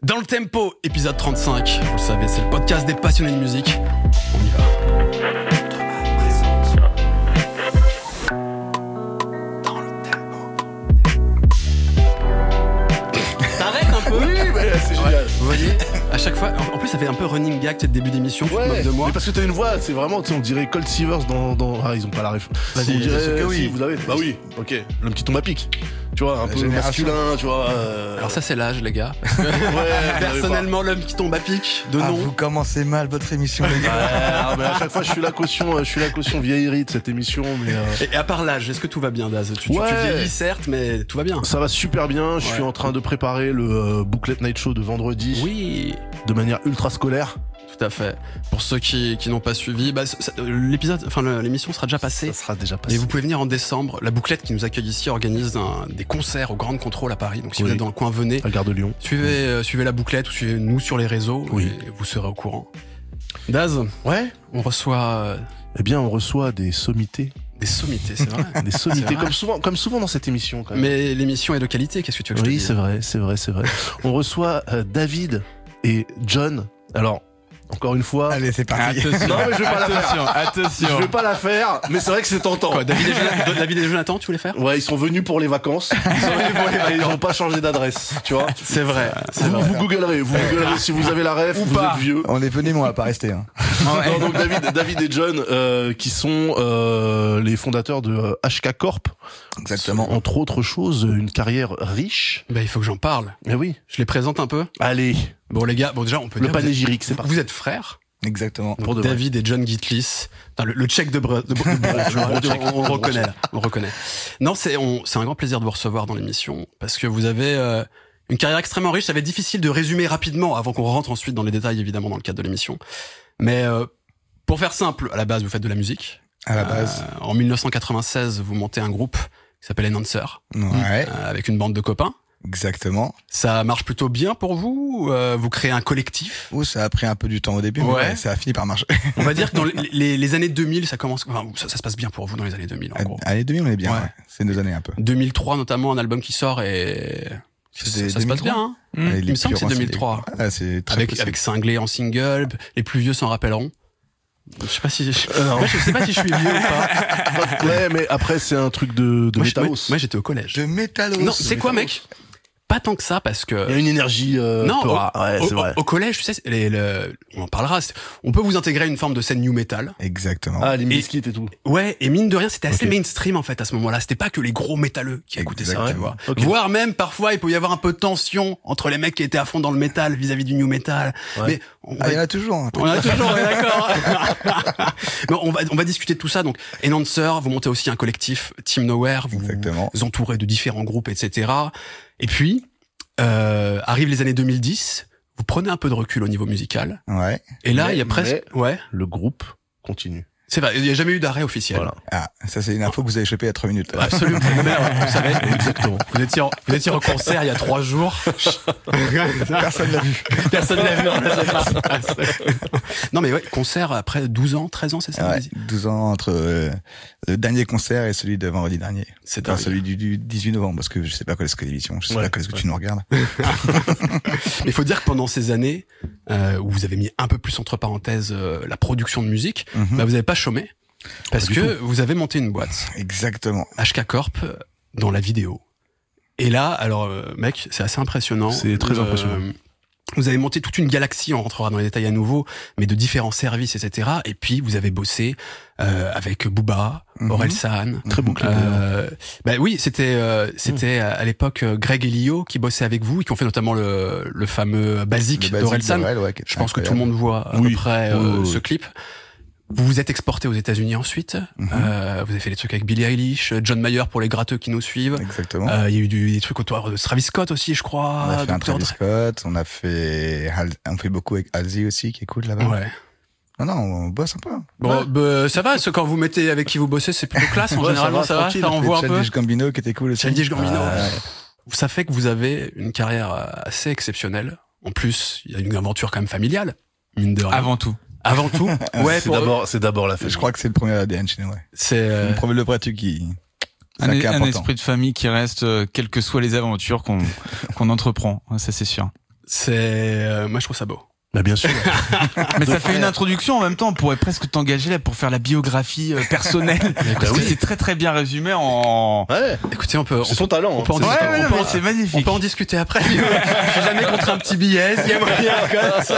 Dans le tempo, épisode 35. Vous le savez, c'est le podcast des passionnés de musique. On y va. Dans le tempo. T'arrêtes un peu. Oui, mais c'est génial. Vous voyez, à chaque fois, en plus ça fait un peu running gag, c'est le début d'émission, tu te moques de moi. Mais parce que t'as une voix, c'est vraiment, tu sais, on dirait Cold Seavers dans... Ah, ils ont pas la ref. Vas-y, on dirait, je sais que oui. Si, vous avez. Bah oui, ok. L'homme qui tombe à pic. Tu vois, un peu masculin, tu vois. Alors ça c'est l'âge, les gars. Ouais, Personnellement, l'homme qui tombe à pic, de nom. Vous commencez mal votre émission, les gars. Ouais, mais à chaque fois, je suis la caution vieillerie de cette émission, mais. Et à part l'âge, est-ce que tout va bien, Daz? Tu vieillis certes, mais tout va bien. Ça va super bien. Je suis en train de préparer le Booklet Night Show de vendredi. Oui. De manière ultra scolaire. Tout à fait. Pour ceux qui n'ont pas suivi, l'émission sera déjà passée. Ça sera déjà passé. Et vous pouvez venir en décembre. La Bouclette qui nous accueille ici organise des concerts au Grand Contrôle à Paris. Donc si vous êtes dans le coin, venez. À la gare de Lyon. Suivez la Bouclette ou suivez-nous sur les réseaux. Oui. Et vous serez au courant. Daz, ouais. On reçoit. Eh bien, on reçoit des sommités. Des sommités, c'est vrai. Des sommités, comme souvent dans cette émission. Quand même. Mais l'émission est de qualité. Qu'est-ce que tu veux que je te dise? Oui, c'est vrai. On reçoit David et John. Alors. Encore une fois. Allez, c'est parti. Attention. Non, mais je vais pas la faire. Attention. Je vais pas la faire, mais c'est vrai que c'est tentant. Quoi, David et Jonathan, tu voulais faire? Ouais, ils sont venus pour les vacances. Ils ont pas changé d'adresse, tu vois. C'est vrai. Vous googlerez si vous avez la ref, vous êtes vieux. On est venus, mais on va pas rester. Hein. Non, donc David et John, qui sont les fondateurs de HK Corp. Exactement. Entre autres choses, une carrière riche. Bah, il faut que j'en parle. Mais oui. Je les présente un peu. Allez. Bon, les gars, déjà, on peut le dire. panégyrique, c'est parti. Vous êtes frères. Exactement. Donc, David et John Gitlis. Le check de on le reconnaît là. On le reconnaît. Non, c'est un grand plaisir de vous recevoir dans l'émission parce que vous avez une carrière extrêmement riche. Ça va être difficile de résumer rapidement avant qu'on rentre ensuite dans les détails, évidemment, dans le cadre de l'émission. Mais pour faire simple, à la base, vous faites de la musique. À la base. En 1996, vous montez un groupe qui s'appelle Enhancer. Ouais. Avec une bande de copains. Exactement. Ça marche plutôt bien pour vous? Vous créez un collectif? Ça a pris un peu du temps au début, mais ça a fini par marcher. On va dire que dans les années 2000, ça commence, ça se passe bien pour vous dans les années 2000, en gros. Années 2000, on est bien, ouais. C'est nos années un peu. 2003, notamment, un album qui sort et ça se passe bien, hein. Il me semble que c'est 2003. Ah, c'est très avec Cinglé en single, les plus vieux s'en rappelleront. Je sais pas si je sais pas si je suis vieux ou pas. Ouais, mais après, c'est un truc de métallos. Moi, j'étais au collège. De métallos. Non, c'est quoi, mec? Pas tant que ça, parce que... Il y a une énergie au collège, tu sais, on en parlera, on peut vous intégrer à une forme de scène new metal. Exactement. Ah, les Miskit et tout. Ouais, et mine de rien, c'était assez mainstream, en fait, à ce moment-là. C'était pas que les gros métalleux qui écoutaient ça, tu vois. Okay. Voire même, parfois, il peut y avoir un peu de tension entre les mecs qui étaient à fond dans le métal vis-à-vis du new metal. Ouais. Mais il y en a toujours. Hein, on en a toujours, on est d'accord. Mais on va discuter de tout ça. Donc, Enhancer, vous montez aussi un collectif, Team Nowhere, vous entourez de différents groupes, etc. Et puis, arrivent les années 2010, vous prenez un peu de recul au niveau musical. Ouais. Et là, il y a presque... Ouais. Le groupe continue. C'est vrai, il n'y a jamais eu d'arrêt officiel. Voilà. Ah, ça c'est une info que vous avez chopée il y a 3 minutes. Absolument. Vous savez, exactement. Vous étiez en concert il y a 3 jours. Personne l'a vu. Personne l'a vu, on ne sait pas. Non mais ouais, concert après 12 ans, 13 ans, c'est ça? Ouais, 12 ans entre le dernier concert et celui de vendredi dernier. C'est celui du 18 novembre, parce que je sais pas quoi est-ce que l'émission, je sais pas quoi est-ce que tu nous regardes. Mais il faut dire que pendant ces années, où vous avez mis un peu plus entre parenthèses la production de musique, bah vous avez pas chômé. Parce que vous avez monté une boîte. Exactement. HK Corp dans la vidéo. Et là, alors, mec, c'est assez impressionnant. C'est très impressionnant. Vous avez monté toute une galaxie, on rentrera dans les détails à nouveau, mais de différents services, etc. Et puis, vous avez bossé avec Booba, Orelsan. Très bon clip. Bah oui, c'était à l'époque Greg et Lio qui bossaient avec vous et qui ont fait notamment le fameux Basique d'Orelsan. Je pense que tout le monde voit à peu près ce clip. Vous vous êtes exporté aux États-Unis ensuite. Vous avez fait des trucs avec Billie Eilish, John Mayer pour les gratteux qui nous suivent. Exactement. Il y a eu des trucs autour de Travis Scott aussi, je crois. On a fait un Travis Scott. On fait beaucoup avec Halsey aussi, qui est cool là-bas. Ouais. Non, on bosse un peu. Bon, ça va. Quand vous mettez avec qui vous bossez, c'est plutôt classe. Généralement, ça va. Ça envoie un peu. Childish Gambino qui était cool aussi. Childish Gambino. Ça fait que vous avez une carrière assez exceptionnelle. En plus, il y a une aventure quand même familiale, mine de rien. Avant tout, ouais. C'est d'abord la fête. Je crois que c'est le premier ADN chez nous, ouais. C'est le vrai truc qui... Un esprit de famille qui reste, quelles que soient les aventures qu'on entreprend. Ça, c'est sûr. moi je trouve ça beau. Bah bien sûr. Mais ça fait une introduction en même temps. On pourrait presque t'engager là pour faire la biographie personnelle. Parce que c'est très très bien résumé en. Ouais. Écoutez, on peut son talent. on peut en discuter. C'est magnifique. On peut en discuter après. Je suis jamais contre un petit billet. S'il y a moyen, comme ça.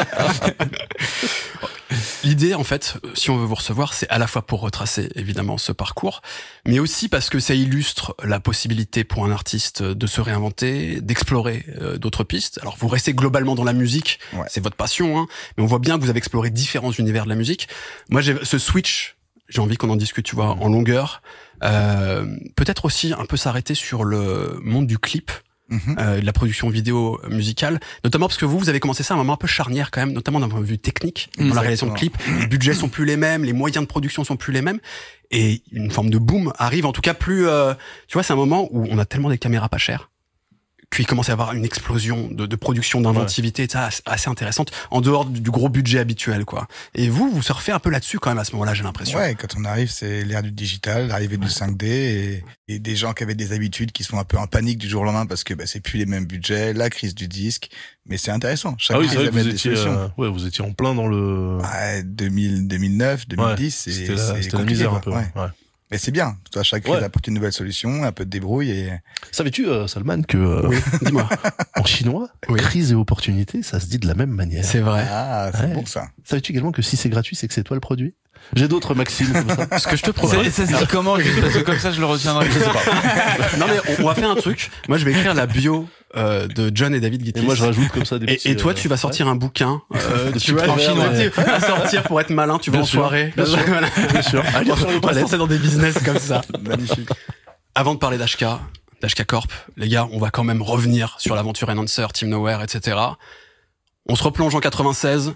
L'idée, en fait, si on veut vous recevoir, c'est à la fois pour retracer évidemment ce parcours, mais aussi parce que ça illustre la possibilité pour un artiste de se réinventer, d'explorer d'autres pistes. Alors vous restez globalement dans la musique, c'est votre passion, hein, mais on voit bien que vous avez exploré différents univers de la musique. Moi, j'ai ce switch, j'ai envie qu'on en discute, tu vois, en longueur. Peut-être aussi un peu s'arrêter sur le monde du clip. De la production vidéo musicale, notamment parce que vous avez commencé ça à un moment un peu charnière quand même, notamment d'un point de vue technique, dans la réalisation de clips. Les budgets sont plus les mêmes, les moyens de production sont plus les mêmes, et une forme de boom arrive, en tout cas plus... tu vois, c'est un moment où on a tellement des caméras pas chères, qu'il commence à y avoir une explosion de production, d'inventivité, et ça, assez intéressante, en dehors du gros budget habituel, quoi. Et vous surfez un peu là-dessus quand même à ce moment-là, j'ai l'impression. Ouais, quand on arrive, c'est l'ère du digital, l'arrivée du 5D et des gens qui avaient des habitudes qui sont un peu en panique du jour au lendemain parce que c'est plus les mêmes budgets, la crise du disque, mais c'est intéressant. Ah oui, c'est vrai que vous étiez en plein dans le 2009, 2010, c'était la misère un peu. Ouais. Mais c'est bien. Toi, chaque crise apporte une nouvelle solution, un peu de débrouille et... Savais-tu, Salman, que, dis-moi. En chinois, crise et opportunité, ça se dit de la même manière. C'est vrai. Ah, c'est bon, ça. Savais-tu également que si c'est gratuit, c'est que c'est toi le produit? J'ai d'autres maximes comme ça. Ce que je te propose. Ça se dit comment, juste parce que comme ça je le retiendrai. Je sais pas. Non mais on va faire un truc. Moi je vais écrire la bio de John et David Guitis. Et moi je rajoute comme ça des petits, et toi tu vas sortir un bouquin tu vas à sortir pour être malin, tu vas en soirée. Bien sûr. Allez, on va laisser dans des business comme ça. Magnifique. Avant de parler d'HK Corp, les gars, on va quand même revenir sur l'aventure Enhancer, Team Nowhere, etc. On se replonge en 96.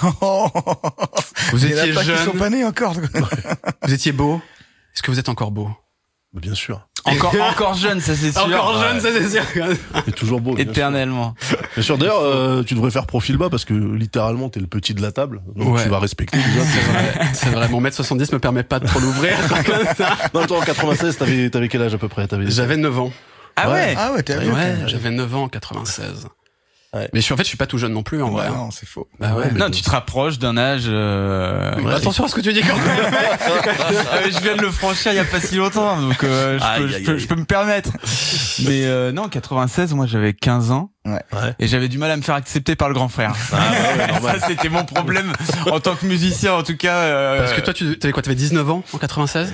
Vous étiez jeune. Ils sont pas nés encore. Vous étiez beau. Est-ce que vous êtes encore beau? Bien sûr. Encore jeune, ça c'est sûr. Encore jeune, ça c'est sûr. Et toujours beau. Éternellement. Bien sûr. D'ailleurs, tu devrais faire profil bas parce que littéralement t'es le petit de la table. Donc tu vas respecter déjà. C'est vrai. Mon 1m70 me permet pas de trop l'ouvrir. Non, toi en 96, t'avais quel âge à peu près? J'avais 9 ans. Ah ouais? Ah ouais, t'es vieux. Ouais, j'avais 9 ans en 96. Ouais. Mais je suis pas tout jeune non plus en vrai. Non, c'est faux. Bah ouais. Non, tu te rapproches d'un âge. Attention à ce que tu dis quand même. Je viens de le franchir il y a pas si longtemps, donc je peux me permettre. Mais non, 96, moi j'avais 15 ans. Ouais. Et j'avais du mal à me faire accepter par le grand frère. Ça c'était mon problème en tant que musicien en tout cas. Parce que toi t'avais 19 ans en 96?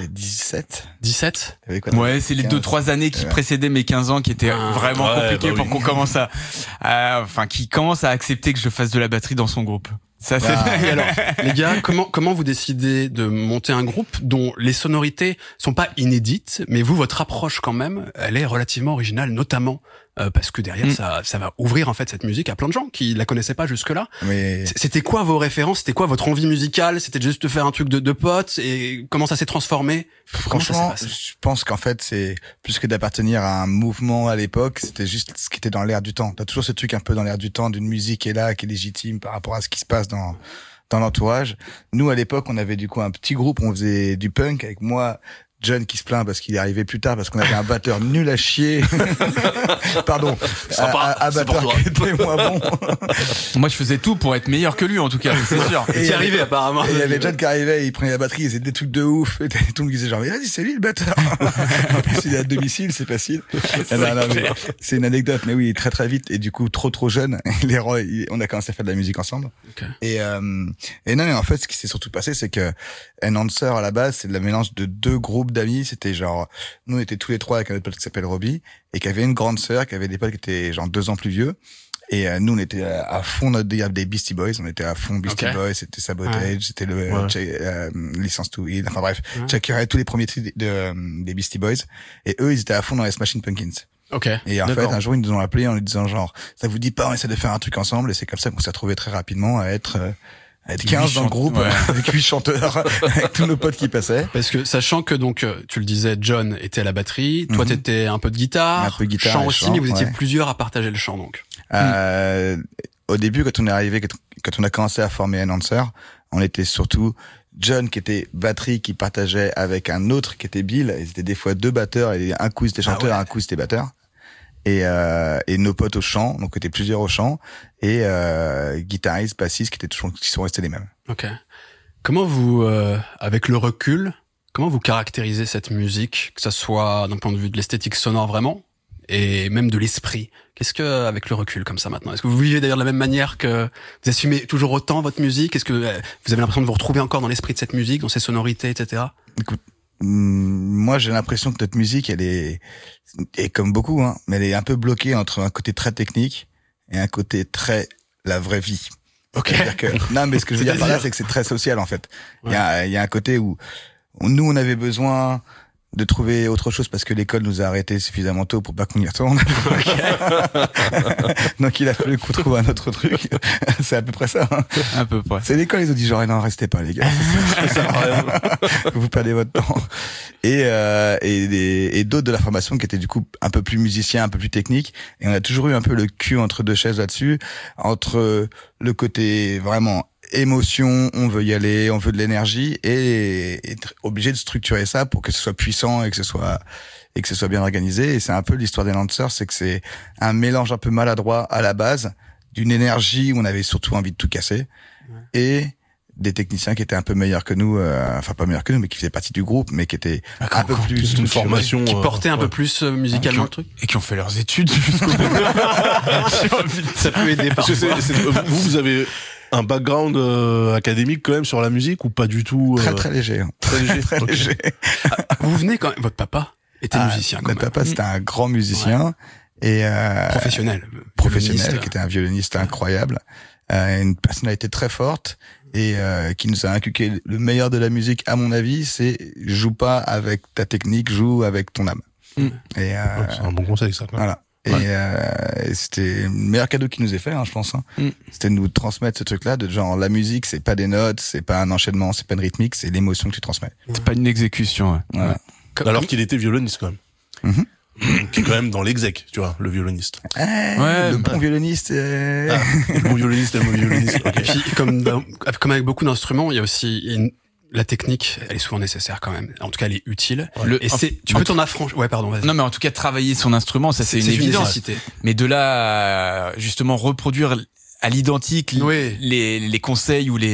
17. Ouais, c'est les 2-3 années qui précédaient mes 15 ans qui étaient vraiment compliquées pour qu'on commence qui commence à accepter que je fasse de la batterie dans son groupe. Ça, c'est... Et alors, les gars, comment vous décidez de monter un groupe dont les sonorités sont pas inédites, mais vous, votre approche quand même, elle est relativement originale, notamment parce que derrière ça va ouvrir en fait cette musique à plein de gens qui la connaissaient pas jusque-là. Mais... C'était quoi vos références? C'était quoi votre envie musicale? C'était juste de faire un truc de potes? Et comment ça s'est transformé? Franchement, je pense qu'en fait, c'est plus que d'appartenir à un mouvement à l'époque, c'était juste ce qui était dans l'air du temps. T'as toujours ce truc un peu dans l'air du temps d'une musique qui est là, qui est légitime par rapport à ce qui se passe dans l'entourage. Nous, à l'époque, on avait du coup un petit groupe, on faisait du punk avec moi, John qui se plaint parce qu'il est arrivé plus tard parce qu'on avait un batteur nul à chier. Pardon. Un batteur qui était moins bon. Moi, je faisais tout pour être meilleur que lui, en tout cas, c'est sûr. Et il est arrivé, apparemment. Et il y avait John qui arrivait, il prenait la batterie, il faisait des trucs de ouf. Et tout le monde disait genre, mais vas-y, c'est lui le batteur. En plus, il est à domicile, c'est facile. C'est une anecdote, mais oui, très très vite. Et du coup, trop jeune, on a commencé à faire de la musique ensemble. Okay. Et non, mais en fait, ce qui s'est surtout passé, c'est que Enhancer, à la base, c'est de la mélange de deux groupes d'amis. C'était genre, nous on était tous les trois avec un autre pote qui s'appelle Robbie et qui avait une grande sœur qui avait des potes qui étaient genre 2 ans plus vieux. Et nous on était à fond notre délire des Beastie Boys, on était à fond Beastie Boys, c'était Sabotage, c'était le License to Ill, enfin bref, chacun tous les premiers titres des Beastie Boys et eux ils étaient à fond dans les Smashing Pumpkins. Okay. Et en fait, un jour, ils nous ont appelés en nous disant genre, ça vous dit pas, on essaie de faire un truc ensemble, et c'est comme ça qu'on s'est retrouvé très rapidement à être 15 dans le groupe, avec 8 chanteurs, avec tous nos potes qui passaient. Parce que, sachant que donc, tu le disais, John était à la batterie, toi t'étais un peu de guitare, chant aussi, mais vous étiez plusieurs à partager le chant, donc. Au début, quand on est arrivé, quand on a commencé à former Enhancer, on était surtout John qui était batterie, qui partageait avec un autre qui était Bill. Ils étaient des fois 2 batteurs, et un coup c'était chanteur, un coup c'était batteur. et nos potes au chant, donc on était plusieurs au chant, et guitaristes, bassistes qui sont restés les mêmes. Ok. Comment vous, avec le recul, comment vous caractérisez cette musique, que ça soit d'un point de vue de l'esthétique sonore vraiment, et même de l'esprit? Qu'est-ce que, avec le recul comme ça maintenant, est-ce que vous vivez d'ailleurs de la même manière, que vous assumez toujours autant votre musique? Est-ce que vous avez l'impression de vous retrouver encore dans l'esprit de cette musique, dans ses sonorités, etc.? Écoute, moi j'ai l'impression que notre musique, elle est comme beaucoup, hein, mais elle est un peu bloquée entre un côté très technique et un côté très la vraie vie. Ok. C'est-à-dire que, non, mais ce que je veux dire par là, c'est que c'est très social en fait. Il y a un côté où nous on avait besoin de trouver autre chose parce que l'école nous a arrêtés suffisamment tôt pour pas qu'on y retourne. Donc il a fallu qu'on trouve un autre truc. C'est à peu près ça. Hein. À peu près. C'est l'école, ils ont dit genre non, restez pas les gars. Vous perdez votre temps. Et d'autres de la formation qui étaient du coup un peu plus musiciens, un peu plus techniques. Et on a toujours eu un peu le cul entre deux chaises là-dessus, entre le côté vraiment émotion, on veut y aller, on veut de l'énergie, et être obligé de structurer ça pour que ce soit puissant et que ce soit bien organisé. Et c'est un peu l'histoire des Lancers, c'est que c'est un mélange un peu maladroit à la base d'une énergie où on avait surtout envie de tout casser, et des techniciens qui étaient un peu meilleurs que nous, enfin pas meilleurs que nous, mais qui faisaient partie du groupe, mais qui étaient un peu plus une formation, qui portaient un peu plus musicalement le truc, et qui ont fait leurs études jusqu'au bout. Ça peut aider parfois. Vous avez un background académique quand même sur la musique, ou pas du tout? Très léger. Hein. Très léger. Très Okay. léger. Vous venez quand même, votre papa était musicien quand même. Notre papa, c'était un grand musicien, et professionnel, qui était un violoniste incroyable, une personnalité très forte, et qui nous a inculqué le meilleur de la musique, à mon avis, c'est joue pas avec ta technique, joue avec ton âme. Et c'est un bon conseil, ça. Quoi. Voilà. Et c'était le meilleur cadeau qu'il nous ait fait, hein, je pense. Hein. C'était de nous transmettre ce truc-là, de genre la musique, c'est pas des notes, c'est pas un enchaînement, c'est pas une rythmique, c'est l'émotion que tu transmets. C'est pas une exécution. Voilà. Alors qu'il était violoniste quand même. Qui est quand même dans l'exec, tu vois, le violoniste. Le bon violoniste. Le bon violoniste et le mauvais violoniste. Okay. Et puis, comme avec beaucoup d'instruments, il y a aussi la technique, elle est souvent nécessaire quand même. En tout cas, elle est utile. Tu peux t'en affranchir. Ouais, pardon, vas-y. Non, mais en tout cas, travailler son instrument, ça c'est une évidence. Mais de là, justement, reproduire à l'identique les conseils ou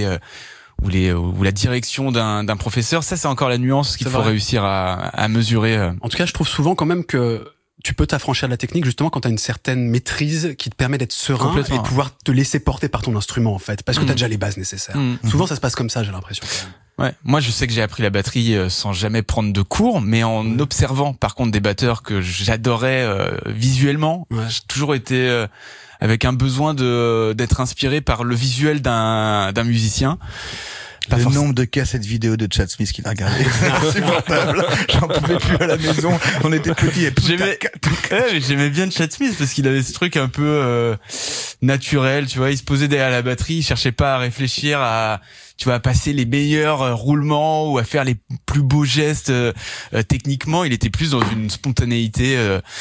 la direction d'un professeur, ça c'est encore la nuance qu'il faut réussir à mesurer. En tout cas, je trouve souvent quand même que tu peux t'affranchir de la technique justement quand t'as une certaine maîtrise qui te permet d'être serein et de pouvoir te laisser porter par ton instrument en fait, parce que t'as déjà les bases nécessaires. Souvent ça se passe comme ça, j'ai l'impression quand même. Ouais, moi je sais que j'ai appris la batterie sans jamais prendre de cours, mais en observant par contre des batteurs que j'adorais visuellement. J'ai toujours été avec un besoin d'être inspiré par le visuel d'un musicien. Le nombre de cassettes vidéo de Chad Smith qu'il a regardé, c'est insupportable. J'en pouvais plus à la maison. On était petits et j'aimais bien Chad Smith parce qu'il avait ce truc un peu naturel, tu vois. Il se posait derrière la batterie, il cherchait pas à réfléchir à passer les meilleurs roulements ou à faire les plus beaux gestes techniquement. Il était plus dans une spontanéité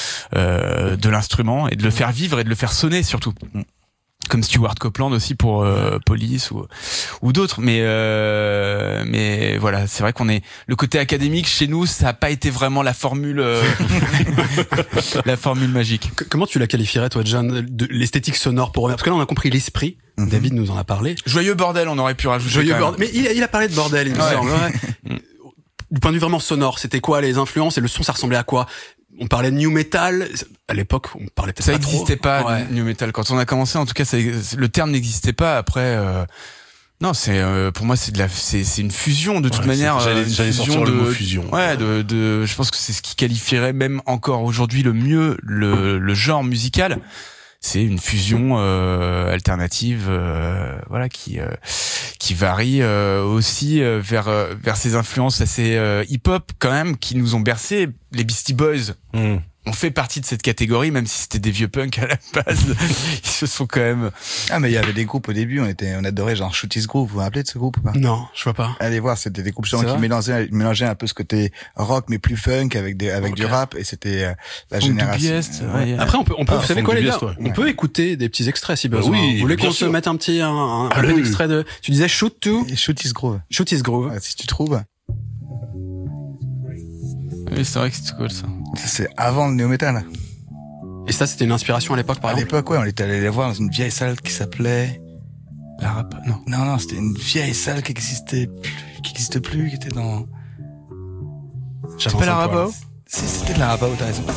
de l'instrument et de le faire vivre et de le faire sonner surtout. Comme Stewart Copeland aussi pour Police ou d'autres, mais voilà, c'est vrai qu'on est le côté académique chez nous, ça a pas été vraiment la formule la formule magique. Comment tu la qualifierais toi, John, de l'esthétique sonore pour parce que là on a compris l'esprit. David nous en a parlé. Joyeux bordel, on aurait pu rajouter. Joyeux bordel, mais il a parlé de bordel, il me semble. Du point de vue vraiment sonore, c'était quoi les influences et le son, ça ressemblait à quoi? On parlait de new metal. À l'époque, on parlait peut-être ça pas trop. Ça existait pas, new metal. Quand on a commencé, en tout cas, le terme n'existait pas. Après, non, pour moi, c'est une fusion de toute manière. J'allais sortir le mot fusion. Ouais, je pense que c'est ce qui qualifierait même encore aujourd'hui le mieux le genre musical. C'est une fusion alternative, voilà, qui varie aussi vers ces influences assez hip-hop quand même, qui nous ont bercé. Les Beastie Boys ont fait partie de cette catégorie, même si c'était des vieux punks à la base. Ils se sont quand même. Ah, mais il y avait des groupes au début, on adorait genre Shooties Groove. Vous vous rappelez de ce groupe ou pas? Non, je vois pas. Allez voir, c'était des groupes qui mélangeaient un peu ce côté rock mais plus funk avec du rap, et c'était la génération. Après on peut vous savez quoi les gars, on peut écouter des petits extraits si besoin. Vous voulez qu'on se mette un petit extrait de tu disais Shooties Groove. Shooties Groove. Si tu trouves. Oui, c'est vrai que c'est cool ça. C'est avant le néo-metal. Et ça, c'était une inspiration à l'époque, par À exemple? l'époque, ouais, on était allé les voir dans une vieille salle qui s'appelait... La rap, non. Non, c'était une vieille salle qui existe plus, qui était dans... C'est pas la Rabao? Si, c'était de la Rabao, t'as raison.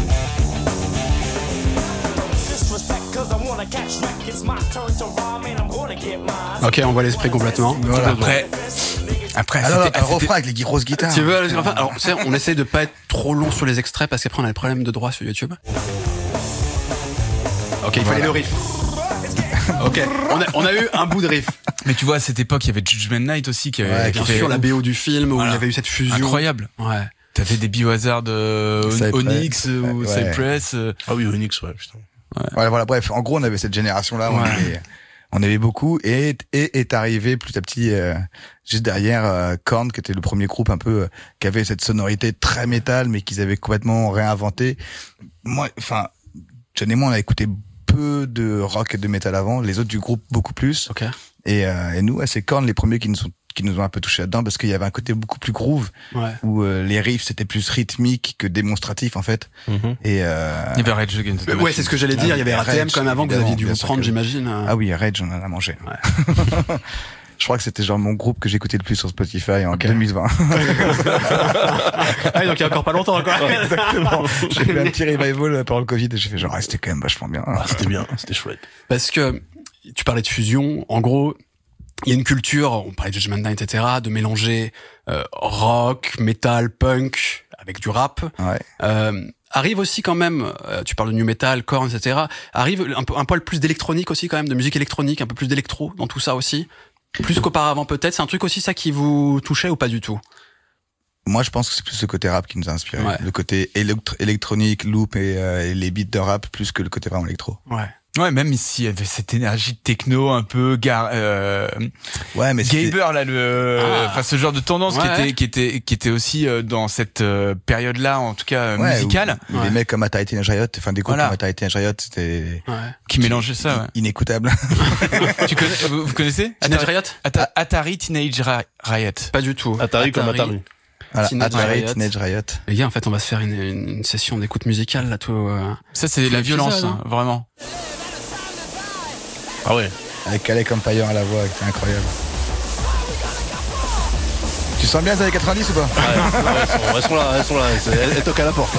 Ok, on voit l'esprit complètement. Voilà. Après, Alors, c'était- un refrain avec les grosses guitares. Tu veux, alors, tu sais, on essaye de pas être trop long sur les extraits parce qu'après on a le problème de droit sur YouTube. Ok, il fallait le riff. Ok, on a eu un bout de riff. Mais tu vois, à cette époque, il y avait Judgment Night aussi qui avait Ouais, Bien fait sûr, la BO du film où Voilà. il y avait eu cette fusion. incroyable. Ouais. T'avais des Biohazard Cypress. Onyx ou Ouais. Cypress. Ah oui, Onyx, ouais, putain. Voilà, bref, en gros, on avait cette génération-là, on avait beaucoup, et est arrivé petit à petit, juste derrière, Korn, qui était le premier groupe un peu, qui avait cette sonorité très métal, mais qu'ils avaient complètement réinventé. Moi, enfin, John et moi, on a écouté peu de rock et de métal avant, les autres du groupe beaucoup plus. Ok. Et nous, c'est Korn les premiers qui nous ont un peu touché là-dedans, parce qu'il y avait un côté beaucoup plus groove, Ouais. où les riffs c'était plus rythmique que démonstratif en fait. Et Il y avait Rage Against the Ouais, Machine. c'est ce que j'allais dire. Il y avait Rage, RATM quand même avant que vous aviez dû évidemment, vous prendre, bien sûr que- j'imagine. ah oui, Rage, on en a mangé. Je crois que c'était genre mon groupe que j'écoutais le plus sur Spotify en 2020. Ah, donc il y a encore pas longtemps, quoi. Exactement. J'ai fait un petit revival pendant le Covid et j'ai fait genre, c'était quand même vachement bien. Ah, c'était bien, c'était chouette. Parce que tu parlais de fusion. En gros, il y a une culture, on parlait de Judgment Night, etc., de mélanger rock, metal, punk avec du rap. Ouais. Arrive aussi quand même, tu parles de new metal, Korn, etc., arrive un poil plus d'électronique aussi quand même, de musique électronique, un peu plus d'électro dans tout ça aussi. Plus qu'auparavant peut-être. C'est un truc aussi ça qui vous touchait ou pas du tout? Moi, je pense que c'est plus le côté rap qui nous a inspiré. Ouais. Le côté électronique, loop et les beats de rap plus que le côté vraiment électro. Ouais. Ouais, même ici, il y avait cette énergie de techno un peu Ouais, mais c'était- Gaber là, enfin ce genre de tendance Ouais. qui était aussi dans cette période-là, en tout cas ouais, musicale, où Ouais. des mecs comme Atari Teenage Riot, enfin des groupes Voilà. comme Atari Teenage Riot, c'était Ouais. qui mélangeait ça. inécoutable. Tu connais, vous connaissez Teenage Riot? Atari Teenage Riot. Pas du tout. Atari comme Atari. Voilà, Teenage Atari Riot. Teenage Riot. Les gars, en fait, on va se faire une session d'écoute musicale là, tout. Ça c'est la violence, épisode, hein. vraiment. Ah ouais. Avec Alec Empire à la voix, c'était incroyable. Tu sens bien les années 90 ou pas? Elles sont là. Elles toquent à la porte, là.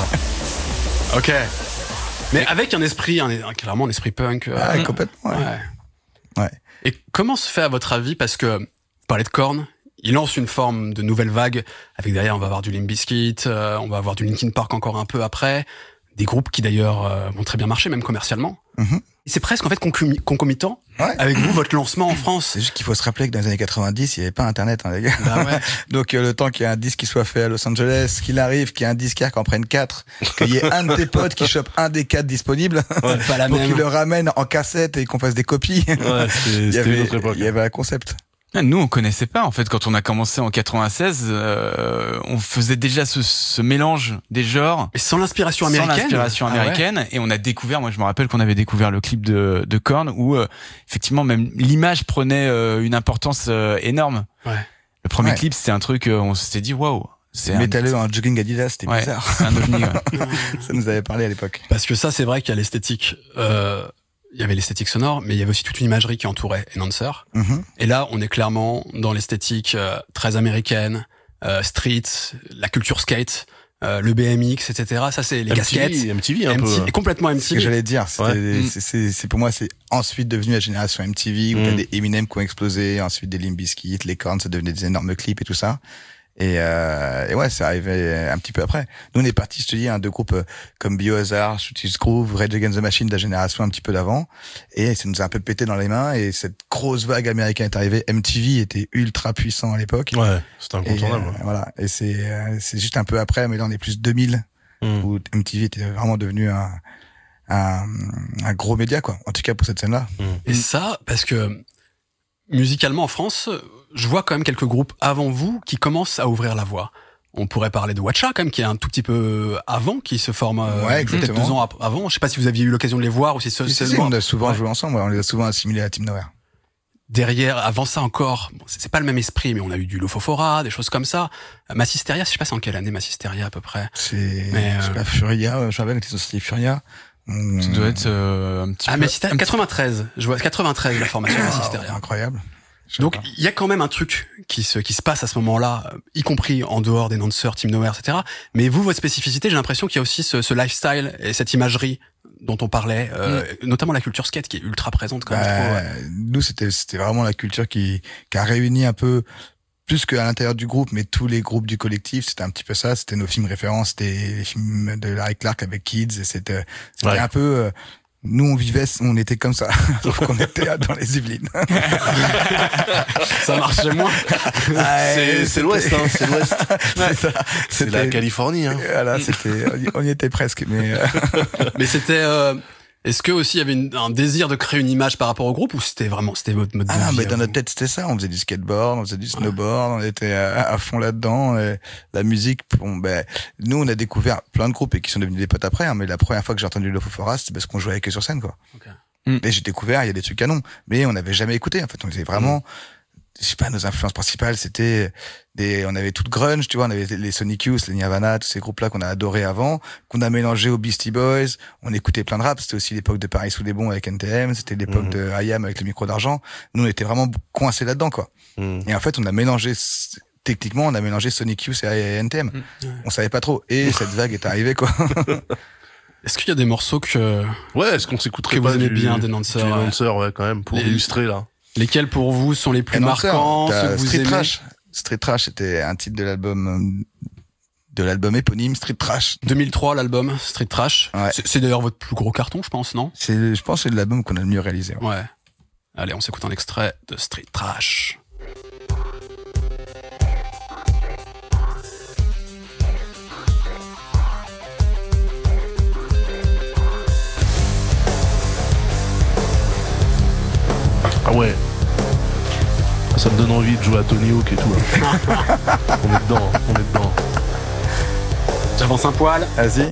Ok. Mais avec un esprit, clairement un esprit punk. Ah, complètement, ouais. Ouais. Et comment se fait à votre avis, parce que vous parlez de Korn, il lance une forme de nouvelle vague, avec derrière on va avoir du Limp Bizkit, on va avoir du Linkin Park encore un peu après, des groupes qui d'ailleurs vont très bien marcher, même commercialement. Mhm. Et c'est presque en fait concomitant Ouais. avec vous, votre lancement en France. C'est juste qu'il faut se rappeler que dans les années 90, il n'y avait pas Internet, hein, les gars. Bah ouais. Donc le temps qu'il y ait un disque qui soit fait à Los Angeles, qu'il arrive, qu'il y ait un disquaire qui en prenne 4, qu'il y ait un de tes potes qui chope un des 4 disponibles, C'est pas la pour même. qu'il le ramène en cassette et qu'on fasse des copies. Ouais, c'était une autre époque. Il y avait un concept. Nous, on connaissait pas en fait quand on a commencé en 96. On faisait déjà ce mélange des genres. Et sans l'inspiration américaine. Sans l'inspiration Ah ouais. américaine, et on a découvert, moi je me rappelle qu'on avait découvert le clip de Korn où effectivement même l'image prenait une importance énorme. Ouais. Le premier Ouais. clip c'était un truc, on s'était dit waouh, c'est Métalleux en jogging Adidas, c'était ouais, bizarre. c'est un ovni. Ouais. Ça nous avait parlé à l'époque. Parce que ça, c'est vrai qu'il y a l'esthétique. Il y avait l'esthétique sonore, mais il y avait aussi toute une imagerie qui entourait Enhancer. Mhm. Et là, on est clairement dans l'esthétique très américaine, street, la culture skate, le BMX, etc. Ça, c'est les casquettes. MTV un peu. Complètement Ce que MTV. j'allais dire, c'était- Ouais. c'est pour moi, c'est ensuite devenu la génération MTV où t'as des Eminem qui ont explosé, ensuite des Limp Bizkit, les Korn, ça devenait des énormes clips et tout ça. Et ouais, c'est arrivé un petit peu après. Nous, on est partis, je te dis, de groupes comme Biohazard, Swedish Groove, Rage Against the Machine de la génération un petit peu d'avant. Et ça nous a un peu pété dans les mains. Et cette grosse vague américaine est arrivée. MTV était ultra puissant à l'époque. Ouais, c'était Et incontournable. voilà. Et c'est juste un peu après, mais là, on est plus 2000, où MTV était vraiment devenu un gros média, quoi. En tout cas, pour cette scène-là. Et ça, parce que musicalement en France, je vois quand même quelques groupes avant vous qui commencent à ouvrir la voie. On pourrait parler de Watcha quand même, qui est un tout petit peu avant, qui se forme Ouais, peut-être exactement. 2 ans avant. Je sais pas si vous aviez eu l'occasion de les voir ou si Si, seulement on a souvent Ouais. joué ensemble, ouais, on les a souvent assimilés à Team Nowhere. derrière, avant ça encore, bon, c'est pas le même esprit, mais on a eu du Lofofora, des choses comme ça. Massisteria, je sais pas c'est en quelle année Massisteria à peu près. C'est Mais, pas Furia, je me rappelle quand ils ont sorti Furia. Ça doit être un petit peu... Ah mais c'était 93, je vois 93 la formation Massisteria. Incroyable. Donc il y a quand même un truc qui se passe à ce moment-là, y compris en dehors des Nancer, Team Nowhere, etc. Mais vous, votre spécificité, j'ai l'impression qu'il y a aussi ce lifestyle et cette imagerie dont on parlait, notamment la culture skate qui est ultra présente quand même. Nous, c'était vraiment la culture qui a réuni un peu, plus qu'à l'intérieur du groupe, mais tous les groupes du collectif, c'était un petit peu ça. C'était nos films références, c'était les films de Larry Clark avec Kids, et c'était un peu... Nous, on était comme ça, sauf qu'on était dans les Yvelines. Ça marchait moins. C'est l'Ouest, hein, c'est l'Ouest. C'est la Californie, hein. Voilà, on y était presque, mais. Mais c'était. Est-ce que aussi il y avait un désir de créer une image par rapport au groupe ou c'était votre mode de vie? Ah non, mais dans notre tête c'était ça. On faisait du skateboard, on faisait du snowboard, on était à fond là-dedans. Et la musique, nous on a découvert plein de groupes et qui sont devenus des potes après. Hein, mais la première fois que j'ai entendu Love of Forest, c'est parce qu'on jouait avec eux sur scène, quoi. Okay. Et j'ai découvert, il y a des trucs canons, mais on n'avait jamais écouté. En fait, on était vraiment. Je sais pas, nos influences principales, c'était on avait tout le grunge, tu vois, on avait les Sonic Youth, les Nirvana, tous ces groupes-là qu'on a adorés avant, qu'on a mélangé aux Beastie Boys, on écoutait plein de rap, c'était aussi l'époque de Paris sous les bons avec NTM, c'était l'époque de IAM avec le micro d'argent. Nous, on était vraiment coincés là-dedans, quoi. Et en fait, on a mélangé, techniquement, on a mélangé Sonic Youth et NTM. On savait pas trop. Et cette vague est arrivée, quoi. Est-ce qu'il y a des morceaux est-ce qu'on s'écouterait que pas vous aimez bien des Nancer? Des Nancer, ouais, quand même, pour illustrer, là. Lesquels pour vous sont les plus marquants, ceux que vous Street aimez? Trash. Street Trash c'était un titre de l'album éponyme Street Trash. 2003 l'album Street Trash. Ouais. C'est d'ailleurs votre plus gros carton, je pense, non? Je pense que c'est l'album qu'on a le mieux réalisé. Ouais. Allez, on s'écoute un extrait de Street Trash. Ah ouais. Ça me donne envie de jouer à Tony Hawk et tout. Là. On est dedans. J'avance un poil. Vas-y.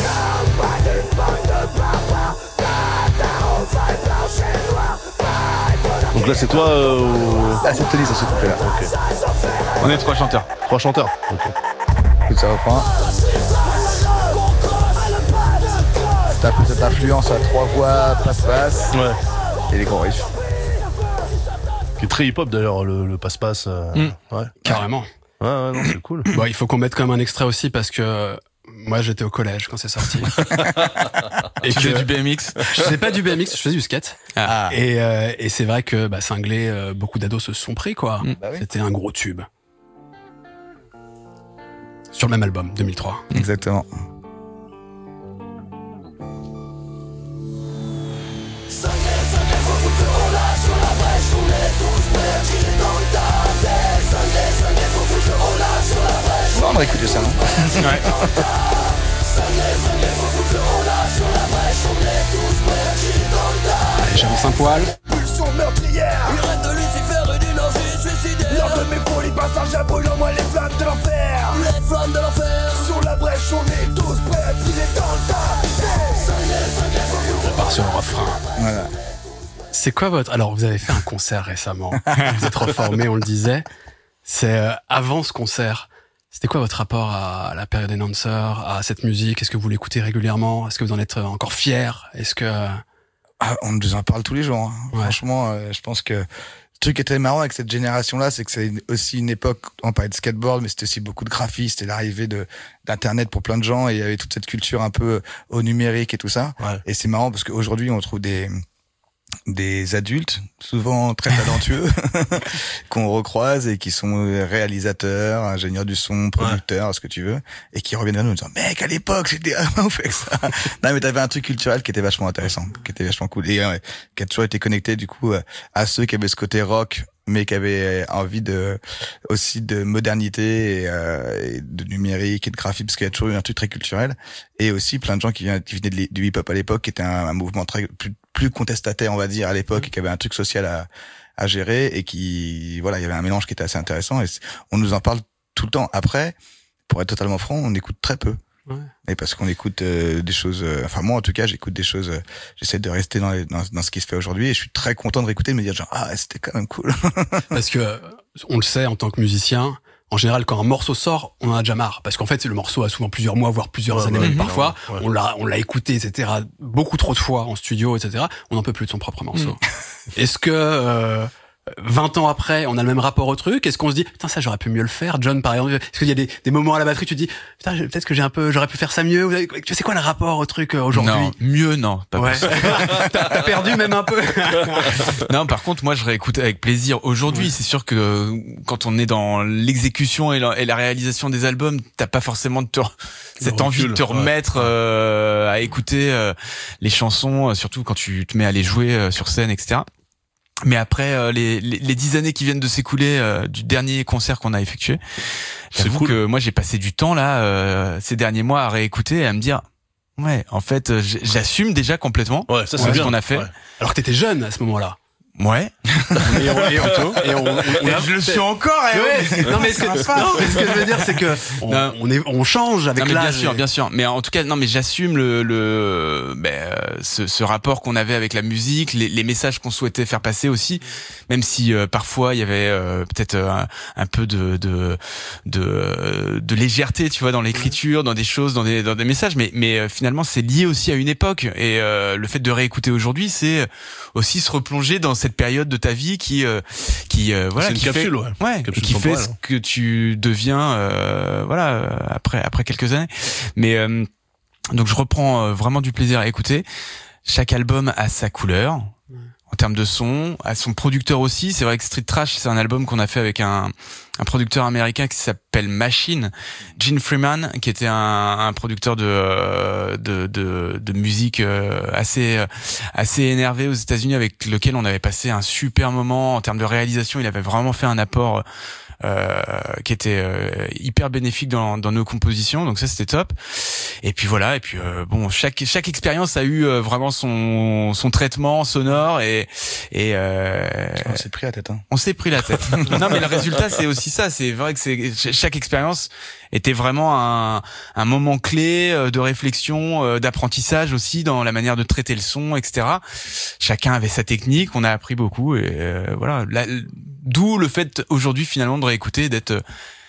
Donc là c'est toi Ah c'est Tony, ça se coupe là. Ok. On est 3 chanteurs. 3 chanteurs. Ok. Tout ça reprend. Cette influence à 3 voix, passe-passe. Ouais. Et les gros riffs. Qui est très hip-hop d'ailleurs, le passe-passe. Ouais. Carrément. Ouais, non, c'est cool. Bon, il faut qu'on mette quand même un extrait aussi parce que moi j'étais au collège quand c'est sorti. Et tu faisais du BMX? Je faisais pas du BMX, je faisais du skate. Ah. Et c'est vrai que cinglé, beaucoup d'ados se sont pris quoi. Bah oui. C'était un gros tube. Sur le même album, 2003. Exactement. On va écouter ça, non? Ouais. Allez, j'avance un poil. Pulsion meurtrière. Urène de Lucifer et d'énergie suicidaire. L'heure de mes folies passagers brûlant moi les flammes de l'enfer. Les flammes de l'enfer. Sur la brèche on est tous prêts à tirer dans le tas. On part sur le refrain. Voilà. C'est quoi votre... Alors, vous avez fait un concert récemment. Vous êtes reformé, on le disait. C'est avant ce concert. C'était quoi votre rapport à la période des Nancer, à cette musique? Est-ce que vous l'écoutez régulièrement? Est-ce que vous en êtes encore fiers? Est-ce que... On nous en parle tous les jours. Hein. Ouais. Franchement, je pense que le truc qui était marrant avec cette génération-là, c'est que c'est aussi une époque, on parlait de skateboard, mais c'était aussi beaucoup de graphisme, c'était l'arrivée d'Internet pour plein de gens, et il y avait toute cette culture un peu au numérique et tout ça. Ouais. Et c'est marrant parce qu'aujourd'hui, on trouve des adultes, souvent très talentueux, qu'on recroise et qui sont réalisateurs, ingénieurs du son, producteurs, ce que tu veux, et qui reviennent à nous en disant, mec, à l'époque, c'était on fait que ça. Non, mais t'avais un truc culturel qui était vachement intéressant, qui était vachement cool, et qui a toujours été connecté, du coup, à ceux qui avaient ce côté rock, mais qui avaient envie aussi de modernité et de numérique et de graphisme, parce qu'il y a toujours eu un truc très culturel, et aussi plein de gens qui venaient du hip-hop à l'époque, qui était un mouvement plus contestataire, on va dire, à l'époque, et qui avait un truc social à gérer, et qui, voilà, il y avait un mélange qui était assez intéressant, et on nous en parle tout le temps. Après, pour être totalement franc, on écoute très peu. Ouais. Et parce qu'on écoute des choses, enfin moi en tout cas j'écoute des choses, j'essaie de rester dans ce qui se fait aujourd'hui, et je suis très content de réécouter, de me dire genre c'était quand même cool. Parce que on le sait en tant que musicien, en général, quand un morceau sort, on en a déjà marre. Parce qu'en fait, le morceau a souvent plusieurs mois, voire plusieurs années même parfois. Ouais. On l'a écouté, etc. beaucoup trop de fois en studio, etc. On n'en peut plus de son propre morceau. Est-ce que 20 ans après, on a le même rapport au truc? Est-ce qu'on se dit, putain, ça, j'aurais pu mieux le faire? John, par exemple, est-ce qu'il y a des moments à la batterie, tu te dis, putain, peut-être que j'aurais pu faire ça mieux? Tu sais quoi le rapport au truc aujourd'hui? Non, mieux, non. Pas T'as perdu même un peu. Non, par contre, moi, je réécoute avec plaisir. Aujourd'hui, c'est sûr que quand on est dans l'exécution et la réalisation des albums, t'as pas forcément cette envie de te remettre à écouter les chansons, surtout quand tu te mets à les jouer sur scène, etc. Mais après les 10 années qui viennent de s'écouler du dernier concert qu'on a effectué, j'avoue que moi j'ai passé du temps là ces derniers mois à réécouter et à me dire ouais, en fait j'assume déjà complètement ça c'est bien ce qu'on a fait. Ouais. Alors que t'étais jeune à ce moment-là. Ouais. Et je le suis encore. Non mais ce que je veux dire c'est que on change avec l'âge. Bien sûr. Mais en tout cas, non, mais j'assume ce rapport qu'on avait avec la musique, les messages qu'on souhaitait faire passer aussi, même si parfois il y avait peut-être un peu de légèreté, tu vois, dans l'écriture, dans des choses, dans des messages. Mais finalement, c'est lié aussi à une époque. Et le fait de réécouter aujourd'hui, c'est aussi se replonger dans cette période de ta vie qui voilà, c'est une qui capsule, fait, qui fait ce que tu deviens voilà après quelques années. Mais donc je reprends vraiment du plaisir à écouter. Chaque album a sa couleur en termes de son, à son producteur aussi. C'est vrai que Street Trash, c'est un album qu'on a fait avec un producteur américain qui s'appelle Machine, Gene Freeman, qui était un producteur de musique assez énervé aux États-Unis, avec lequel on avait passé un super moment en termes de réalisation. Il avait vraiment fait un apport qui était hyper bénéfique dans nos compositions, donc ça c'était top. Et puis voilà, et puis bon, chaque expérience a eu vraiment son traitement sonore et on s'est pris la tête. On s'est pris la tête. Non, mais le résultat c'est aussi ça. C'est vrai que chaque expérience était vraiment un moment clé de réflexion, d'apprentissage aussi dans la manière de traiter le son, etc. Chacun avait sa technique, on a appris beaucoup et voilà. D'où le fait aujourd'hui finalement de réécouter et d'être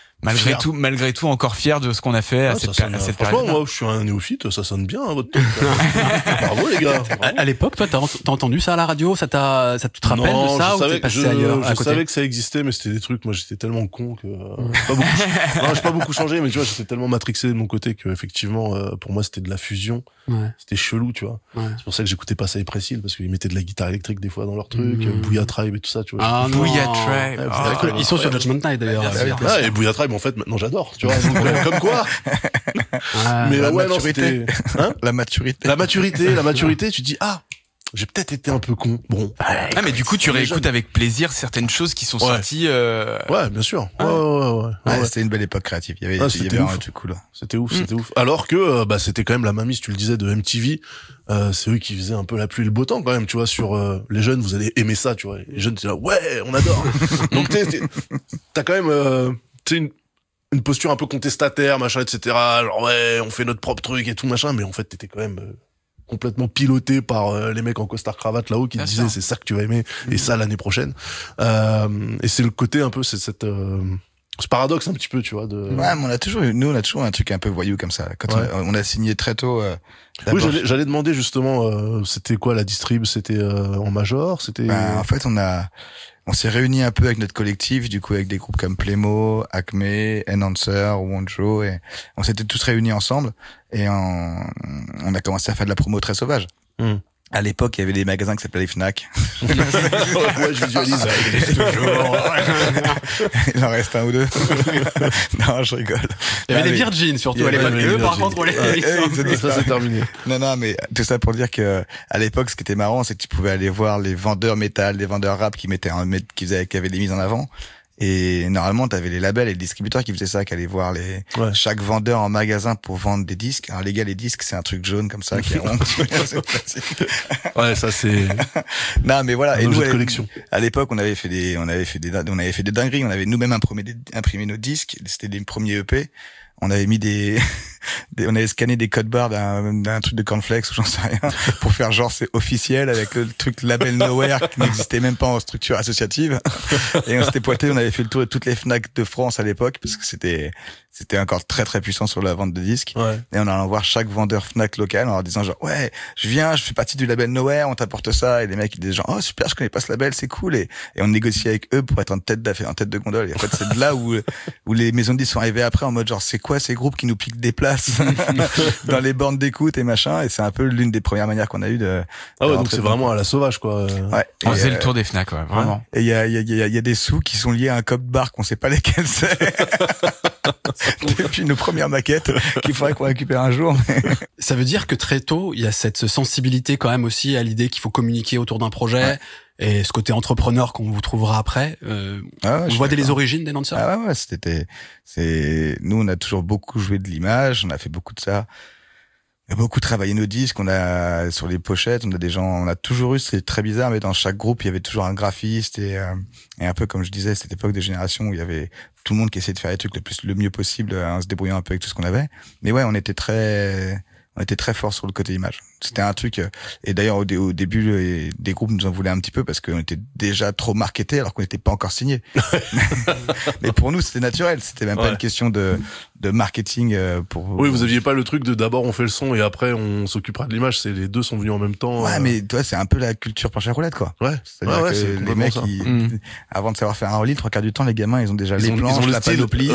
malgré tout encore fier de ce qu'on a fait à cette période. Franchement, moi je suis un néophyte, ça sonne bien votre truc. Bravo les gars. À l'époque, toi, t'as entendu ça à la radio? Ça te rappelle de ça ou t'es passé ailleurs? Je savais que ça existait, mais c'était des trucs. Moi, j'étais tellement con que j'ai pas beaucoup changé, mais tu vois, j'étais tellement matrixé de mon côté que effectivement, pour moi, c'était de la fusion. Ouais. C'était chelou, tu vois. Ouais. C'est pour ça que j'écoutais pas ça et Précile, parce qu'ils mettaient de la guitare électrique des fois dans leur truc, Booyah Tribe et tout ça, tu vois. Ah, Booyah Tribe. Ils sont sur Judgment Night d'ailleurs. Et Booyah Tribe, en fait, maintenant j'adore, tu vois. Comme quoi. Mais ouais, non, c'était, la maturité. La maturité, tu dis, j'ai peut-être été un peu con. Bon. Mais du coup, tu réécoutes avec plaisir certaines choses qui sont sorties. Ouais, bien sûr. Ouais. C'était une belle époque créative. Il y avait un truc cool. C'était ouf. Alors que, c'était quand même la mainmise, tu le disais, de MTV. C'est eux qui faisaient un peu la pluie et le beau temps quand même, tu vois, sur les jeunes, vous allez aimer ça, tu vois. Les jeunes, c'est là, ouais, on adore. Donc t'as quand même, une posture un peu contestataire, machin, etc. Genre, ouais, on fait notre propre truc et tout, machin, mais en fait, t'étais quand même complètement piloté par les mecs en costard cravate là-haut qui te disaient c'est ça que tu vas aimer et ça l'année prochaine. Et c'est le côté un peu, c'est cette ce paradoxe un petit peu, tu vois. Ouais, mais on a toujours un truc un peu voyou comme ça. Quand on a signé très tôt. Oui, j'allais demander justement, c'était quoi la distrib? C'était en major? C'était. En fait, on s'est réunis un peu avec notre collectif, du coup avec des groupes comme Playmo, Acme, Enhancer, Wonjo, et on s'était tous réunis ensemble et on a commencé à faire de la promo très sauvage. À l'époque, il y avait des magasins qui s'appelaient les Fnac. Ouais, je visualise. Ça existe toujours. Il en reste un ou deux. Non, je rigole. Il y avait des Virgin surtout à l'époque. Eux, par contre, ça c'est terminé. Non, mais tout ça pour dire que à l'époque, ce qui était marrant, c'est que tu pouvais aller voir les vendeurs métal, les vendeurs rap qui avaient des mises en avant. Et normalement, t'avais les labels et les distributeurs qui faisaient ça, qui allaient voir chaque vendeur en magasin pour vendre des disques. Alors les gars, les disques, c'est un truc jaune comme ça qui est rond. Ouais, ça c'est. Non, mais voilà. Et nous, à l'époque, on avait fait des dingueries. On avait nous-mêmes imprimé nos disques. C'était les premiers EP. On avait mis on avait scanné des codes barres d'un truc de cornflakes ou j'en sais rien pour faire genre c'est officiel avec le truc label Nowhere qui n'existait même pas en structure associative. Et on s'était pointé, on avait fait le tour de toutes les Fnac de France à l'époque parce que c'était encore très très puissant sur la vente de disques. Ouais. Et on allait voir chaque vendeur Fnac local en leur disant genre ouais, je fais partie du label Nowhere, on t'apporte ça. Et les mecs ils disaient genre oh super, je connais pas ce label, c'est cool. Et on négociait avec eux pour être en tête de gondole. Et en fait c'est de là où les maisons de disques sont arrivées après en mode genre c'est quoi ces groupes qui nous piquent des places dans les bornes d'écoute et machin. Et c'est un peu l'une des premières manières qu'on a eu de donc c'est vraiment à la sauvage quoi. Ouais. On faisait le tour des Fnac, ouais, vraiment. Et il y a des sous qui sont liés à un code barre qu'on sait pas lesquels c'est. Depuis nos premières maquettes qu'il faudrait qu'on récupère un jour. Ça veut dire que très tôt, il y a cette sensibilité quand même aussi à l'idée qu'il faut communiquer autour d'un projet et ce côté entrepreneur qu'on vous trouvera après. On voit dès les origines des Dancers. Ah ouais, nous on a toujours beaucoup joué de l'image, on a fait beaucoup de ça. On a beaucoup travaillé nos disques, on a sur les pochettes, on a toujours eu, c'est très bizarre, mais dans chaque groupe il y avait toujours un graphiste et un peu comme je disais, cette époque de génération où il y avait tout le monde qui essayait de faire les trucs le mieux possible en se débrouillant un peu avec tout ce qu'on avait. Mais ouais, on était très fort sur le côté image. C'était un truc, et d'ailleurs au début des groupes nous en voulaient un petit peu parce qu'on était déjà trop marketés alors qu'on n'était pas encore signés. Mais pour nous c'était naturel, c'était même pas une question de marketing pour. Oui, vous aviez pas le truc de d'abord on fait le son et après on s'occupera de l'image, c'est les deux sont venus en même temps. Ouais, mais toi c'est un peu la culture planche à roulette quoi. Ouais. C'est-à-dire que c'est les mecs avant de savoir faire un rolling, 3/4 du temps les gamins ils ont déjà les planches, la panoplie.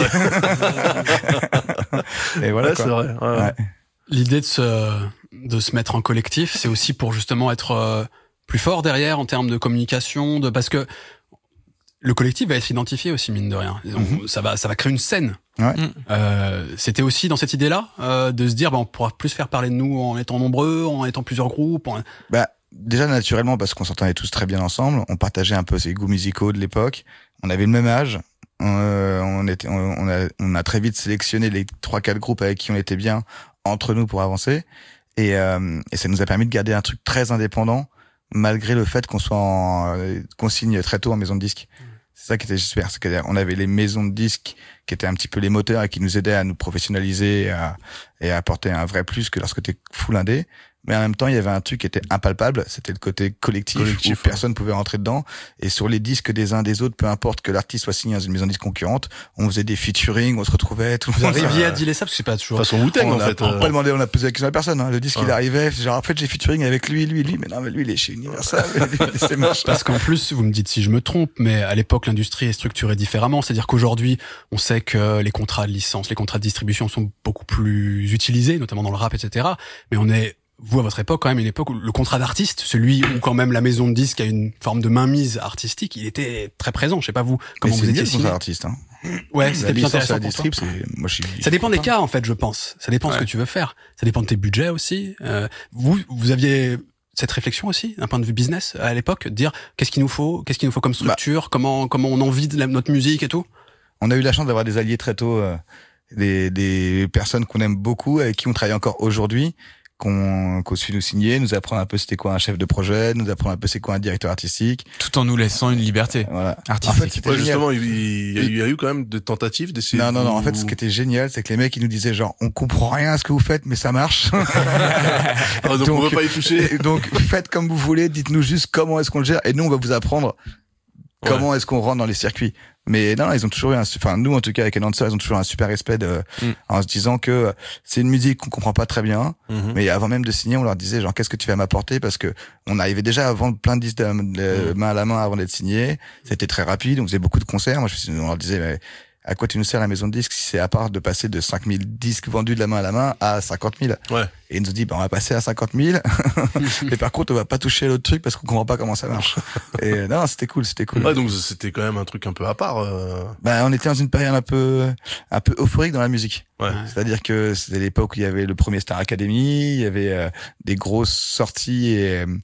Et voilà ouais, quoi. C'est vrai. Ouais. L'idée de se mettre en collectif, c'est aussi pour justement être plus fort derrière en termes de communication, parce que le collectif va être identifié aussi mine de rien. Ça va créer une scène. Ouais. C'était aussi dans cette idée-là de se dire on pourra plus faire parler de nous en étant nombreux, en étant plusieurs groupes. Déjà naturellement parce qu'on s'entendait tous très bien ensemble, on partageait un peu ses goûts musicaux de l'époque, on avait le même âge. On a très vite sélectionné les 3-4 groupes avec qui on était bien entre nous pour avancer et ça nous a permis de garder un truc très indépendant malgré le fait qu'on signe très tôt en maison de disques. C'est ça qui était super, c'est qu'on avait les maisons de disques qui étaient un petit peu les moteurs et qui nous aidaient à nous professionnaliser et à apporter un vrai plus que lorsque t'es full indé. Mais en même temps, il y avait un truc qui était impalpable, c'était le côté collectif où personne pouvait rentrer dedans. Et sur les disques des uns des autres, peu importe que l'artiste soit signé dans une maison de disques concurrente, on faisait des featuring, on se retrouvait, tout le monde. Vous arriviez à dealer ça parce que c'est pas toujours. Façon Wu-Tang en fait. On a posé la question à personne. Le disque il arrivait, genre en fait j'ai featuring avec lui, mais non mais lui il est chez Universal, c'est moche. Parce qu'en plus, vous me dites si je me trompe, mais à l'époque l'industrie est structurée différemment. C'est-à-dire qu'aujourd'hui, on sait que les contrats de licence, les contrats de distribution sont beaucoup plus utilisés, notamment dans le rap, etc. Mais vous, à votre époque, quand même, une époque où le contrat d'artiste, celui où quand même la maison de disques a une forme de mainmise artistique, il était très présent. Je sais pas vous, comment vous étiez signé. C'est artiste, hein. Ouais, c'était plus intéressant la pour toi. Ça dépend des cas, en fait, je pense. Ça dépend de ce que tu veux faire. Ça dépend de tes budgets aussi. Vous aviez cette réflexion aussi, d'un point de vue business, à l'époque, de dire qu'est-ce qu'il nous faut comme structure, comment on en vit notre musique et tout. On a eu la chance d'avoir des alliés très tôt, des personnes qu'on aime beaucoup, avec qui on travaille encore aujourd'hui, qu'on suit nous signer, nous apprendre un peu c'était quoi un chef de projet, nous apprendre un peu c'est quoi un directeur artistique, tout en nous laissant une liberté artistique. En fait, c'était justement, il y a eu quand même des tentatives d'essayer. Non. En fait, ce qui était génial, c'est que les mecs ils nous disaient genre on comprend rien à ce que vous faites, mais ça marche. Donc on veut pas y toucher. Donc faites comme vous voulez, dites-nous juste comment est-ce qu'on le gère, et nous on va vous apprendre comment est-ce qu'on rentre dans les circuits. Mais non, ils ont toujours eu nous en tout cas avec Enhancer, ils ont toujours un super respect en se disant que c'est une musique qu'on comprend pas très bien, mais avant même de signer, on leur disait genre qu'est-ce que tu vas m'apporter, parce que on arrivait déjà à vendre plein de disques main à la main avant d'être signé. C'était très rapide, on faisait beaucoup de concerts. On leur disait mais à quoi tu nous sers la maison de disques si c'est à part de passer de 5000 disques vendus de la main à la main à 50 000. Ouais. Et ils nous ont dit, on va passer à 50 000. Mais par contre, on va pas toucher l'autre truc parce qu'on comprend pas comment ça marche. Et non, c'était cool. Ouais, donc c'était quand même un truc un peu à part. On était dans une période un peu euphorique dans la musique. Ouais. C'est-à-dire que c'était l'époque où il y avait le premier Star Academy, il y avait des grosses sorties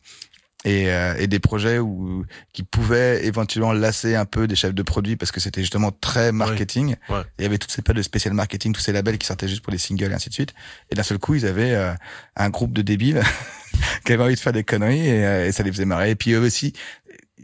et des projets qui pouvaient éventuellement lasser un peu des chefs de produits parce que c'était justement très marketing. Ouais. Il y avait toutes ces paires de spécial marketing, tous ces labels qui sortaient juste pour les singles et ainsi de suite. Et d'un seul coup, ils avaient un groupe de débiles qui avaient envie de faire des conneries et ça les faisait marrer. Et puis eux aussi,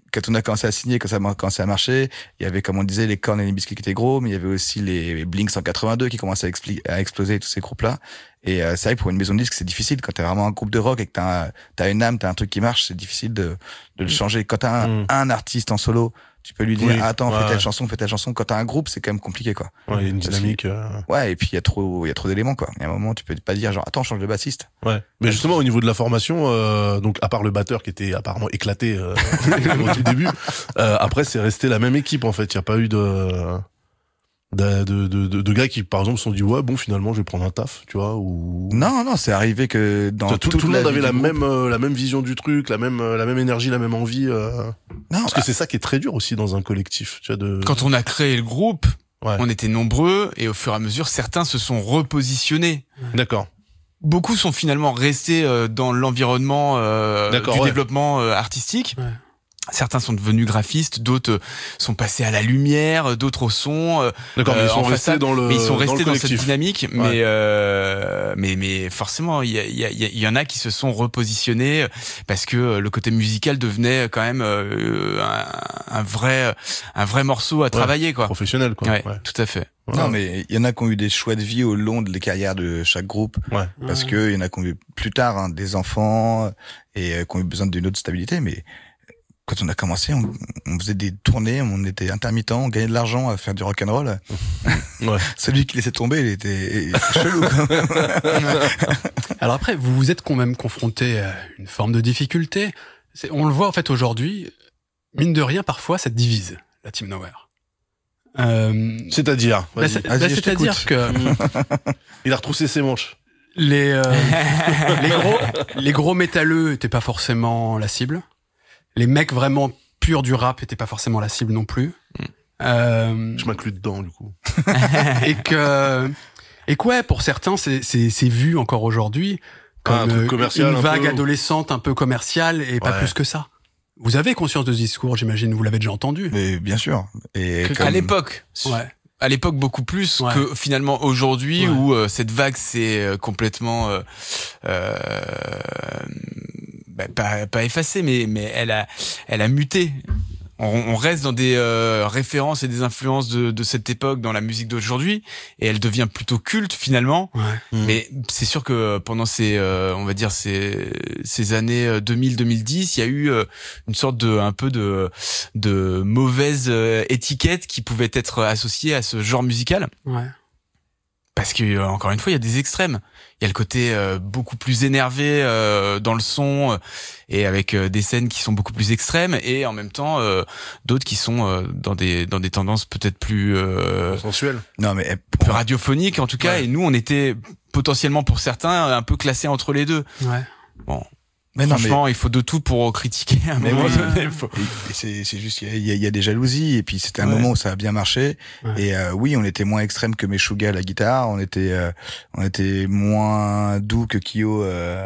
quand on a commencé à signer, quand ça a commencé à marcher, il y avait, comme on disait, les Korn et les Limp Bizkit qui étaient gros, mais il y avait aussi les Blink 182 qui commençaient à exploser, tous ces groupes-là. Et c'est vrai que pour une maison de disques, c'est difficile. Quand t'es vraiment un groupe de rock et que t'as une âme, t'as un truc qui marche, c'est difficile de le changer. Quand t'as un artiste en solo, tu peux lui dire, attends, fais telle chanson. Quand t'as un groupe, c'est quand même compliqué, quoi. Ouais, il y a une dynamique. Ouais, et puis il y a trop d'éléments, quoi. Il y a un moment, tu peux pas dire, genre, attends, change de bassiste. Ouais. Mais justement, au niveau de la formation, donc, à part le batteur qui était apparemment éclaté, au tout début, après, c'est resté la même équipe, en fait. Il y a pas eu de gars qui, par exemple, se sont dit, ouais, bon, finalement, je vais prendre un taf, tu vois, ou... Non, c'est arrivé que dans tout le monde avait la même vision du truc, la même énergie, la même envie, Non. Parce que c'est ça qui est très dur aussi dans un collectif, tu vois, Quand on a créé le groupe, on était nombreux, et au fur et à mesure, certains se sont repositionnés. D'accord. Beaucoup sont finalement restés dans l'environnement du développement artistique. Ouais. Certains sont devenus graphistes, d'autres sont passés à la lumière, d'autres au son. D'accord, mais ils sont restés dans cette dynamique. Ouais. Mais forcément, il y en a qui se sont repositionnés parce que le côté musical devenait quand même un vrai morceau à travailler, quoi. Professionnel, quoi. Ouais. Tout à fait. Voilà. Non, mais il y en a qui ont eu des choix de vie au long de les carrières de chaque groupe. Ouais. Parce que il y en a qui ont eu plus tard des enfants et qui ont eu besoin d'une autre stabilité, mais quand on a commencé, on faisait des tournées, on était intermittent, on gagnait de l'argent à faire du rock'n'roll. Ouais. Celui qui laissait tomber, il était chelou quand même. Alors après, vous vous êtes quand même confronté à une forme de difficulté. On le voit en fait aujourd'hui, mine de rien, parfois, ça divise, la Team Nowhere. C'est-à-dire c'est-à-dire que... Il a retroussé ses manches. Les gros métalleux étaient pas forcément la cible. Les mecs vraiment purs du rap étaient pas forcément la cible non plus. Je m'inclus dedans, du coup. et quoi, pour certains, c'est vu encore aujourd'hui comme une vague adolescente un peu commerciale et pas plus que ça. Vous avez conscience de ce discours, j'imagine, vous l'avez déjà entendu. Mais bien sûr. À l'époque. Ouais. À l'époque, beaucoup plus que finalement aujourd'hui où cette vague s'est complètement pas effacée, mais elle a muté. On reste dans des références et des influences de cette époque dans la musique d'aujourd'hui, et elle devient plutôt culte finalement. Ouais. Mais c'est sûr que pendant ces années 2000-2010, il y a eu une sorte de mauvaise étiquette qui pouvait être associée à ce genre musical. Ouais. Parce que encore une fois, il y a des extrêmes. Il y a le côté beaucoup plus énervé dans le son et avec des scènes qui sont beaucoup plus extrêmes, et en même temps d'autres qui sont dans des tendances peut-être plus sensuelles. Non, mais plus radiophoniques en tout cas. Ouais. Et nous, on était potentiellement pour certains un peu classés entre les deux. Ouais. Bon. Mais franchement, il faut de tout pour critiquer à un moment donné. C'est juste, il y a des jalousies, et puis c'était un moment où ça a bien marché. Ouais. Et oui, on était moins extrême que Meshuggah à la guitare, on était moins doux que Kyo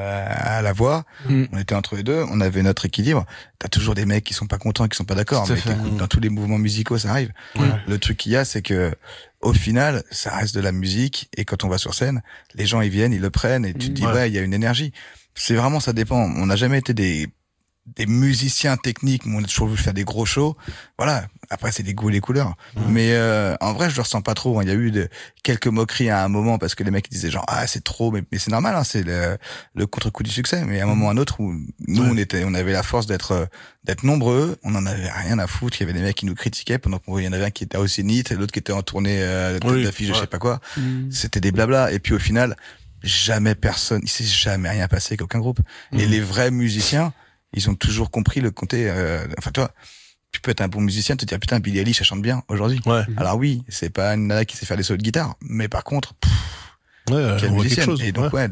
à la voix. On était entre les deux, on avait notre équilibre. T'as toujours des mecs qui sont pas contents, qui sont pas d'accord, mais dans tous les mouvements musicaux, ça arrive. Ouais. Le truc qu'il y a, c'est que au final, ça reste de la musique, et quand on va sur scène, les gens ils viennent, ils le prennent, et tu te dis il y a une énergie. C'est vraiment, ça dépend. On n'a jamais été des musiciens techniques, mais on a toujours voulu faire des gros shows. Voilà. Après, c'est les goûts et les couleurs. Mais en vrai, je le ressens pas trop. Il y a eu quelques moqueries à un moment parce que les mecs disaient genre c'est trop, mais c'est normal. Hein, c'est le contre-coup du succès. Mais à un moment ou à un autre où nous on avait la force d'être nombreux. On en avait rien à foutre. Il y avait des mecs qui nous critiquaient pendant qu'il y en avait un qui était au Zénith et l'autre qui était en tournée d'affiche, je sais pas quoi. C'était des blabla. Et puis au final, il s'est jamais rien passé avec aucun groupe. Et les vrais musiciens, ils ont toujours compris le côté, enfin, toi, tu peux être un bon musicien, te dire, putain, Billie Eilish, elle chante bien aujourd'hui. Ouais. Alors oui, c'est pas une nana qui sait faire des solos de guitare, mais par contre, quelle musicienne. Chose, et donc,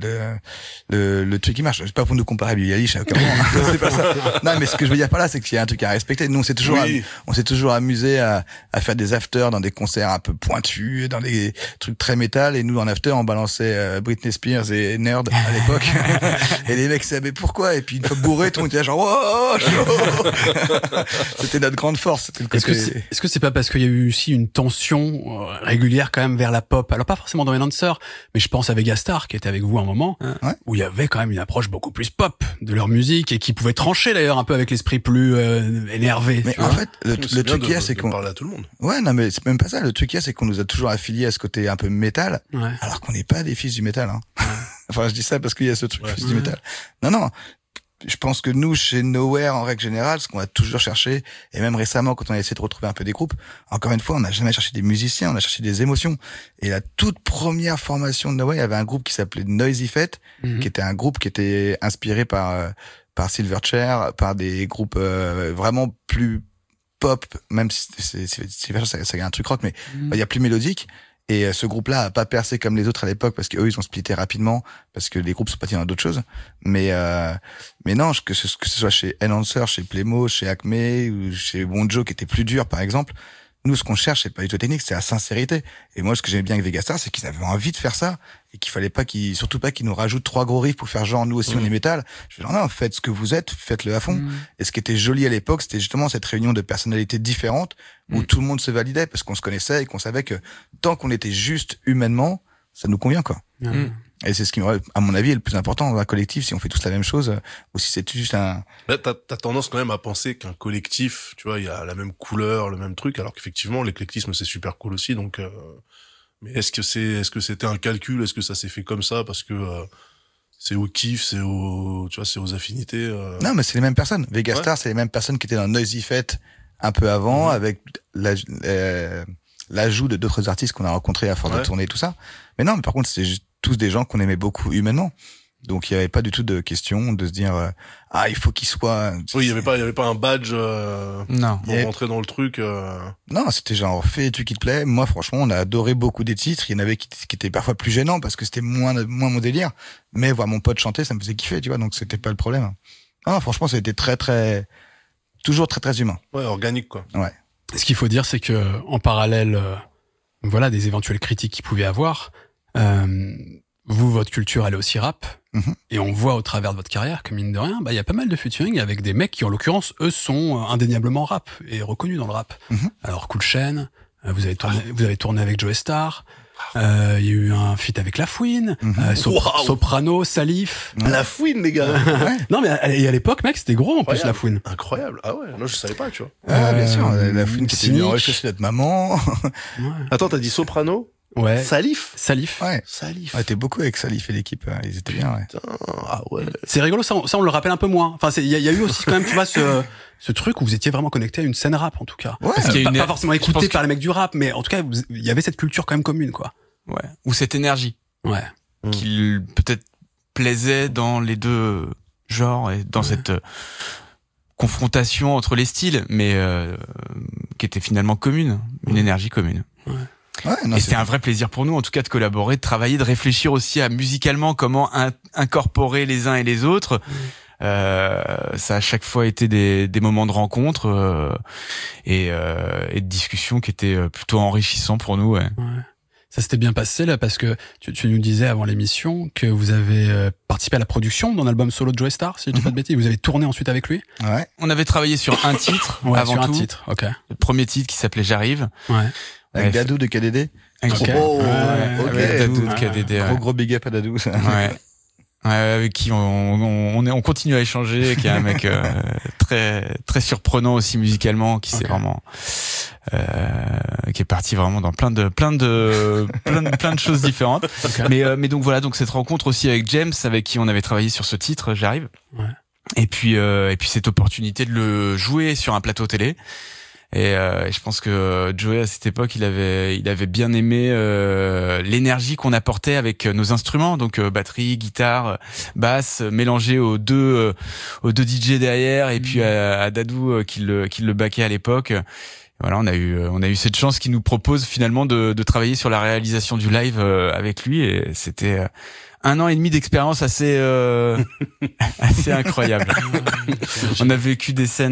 le truc qui marche. C'est pas pour nous comparer à Billie Eilish, à aucun moment. C'est pas ça. Non, mais ce que je veux dire par là, c'est qu'il y a un truc à respecter. Nous, on s'est toujours amusé à faire des afters dans des concerts un peu pointus, dans des trucs très métal, et nous, en after, on balançait Britney Spears et Nerd à l'époque. Et les mecs savaient pourquoi, et puis une fois bourré, tout le monde était genre, oh, chaud. C'était notre grande force. C'était le côté... Est-ce que c'est pas parce qu'il y a eu aussi une tension régulière quand même vers la pop? Alors pas forcément dans Enhancer, mais je je pense à Vegastar, qui était avec vous un moment, Ouais. où il y avait quand même une approche beaucoup plus pop de leur musique et qui pouvait trancher d'ailleurs un peu avec l'esprit plus énervé. Mais tu en vois. fait, le C'est bien truc qu'il y a, c'est de qu'on... parler à tout le monde. Ouais, non, mais c'est même pas ça. Le truc qu'il y a, c'est qu'on nous a toujours affiliés à ce côté un peu métal, Ouais. alors qu'on n'est pas des fils du métal. Hein. Enfin, je dis ça parce qu'il y a ce truc Ouais, fils c'est du vrai. métal. Non. Je pense que nous, chez Nowhere, en règle générale, ce qu'on a toujours cherché, et même récemment, quand on a essayé de retrouver un peu des groupes, encore une fois, on n'a jamais cherché des musiciens, on a cherché des émotions. Et la toute première formation de Nowhere, il y avait un groupe qui s'appelait Noisy Fête, Mhm. qui était un groupe qui était inspiré par Silverchair, par des groupes vraiment plus pop, même si Silverchair, ça y a un truc rock, mais il y a plus mélodique. Et ce groupe-là a pas percé comme les autres à l'époque parce qu'eux ils ont splitté rapidement parce que les groupes sont partis dans d'autres choses. Mais non, que ce soit chez Enhancer, chez Playmo, chez Acme ou chez Wonjo qui était plus dur par exemple. Nous, ce qu'on cherche, c'est pas du tout technique, c'est la sincérité. Et moi, ce que j'aimais bien avec Vegastar, c'est qu'ils avaient envie de faire ça et qu'il fallait pas surtout pas qu'ils nous rajoutent 3 gros riffs pour faire genre nous aussi on est métal. Je dis non, faites ce que vous êtes, faites-le à fond. Et ce qui était joli à l'époque, c'était justement cette réunion de personnalités différentes où tout le monde se validait parce qu'on se connaissait et qu'on savait que tant qu'on était juste humainement, ça nous convient quoi. Et c'est ce qui, à mon avis, est le plus important dans un collectif, si on fait tous la même chose, ou si c'est juste un... Là, t'as tendance quand même à penser qu'un collectif, tu vois, il y a la même couleur, le même truc, alors qu'effectivement, l'éclectisme, c'est super cool aussi, donc, mais est-ce que c'était un calcul? Est-ce que ça s'est fait comme ça? Parce que, c'est au kiff, c'est aux affinités, Non, mais c'est les mêmes personnes. Vegastar, c'est les mêmes personnes qui étaient dans Noisy Fête un peu avant, avec l'ajout de d'autres artistes qu'on a rencontrés à force de tourner et tout ça. Mais non, mais par contre, c'est juste tous des gens qu'on aimait beaucoup humainement. Donc il y avait pas du tout de question de se dire il faut qu'il soit. Oui, il y avait pas un badge Non. pour rentrer dans le truc. Non, c'était genre fais tu qui te plaît. Moi franchement, on a adoré beaucoup des titres. Il y en avait qui étaient parfois plus gênants parce que c'était moins mon délire. Mais voir mon pote chanter, ça me faisait kiffer, tu vois. Donc c'était pas le problème. Non, franchement, ça a été toujours très humain. Ouais, organique quoi. Ouais. Ce qu'il faut dire, c'est que en parallèle, voilà, des éventuelles critiques qu'il pouvait avoir, vous, votre culture, elle est aussi rap. Et on voit au travers de votre carrière que mine de rien, il y a pas mal de featuring avec des mecs qui, en l'occurrence, eux, sont indéniablement rap et reconnus dans le rap. Alors, Cool Chain, vous avez tourné avec Joe Star. Il y a eu un feat avec La Fouine, Wow. Soprano, Salif. La fouine, les gars. Non, mais et à l'époque, mec, c'était gros en plus, La Fouine. Incroyable. Ah ouais, non, je savais pas, tu vois. Ah, bien sûr, la fouine qui était venue Cynique. enregistrer chez notre maman. Attends, t'as dit Soprano? Ouais. Salif? Salif. Ouais. Salif. Ouais, t'es beaucoup avec Salif et l'équipe, ils étaient bien, ouais. Putain, ah ouais. C'est rigolo, ça on le rappelle un peu moins. Enfin, il y a eu aussi quand même, tu vois, ce truc où vous étiez vraiment connecté à une scène rap, en tout cas. Ouais. Parce qu'il y a Pas forcément je pense écouté que- par les mecs du rap, mais en tout cas, il y avait cette culture quand même commune, quoi. Ouais. Ou cette énergie Ouais. qui peut-être plaisait dans les deux genres et dans cette confrontation entre les styles, mais qui était finalement commune, une énergie commune. Ouais, non, Et c'était un vrai plaisir pour nous, en tout cas, de collaborer, de travailler, de réfléchir aussi à musicalement comment incorporer les uns et les autres. Ça a à chaque fois été des moments de rencontre et de discussion qui étaient plutôt enrichissants pour nous. Ouais. Ça s'était bien passé là parce que tu nous disais avant l'émission que vous avez participé à la production d'un album solo de Joe Star, si je dis pas de bêtises. Vous avez tourné ensuite avec lui. Ouais. On avait travaillé sur un titre avant sur tout, un titre. Ok. le premier titre qui s'appelait J'arrive. Ouais. Avec Dadou de KDD. Avec, Ok. Oh, Ouais, ok. avec Dadou de Ouais. KDD. Gros big up à Dadou, ça. Ouais. Ouais, avec qui on continue à échanger, qui est un mec très très surprenant aussi musicalement, qui s'est vraiment qui est parti vraiment dans plein de choses différentes. Mais donc voilà, donc cette rencontre aussi avec James, avec qui on avait travaillé sur ce titre, J'arrive. Ouais. Et puis cette opportunité de le jouer sur un plateau télé. Et je pense que Joey à cette époque il avait bien aimé l'énergie qu'on apportait avec nos instruments, donc batterie, guitare, basse, mélangée aux deux DJ derrière et puis à Dadou qui le backait à l'époque. Voilà, on a eu cette chance qu'il nous propose finalement de travailler sur la réalisation du live avec lui, et c'était 1 an et demi d'expérience assez incroyable. On a vécu des scènes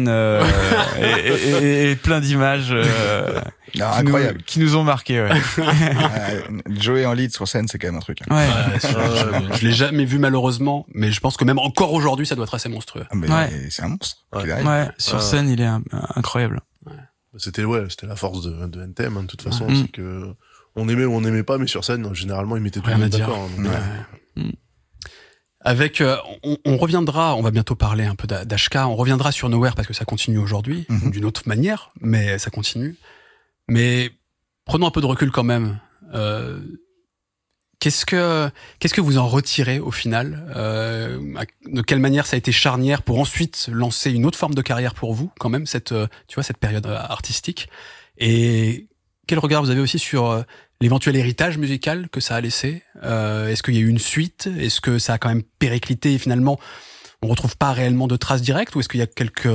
et plein d'images Incroyable. qui nous ont marqué. Ouais. Joey en lead sur scène, c'est quand même un truc. Hein. Ouais. Je l'ai jamais vu malheureusement, mais je pense que même encore aujourd'hui, ça doit être assez monstrueux. Ah, mais Ouais. c'est un monstre. Ouais. qu'il arrive. Ouais, sur scène, il est incroyable. C'était la force de NTM, hein, de toute façon, Ouais. c'est que on aimait ou on n'aimait pas, mais sur scène, généralement, ils mettaient tout le Rien à monde dire. d'accord. Donc, Avec, on reviendra, on va bientôt parler un peu d'HK, on reviendra sur Nowhere parce que ça continue aujourd'hui, d'une autre manière, mais ça continue. Mais prenons un peu de recul quand même. Qu'est-ce que vous en retirez au final? De quelle manière ça a été charnière pour ensuite lancer une autre forme de carrière pour vous, quand même, cette période artistique? Et quel regard vous avez aussi sur l'éventuel héritage musical que ça a laissé? Est-ce qu'il y a eu une suite? Est-ce que ça a quand même périclité et finalement on retrouve pas réellement de traces directes? Ou est-ce qu'il y a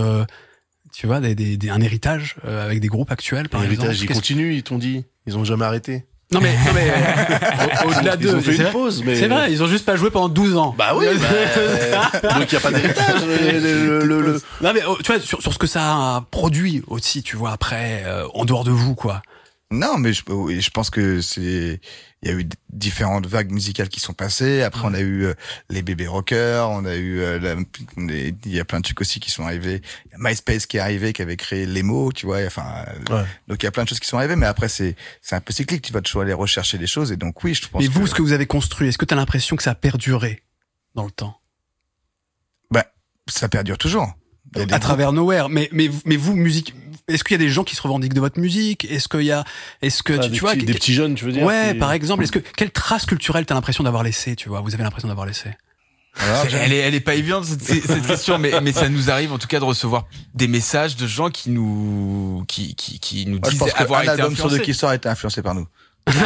un héritage avec des groupes actuels, par exemple? L'héritage, ils continuent, ils t'ont dit. Ils ont jamais arrêté. Non mais au-delà Ils ont fait une pause, mais... C'est vrai, ils ont juste pas joué pendant 12 ans. Bah oui, donc il y a pas d'héritage. Non mais tu vois, sur ce que ça a produit aussi, tu vois, après, en dehors de vous, quoi. Non, mais je pense que il y a eu différentes vagues musicales qui sont passées. Après, on a eu les bébés rockers, on a eu, il y a plein de trucs aussi qui sont arrivés. Il y a MySpace qui est arrivé, qui avait créé l'emo, tu vois. Enfin, donc il y a plein de choses qui sont arrivées. Mais après, c'est un peu cyclique. Tu vas toujours aller rechercher des choses. Et donc oui, je pense. Mais vous, ce que vous avez construit, est-ce que tu as l'impression que ça a perduré dans le temps? Ben, ça perdure toujours. À travers Nowhere. Mais vous, musique. Est-ce qu'il y a des gens qui se revendiquent de votre musique? Est-ce que tu vois, des petits jeunes, tu veux dire? Ouais, par exemple. Quelle trace culturelle t'as l'impression d'avoir laissé, tu vois? Vous avez l'impression d'avoir laissé? Alors, elle est pas évidente cette question, mais ça nous arrive en tout cas de recevoir des messages de gens qui nous disent avoir été album sur influencés. de qui sort a été influencé par nous.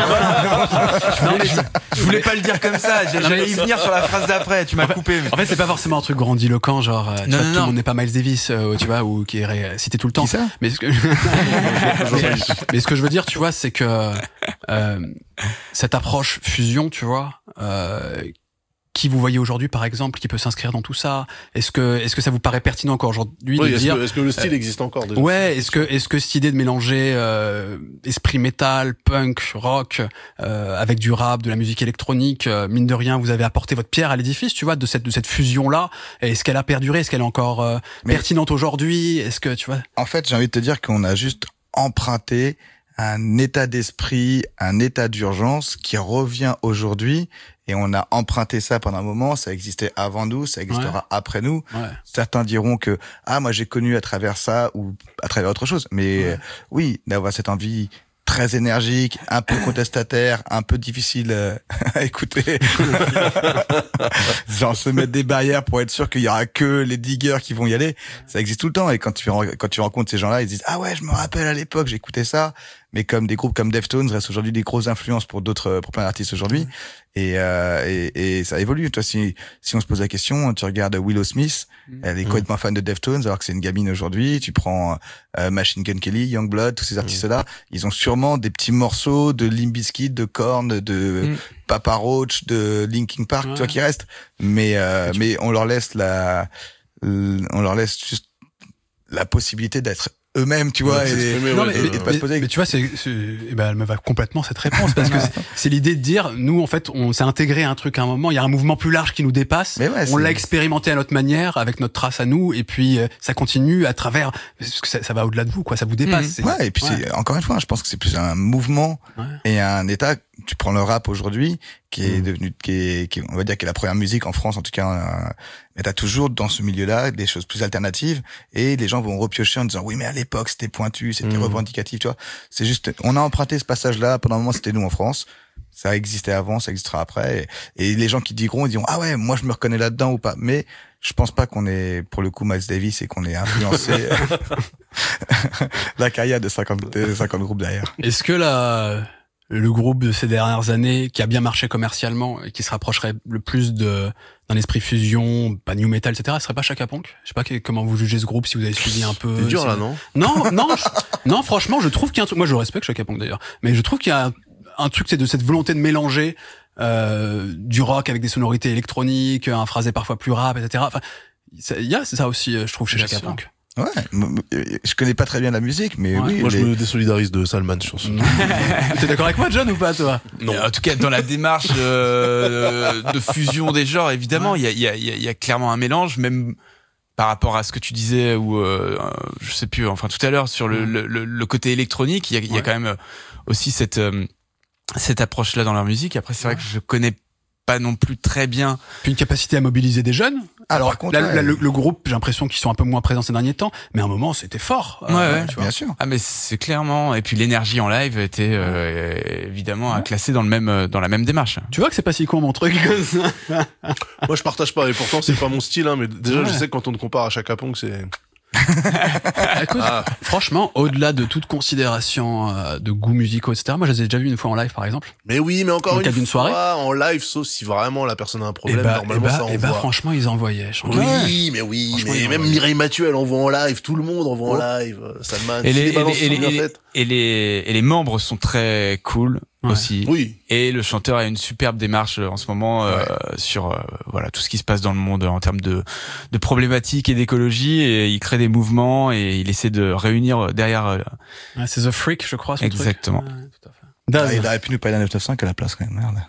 Je voulais pas le dire comme ça. J'allais y venir sur la phrase d'après. Tu m'as coupé. Mais... En fait, c'est pas forcément un truc grandiloquent, genre tout le monde n'est pas Miles Davis, tu vois, ou qui est cité tout le temps. Qui ça? Mais ce que je veux dire, tu vois, c'est que cette approche fusion, tu vois, qui vous voyez aujourd'hui, par exemple, qui peut s'inscrire dans tout ça? Est-ce que ça vous paraît pertinent encore aujourd'hui de dire? Est-ce que le style existe encore déjà? Ouais, est-ce que cette idée de mélanger esprit métal, punk, rock avec du rap, de la musique électronique, mine de rien, vous avez apporté votre pierre à l'édifice, tu vois, de cette fusion là. Est-ce qu'elle a perduré? Est-ce qu'elle est encore pertinente aujourd'hui? Est-ce que tu vois? En fait, j'ai envie de te dire qu'on a juste emprunté un état d'esprit, un état d'urgence qui revient aujourd'hui. Et on a emprunté ça pendant un moment, ça existait avant nous, ça existera après nous. Ouais. Certains diront que, moi j'ai connu à travers ça ou à travers autre chose. Mais oui, d'avoir cette envie très énergique, un peu contestataire, un peu difficile à écouter. Genre se mettre des barrières pour être sûr qu'il y aura que les diggers qui vont y aller. Ça existe tout le temps. Et quand tu rencontres ces gens-là, ils disent, ah ouais, je me rappelle à l'époque, j'écoutais ça. Mais comme des groupes comme Deftones restent aujourd'hui des grosses influences pour plein d'artistes aujourd'hui. Et ça évolue. Toi, si on se pose la question, tu regardes Willow Smith, elle est complètement fan de Deftones alors que c'est une gamine aujourd'hui. Tu prends Machine Gun Kelly, Youngblood, tous ces artistes-là, ils ont sûrement des petits morceaux de Limp Bizkit, de Korn, de Papa Roach, de Linkin Park, tu vois, qui restent. Mais on leur laisse juste la possibilité d'être eux-mêmes, tu vois, mais tu vois, elle me va complètement cette réponse parce que c'est l'idée de dire, nous, en fait, on s'est intégré à un truc à un moment, il y a un mouvement plus large qui nous dépasse, on l'a expérimenté à notre manière, avec notre trace à nous, et puis ça continue à travers, parce que ça va au-delà de vous, quoi, ça vous dépasse. Et puis encore une fois, je pense que c'est plus un mouvement et un état. Tu prends le rap aujourd'hui, qui est devenu, on va dire, qui est la première musique en France, en tout cas, mais t'as toujours dans ce milieu-là des choses plus alternatives, et les gens vont repiocher en disant, oui, mais à l'époque, c'était pointu, c'était revendicatif, tu vois. C'est juste, on a emprunté ce passage-là, pendant un moment, c'était nous en France. Ça existait avant, ça existera après, et les gens qui diront, ils diront, ah ouais, moi, je me reconnais là-dedans ou pas. Mais je pense pas qu'on est, pour le coup, Miles Davis, et qu'on ait influencé la carrière de 50 groupes derrière. Est-ce que le groupe de ces dernières années qui a bien marché commercialement et qui se rapprocherait le plus d'un esprit fusion, pas new metal, etc., ce serait pas Chaka Ponk? Je sais pas comment vous jugez ce groupe, si vous avez suivi un peu. C'est dur là, non? Non, franchement, je trouve qu'il y a un truc, moi je respecte Chaka Ponk d'ailleurs, mais je trouve qu'il y a un truc, c'est de cette volonté de mélanger du rock avec des sonorités électroniques, un phrasé parfois plus rap, etc. Enfin, il y a ça aussi, je trouve, chez Chaka Ponk. Ouais, je connais pas très bien la musique, mais oui. Moi, je me désolidarise de Salman sur ce. T'es d'accord avec moi, John, ou pas, toi? Non. En tout cas, dans la démarche de fusion des genres, évidemment, il y a clairement un mélange, même par rapport à ce que tu disais, ou je sais plus, enfin tout à l'heure sur le côté électronique, il y a quand même aussi cette cette approche-là dans leur musique. Après, c'est vrai que je connais pas non plus très bien. Puis une capacité à mobiliser des jeunes. Alors par contre, là, le groupe, j'ai l'impression qu'ils sont un peu moins présents ces derniers temps, mais à un moment c'était fort. Ouais, tu vois. bien sûr. Ah, mais c'est clairement. Et puis l'énergie en live était évidemment à classer dans la même démarche. Tu vois que c'est pas si con mon truc comme ça. Moi, je partage pas, et pourtant, c'est pas mon style, hein, mais déjà, Ouais. je sais que quand on te compare à Chaka Ponk, c'est... Écoute, franchement, au-delà de toute considération de goûts musicaux, etc., moi je les ai déjà vus une fois en live par exemple. Mais oui, mais encore Dans le une cadre d'une soirée fois, en live, sauf si vraiment la personne a un problème, normalement, ça envoie. Franchement, ils envoyaient. Je trouve. Oui, mais oui, Franchement, mais ils même envoient. Mireille Mathieu, elle envoie en live, tout le monde envoie en live, Salman, Et si les, les balances sont bien et faites. les membres sont très cool Ouais. aussi. Oui. Et le chanteur a une superbe démarche en ce moment sur voilà tout ce qui se passe dans le monde en termes de problématiques et d'écologie, et il crée des mouvements et il essaie de réunir derrière Ouais, c'est The Freak, je crois. Son Exactement. Truc. Ouais, tout à fait. Daz. Il aurait pu nous parler d'un 995 à la place, quand même, merde.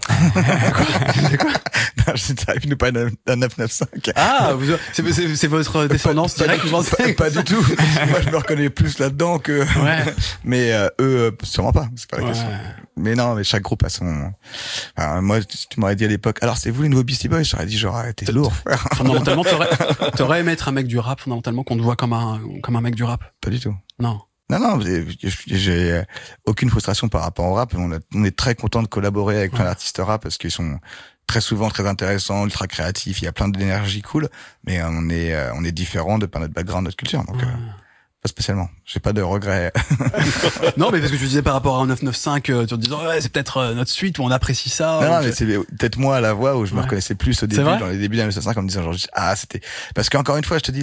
Non, je dis, il aurait pu nous parler d'un 995. Ah, c'est votre descendance directe, vous pensez? Pas du tout. Moi, je me reconnais plus là-dedans que... Ouais. Mais eux, sûrement pas. C'est pas la Ouais. question. Mais non, mais chaque groupe a son... Enfin, moi, tu m'aurais dit à l'époque, alors c'est vous les nouveaux Beastie Boys? J'aurais dit, genre, t'es lourd, frère. Fondamentalement, t'aurais aimé être un mec du rap, fondamentalement, qu'on te voit comme un mec du rap. Pas du tout. Non. Non, j'ai aucune frustration par rapport au rap. On est très content de collaborer avec plein d'artistes rap parce qu'ils sont très souvent très intéressants, ultra créatifs. Il y a plein d'énergie cool, mais on est différents de par notre background, notre culture. Donc, pas spécialement. J'ai pas de regrets. Non, mais parce que tu disais par rapport à un 995, tu te disais, ouais, c'est peut-être notre suite où on apprécie ça. Non, mais c'est peut-être moi à la voix où je me reconnaissais plus au début, vrai dans les débuts d'un 995, en me disant genre, c'était, parce qu'encore une fois, je te dis,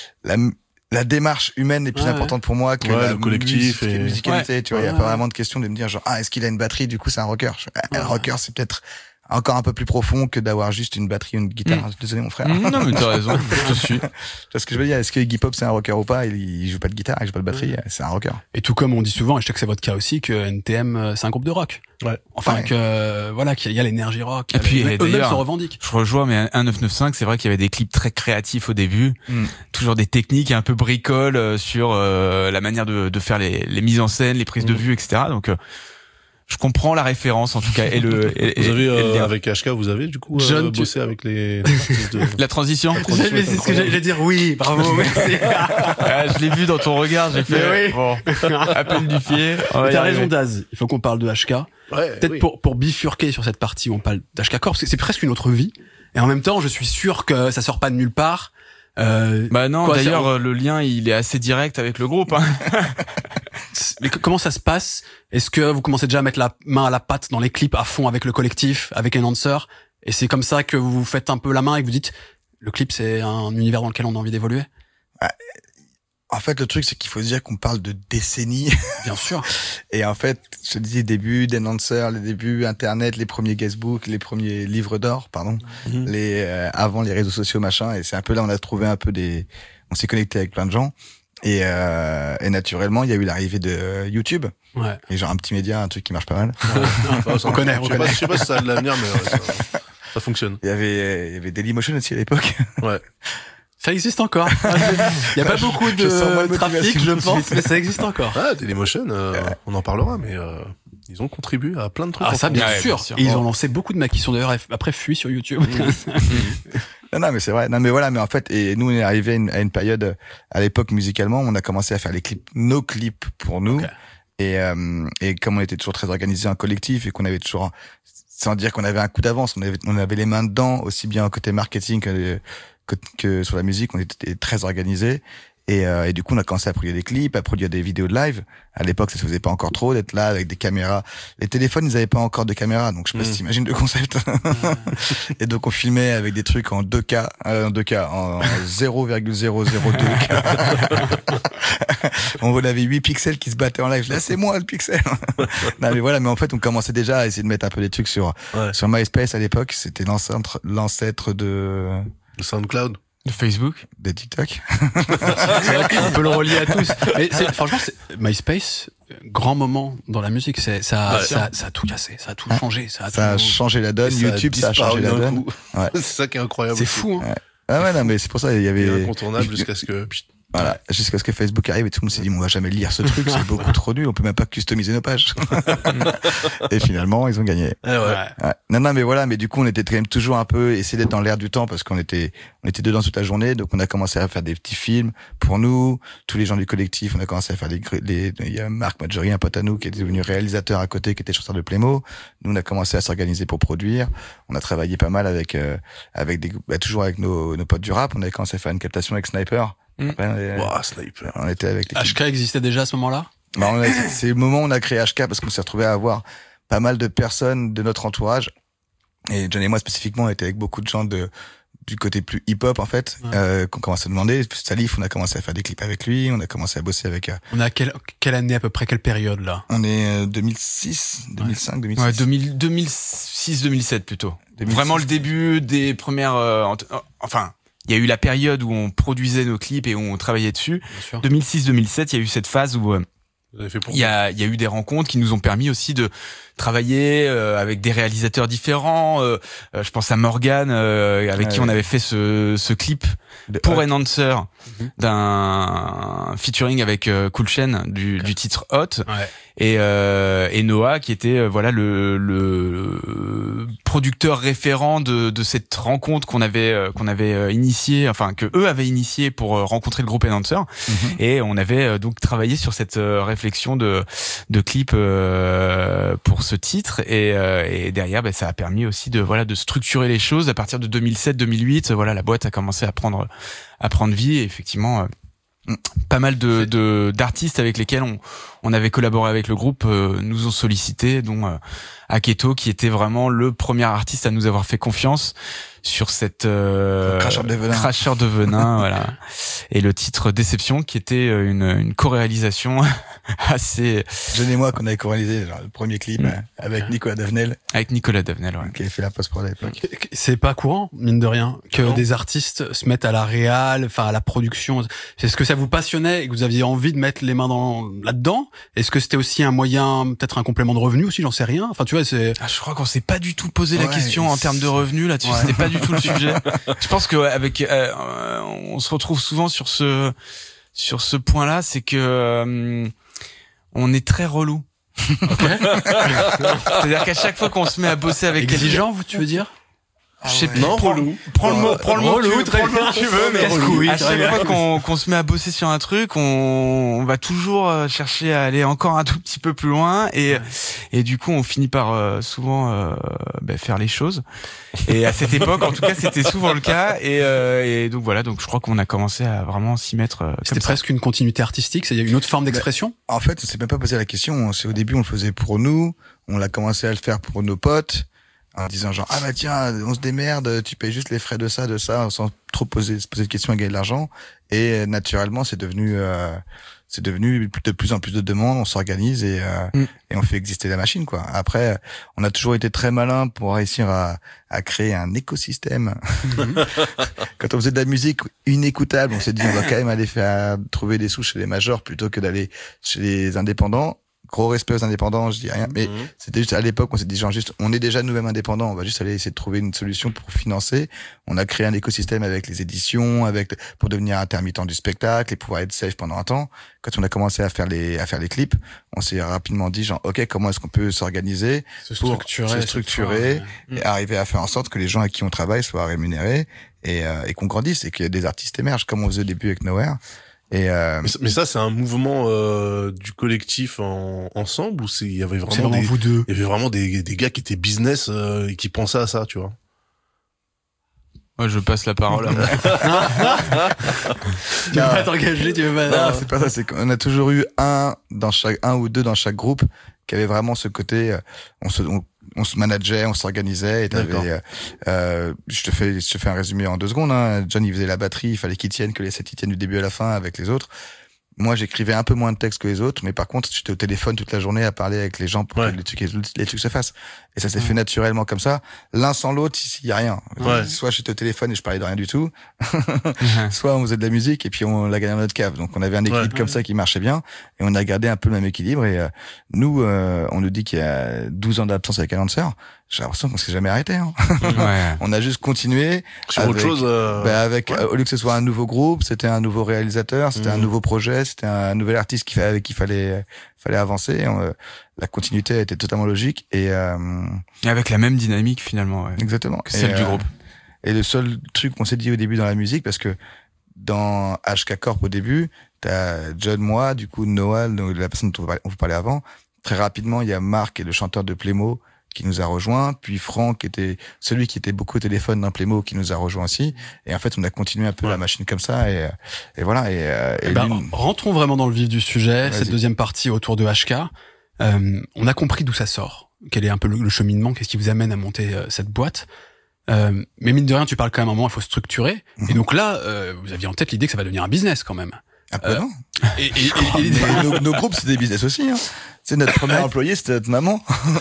la démarche humaine est plus importante pour moi que le collectif et musicalité, tu vois. Il y a pas vraiment de question de me dire genre, est-ce qu'il a une batterie? Du coup, c'est un rocker. Un rocker, c'est peut-être encore un peu plus profond que d'avoir juste une batterie ou une guitare. Désolé, mon frère. Non, mais t'as raison, je te suis. Tu vois ce que je veux dire? Est-ce que Iggy Pop, c'est un rocker ou pas? Il joue pas de guitare, il joue pas de batterie. C'est un rocker. Et tout comme on dit souvent, et je sais que c'est votre cas aussi, que NTM, c'est un groupe de rock. Ouais. Enfin, Ouais. voilà, qu'il y a l'énergie rock. Et puis, eux-mêmes d'ailleurs, se revendiquent. Je rejoins, mais un 995, c'est vrai qu'il y avait des clips très créatifs au début. Toujours des techniques un peu bricoles sur la manière de faire les mises en scène, les prises de vue, etc. Donc, je comprends la référence, en tout cas. Vous avez, avec HK, vous avez, du coup, John, bossé avec les artistes de... la transition. C'est ce que j'allais dire, oui, bravo, merci. Ah, je l'ai vu dans ton regard, j'ai fait, oui. bon, appel du pied. On va y T'as arriver. raison, Daz. Il faut qu'on parle de HK. Ouais, Peut-être oui. pour bifurquer sur cette partie où on parle d'HK Corps, parce que c'est presque une autre vie. Et en même temps, je suis sûr que ça sort pas de nulle part. Bah non, Quoi, d'ailleurs, le lien, il est assez direct avec le groupe, hein. Mais comment ça se passe? Est-ce que vous commencez déjà à mettre la main à la pâte dans les clips à fond avec le collectif, avec Enhancer, et c'est comme ça que vous vous faites un peu la main et que vous dites, le clip c'est un univers dans lequel on a envie d'évoluer? En fait, le truc, c'est qu'il faut se dire qu'on parle de décennies. Bien sûr. Et en fait, je te dis, début d'Enhancer, les débuts Internet, les premiers guestbooks, les premiers livres d'or, pardon, avant les réseaux sociaux, machin. Et c'est un peu là, on a trouvé un peu on s'est connecté avec plein de gens. Et naturellement, il y a eu l'arrivée de YouTube. Ouais. Et genre un petit média, un truc qui marche pas mal. On connaît, Je sais pas si ça a de l'avenir, mais ouais, ça fonctionne. Il y avait Dailymotion aussi à l'époque. Ouais. Ça existe encore. Il y a pas beaucoup Je sens moins de de trafic, motivation je tout de pense, suite. mais ça existe encore. Ah, Dailymotion, on en parlera, mais ils ont contribué à plein de trucs. Ah, en ça, France. bien Ouais, sûr. bien sûr. Et ils ont lancé beaucoup de mecs qui sont d'ailleurs après fuis sur YouTube. Non, mais c'est vrai. Non, mais voilà. Mais en fait, et nous, on est arrivé à une période, à l'époque, musicalement, on a commencé à faire les clips, nos clips pour nous. Ok. Et comme on était toujours très organisé en collectif et qu'on avait toujours, sans dire qu'on avait un coup d'avance, on avait les mains dedans, aussi bien côté marketing que sur la musique, on était très organisé. Et du coup, on a commencé à produire des clips, à produire des vidéos de live. À l'époque, ça se faisait pas encore trop d'être là avec des caméras. Les téléphones, ils avaient pas encore de caméra, donc je sais pas si t'imagines le concept. Et donc, on filmait avec des trucs en 2K, en 0,002K. On avait 8 pixels qui se battaient en live. Là, c'est moi le pixel. Non, mais voilà. Mais en fait, on commençait déjà à essayer de mettre un peu des trucs sur MySpace à l'époque. C'était l'ancêtre de SoundCloud. De Facebook. des TikTok. C'est vrai qu'on peut le relier à tous. Mais franchement, MySpace, grand moment dans la musique. Ça a tout cassé, ça a tout changé, ça a changé la donne. Et YouTube, ça a changé la disparu donne. d'un coup. Ouais. C'est ça qui est incroyable. C'est aussi. fou, hein. Ah ouais, non, mais c'est pour ça, il y Il est avait... incontournable jusqu'à ce que... Voilà, jusqu'à ce que Facebook arrive et tout le monde s'est dit on va jamais lire ce truc, c'est beaucoup trop nul, on peut même pas customiser nos pages. Et finalement, ils ont gagné. Ouais. Non, mais voilà, mais du coup, on était quand même toujours un peu essayé d'être dans l'air du temps parce qu'on était dedans toute la journée, donc on a commencé à faire des petits films pour nous, tous les gens du collectif, on a commencé à faire il y a Marc Maggiori, un pote à nous qui est devenu réalisateur à côté, qui était chanteur de Playmo. Nous, on a commencé à s'organiser pour produire. On a travaillé pas mal avec toujours avec nos potes du rap. On avait commencé à faire une captation avec Sniper. Après, Sniper. on était avec les HK existait déjà à ce moment-là? C'est le moment où on a créé HK parce qu'on s'est retrouvé à avoir pas mal de personnes de notre entourage. Et John et moi spécifiquement, on était avec beaucoup de gens du côté plus hip-hop en fait, qu'on commence à demander. Salif, on a commencé à faire des clips avec lui, on a commencé à bosser avec... On a quelle année à peu près, quelle période là? On est 2006, 2005, 2006. Ouais, 2006, 2007 plutôt. 2006. Vraiment le début des premières... il y a eu la période où on produisait nos clips et où on travaillait dessus. 2006-2007, il y a eu cette phase où il y a eu des rencontres qui nous ont permis aussi de travailler avec des réalisateurs différents. Je pense à Morgan, avec qui on avait fait ce clip pour Enhancer, d'un featuring avec Cool Chain du titre Hot. Ouais. Et Noah qui était le producteur référent de cette rencontre qu'on avait initiée, enfin que eux avaient initiée pour rencontrer le groupe Enhancer. Et on avait donc travaillé sur cette réflexion de clip pour ce titre et derrière ça a permis aussi de structurer les choses à partir de 2007-2008. La boîte a commencé à prendre vie et effectivement pas mal d'artistes avec lesquels on avait collaboré avec le groupe nous ont sollicité, dont Aketo qui était vraiment le premier artiste à nous avoir fait confiance sur cette cracheur de venin voilà, et le titre Déception qui était une co-réalisation assez... John et moi qu'on avait co-réalisé le premier clip avec Nicolas Davenel. Avec Nicolas Davenel, ouais. Qui avait fait la post-prod à l'époque. C'est pas courant, mine de rien, que des artistes se mettent à la réal, enfin à la production. Est-ce que ça vous passionnait et que vous aviez envie de mettre les mains là-dedans? Est-ce que c'était aussi un moyen, peut-être un complément de revenu aussi, j'en sais rien. Enfin, tu vois, je crois qu'on s'est pas du tout posé la question en termes de revenus là-dessus. C'était pas du tout le sujet. Je pense que on se retrouve souvent sur ce point-là, c'est que on est très relou. Okay. C'est-à-dire qu'à chaque fois qu'on se met à bosser avec exigeant, tu veux dire? Je sais pas. Non, relou. Prends le mot que tu veux, mais à chaque fois qu'on se met à bosser sur un truc, on va toujours chercher à aller encore un tout petit peu plus loin et du coup on finit par souvent faire les choses. Et à cette époque, en tout cas, c'était souvent le cas et donc voilà, donc je crois qu'on a commencé à vraiment s'y mettre. C'était presque une continuité artistique, c'est une autre forme d'expression. En fait, on s'est même pas posé la question. C'est au début on le faisait pour nous, on l'a commencé à le faire pour nos potes. En disant genre tiens, on se démerde, tu payes juste les frais de ça sans trop se poser de questions à gagner de l'argent. Et naturellement c'est devenu de plus en plus de demandes, on s'organise et on fait exister la machine quoi. Après on a toujours été très malin pour réussir à créer un écosystème. Quand on faisait de la musique inécoutable, on s'est dit on va quand même aller trouver des sous chez les majors plutôt que d'aller chez les indépendants. Gros respect aux indépendants, je dis rien, mais c'était juste à l'époque, on s'est dit genre juste, on est déjà nous-mêmes indépendants, on va juste aller essayer de trouver une solution pour financer. On a créé un écosystème avec les éditions, pour devenir intermittent du spectacle et pouvoir être safe pendant un temps. Quand on a commencé à faire les clips, on s'est rapidement dit genre, ok, comment est-ce qu'on peut s'organiser, se structurer et arriver à faire en sorte que les gens avec qui on travaille soient rémunérés et qu'on grandisse et que des artistes émergent comme on faisait au début avec Nowhere. Mais ça, c'est un mouvement du collectif ensemble ou il y avait vraiment vous deux. Il y avait vraiment des gars qui étaient business et qui pensaient à ça, tu vois. Moi, je passe la parole à moi. Tu veux pas t'engager, tu veux pas. Non, c'est pas ça. C'est qu'on a toujours eu un ou deux dans chaque groupe qui avait vraiment ce côté. On se manageait, on s'organisait. Et je te fais un résumé en 2 secondes. Hein. John, il faisait la batterie, il fallait qu'il tienne, que les 7 ils tiennent du début à la fin avec les autres. Moi, j'écrivais un peu moins de textes que les autres, mais par contre, j'étais au téléphone toute la journée à parler avec les gens pour que les trucs se fassent. Et ça s'est fait naturellement comme ça. L'un sans l'autre, il y a rien. Soit j'étais au téléphone et je parlais de rien du tout, soit on faisait de la musique et puis on l'a gagné dans notre cave. Donc on avait un équilibre comme ça qui marchait bien et on a gardé un peu le même équilibre. Et nous, on nous dit qu'il y a 12 ans d'absence avec Enhancer. j'ai l'impression qu'on s'est jamais arrêté. Hein. Ouais. On a juste continué. Sur autre chose. Au lieu que ce soit un nouveau groupe, c'était un nouveau réalisateur, c'était un nouveau projet, c'était un nouvel artiste avec qui fallait avancer. La continuité était totalement logique et avec la même dynamique finalement. Ouais. Exactement. Que celle du groupe. Et le seul truc qu'on s'est dit au début dans la musique, parce que dans HK Corp au début, t'as John, moi, du coup Noah, la personne dont on vous parlait avant. Très rapidement, il y a Marc, qui est le chanteur de Playmo, qui nous a rejoint, puis Franck, qui était celui qui était beaucoup au téléphone dans Playmo, qui nous a rejoint aussi. Et en fait, on a continué un peu la machine comme ça, et voilà. Rentrons vraiment dans le vif du sujet, Vas-y. cette deuxième partie autour de HK. On a compris d'où ça sort, quel est un peu le cheminement, qu'est-ce qui vous amène à monter cette boîte. Mais mine de rien, tu parles quand même à un moment, il faut structurer. Et donc là, vous aviez en tête l'idée que ça va devenir un business quand même. Non. Et Mais nos groupes, c'est des business aussi. Hein. C'est notre premier employé, c'était notre maman.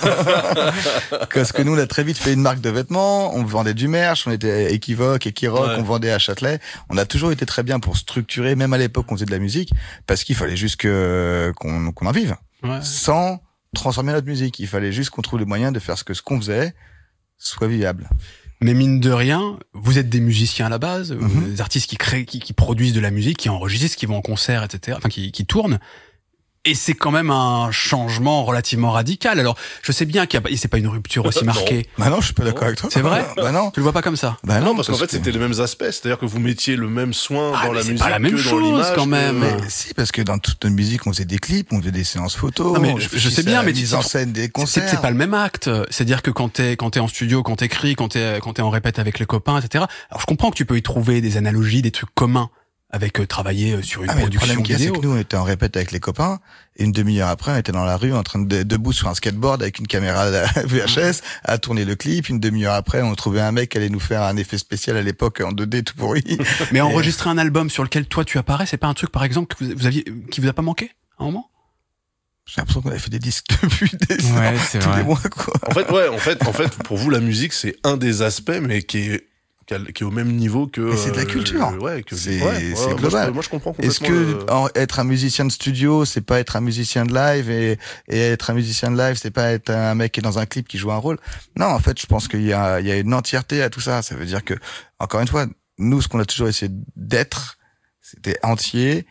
Parce que nous, on a très vite fait une marque de vêtements, on vendait du merch, on était Equivoque, Equirock, on vendait à Châtelet. On a toujours été très bien pour structurer, même à l'époque, on faisait de la musique, parce qu'il fallait juste qu'on en vive. Ouais. Sans transformer notre musique. Il fallait juste qu'on trouve le moyen de faire ce qu'on faisait soit viable. Mais mine de rien, vous êtes des musiciens à la base, des artistes qui créent, qui produisent de la musique, qui enregistrent, qui vont en concert, etc. Enfin, qui tournent. Et c'est quand même un changement relativement radical. Alors, je sais bien c'est pas une rupture aussi marquée. Bah non, je suis pas d'accord avec toi. C'est vrai? Bah non. Tu le vois pas comme ça? Bah Non, parce qu'en fait, c'était les mêmes aspects. C'est-à-dire que vous mettiez le même soin dans mais la c'est musique pas la même que dans chose, l'image. quand même. Mais si, parce que dans toute notre musique, on faisait des clips, on faisait des séances photos. Non, mais on je sais réfléchissait bien, à la mais mise en scène des concerts. c'est pas le même acte. C'est-à-dire que quand t'es en studio, quand t'écris, quand t'es en répète avec les copains, etc. Alors, je comprends que tu peux y trouver des analogies, des trucs communs avec travailler sur une Mais le production problème qu'il y a, c'est vidéo. que nous, on était en répète avec les copains, et une demi-heure après, on était dans la rue, en train de debout sur un skateboard avec une caméra VHS, à tourner le clip. Une demi-heure après, on trouvait un mec qui allait nous faire un effet spécial à l'époque en 2D tout pourri. Mais enregistrer un album sur lequel toi tu apparais, c'est pas un truc, par exemple, que vous aviez, qui vous a pas manqué à un moment? J'ai l'impression qu'on avait fait des disques depuis des Ouais, c'est tous vrai. les mois, quoi. En fait, pour vous, la musique, c'est un des aspects, mais qui est au même niveau que. Mais c'est de la culture. C'est global. Moi, je comprends Est-ce complètement. que être un musicien de studio, c'est pas être un musicien de live, et être un musicien de live, c'est pas être un mec qui est dans un clip qui joue un rôle? Non, en fait, je pense qu'il y a une entièreté à tout ça. Ça veut dire que, encore une fois, nous, ce qu'on a toujours essayé d'être, c'était entier.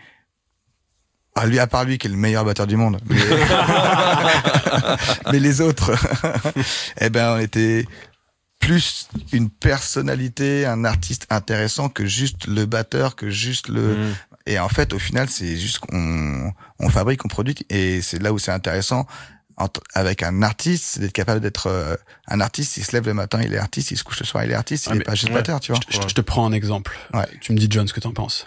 À part lui, qui est le meilleur batteur du monde. Mais les autres, on était plus une personnalité, un artiste intéressant que juste le batteur, que juste et en fait, au final, c'est juste qu'on fabrique, on produit, et c'est là où c'est intéressant avec un artiste, c'est d'être capable d'être un artiste. Il se lève le matin, il est artiste, il se couche le soir, il est artiste, il est pas juste batteur, tu vois. Je te prends un exemple. Ouais. Tu me dis, John, ce que t'en penses.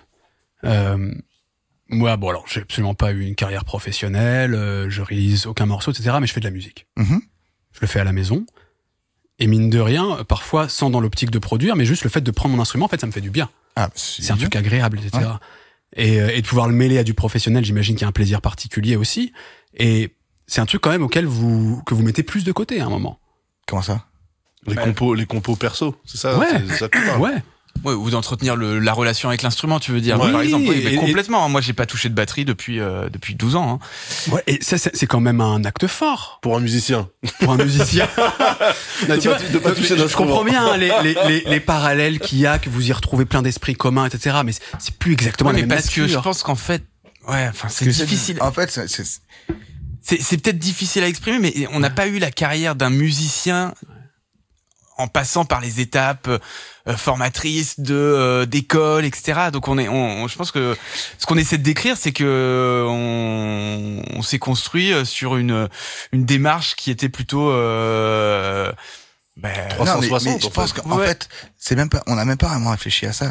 Moi, bon, alors, j'ai absolument pas eu une carrière professionnelle, je réalise aucun morceau, etc., mais je fais de la musique. Mhm. Je le fais à la maison. Et mine de rien, parfois, sans dans l'optique de produire, mais juste le fait de prendre mon instrument, en fait, ça me fait du bien. Ah, C'est un truc agréable, etc. Et de pouvoir le mêler à du professionnel, j'imagine qu'il y a un plaisir particulier aussi. Et c'est un truc quand même auquel que vous mettez plus de côté à un moment. Comment ça? Les compos perso, c'est ça? Ouais. C'est ça que tu parles. Ouais. Ouais, ou d'entretenir la relation avec l'instrument, tu veux dire, Oui, par exemple. Oui, mais et- complètement. Moi, j'ai pas touché de batterie depuis 12 ans. Hein. Ouais. Et ça, c'est quand même un acte fort Pour un musicien. pour un musicien. Non, tu vois, de pas toucher je d'instrument. comprends bien hein, les parallèles qu'il y a, que vous y retrouvez plein d'esprits communs, etc. Mais c'est plus exactement Ouais, la mais même parce que je nature. pense qu'en fait, ouais, enfin, c'est Parce que difficile. En fait, C'est peut-être difficile à exprimer, mais on n'a pas eu la carrière d'un musicien en passant par les étapes formatrices d'école, etc. Donc je pense que ce qu'on essaie de décrire, c'est que on s'est construit sur une démarche qui était plutôt 360, mais je pense qu'en Ouais. fait, c'est même pas, on n'a même pas vraiment réfléchi à ça.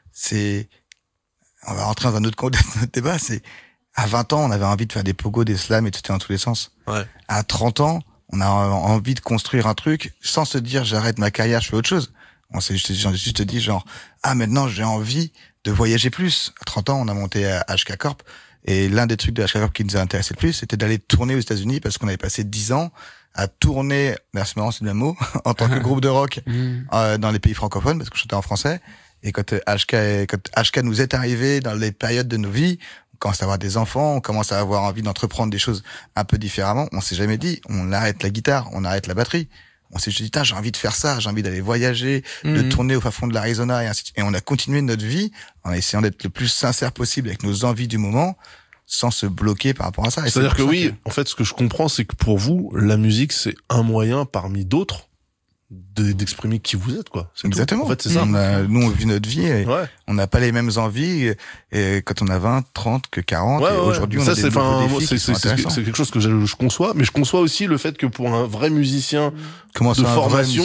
On va rentrer dans un autre contexte de notre débat, à 20 ans, on avait envie de faire des pogos, des slams et tout dans tous les sens. Ouais. À 30 ans, on a envie de construire un truc sans se dire j'arrête ma carrière, je fais autre chose. On s'est juste dit genre, maintenant j'ai envie de voyager plus. À 30 ans, on a monté à HK Corp, et l'un des trucs de HK Corp qui nous a intéressé le plus, c'était d'aller tourner aux États-Unis, parce qu'on avait passé 10 ans à tourner, merci marrant, c'est le même mot, en tant que groupe de rock dans les pays francophones, parce qu'on chantait en français. Et quand HK nous est arrivé dans les périodes de nos vies, on commence à avoir des enfants, on commence à avoir envie d'entreprendre des choses un peu différemment. On s'est jamais dit, on arrête la guitare, on arrête la batterie. on s'est juste dit, j'ai envie de faire ça, j'ai envie d'aller voyager, de tourner au fin fond de l'Arizona et ainsi de suite. Et on a continué notre vie en essayant d'être le plus sincère possible avec nos envies du moment, sans se bloquer par rapport à ça. C'est-à-dire que oui, en fait, ce que je comprends, c'est que pour vous, la musique, c'est un moyen parmi d'autres d'exprimer qui vous êtes, quoi. C'est exactement. Tout. En fait, c'est ça. Nous, on vit notre vie et on n'a pas les mêmes envies et quand on a 20, 30 que 40. Et aujourd'hui, on a des nouveaux défis qui sont intéressants. C'est quelque chose que je conçois, mais je conçois aussi le fait que pour un vrai musicien de formation,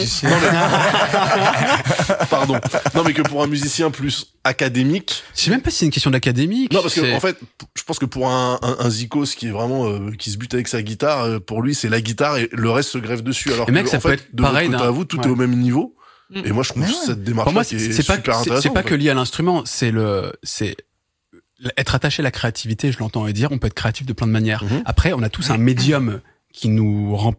pardon. Non, mais que pour un musicien plus académique. Je sais même pas si c'est une question d'académique. Non, parce que, en fait, je pense que pour un Zikos qui est vraiment, qui se bute avec sa guitare, pour lui, c'est la guitare et le reste se greffe dessus. Alors et mec, que, ça en peut fait, être de pareil. votre côté à vous, tout est au même niveau. Et moi, je trouve cette démarche pour moi, qui est c'est pas, super intéressante. C'est pas que lié à l'instrument, c'est être attaché à la créativité, je l'entends dire, on peut être créatif de plein de manières. Après, on a tous un médium qui nous rend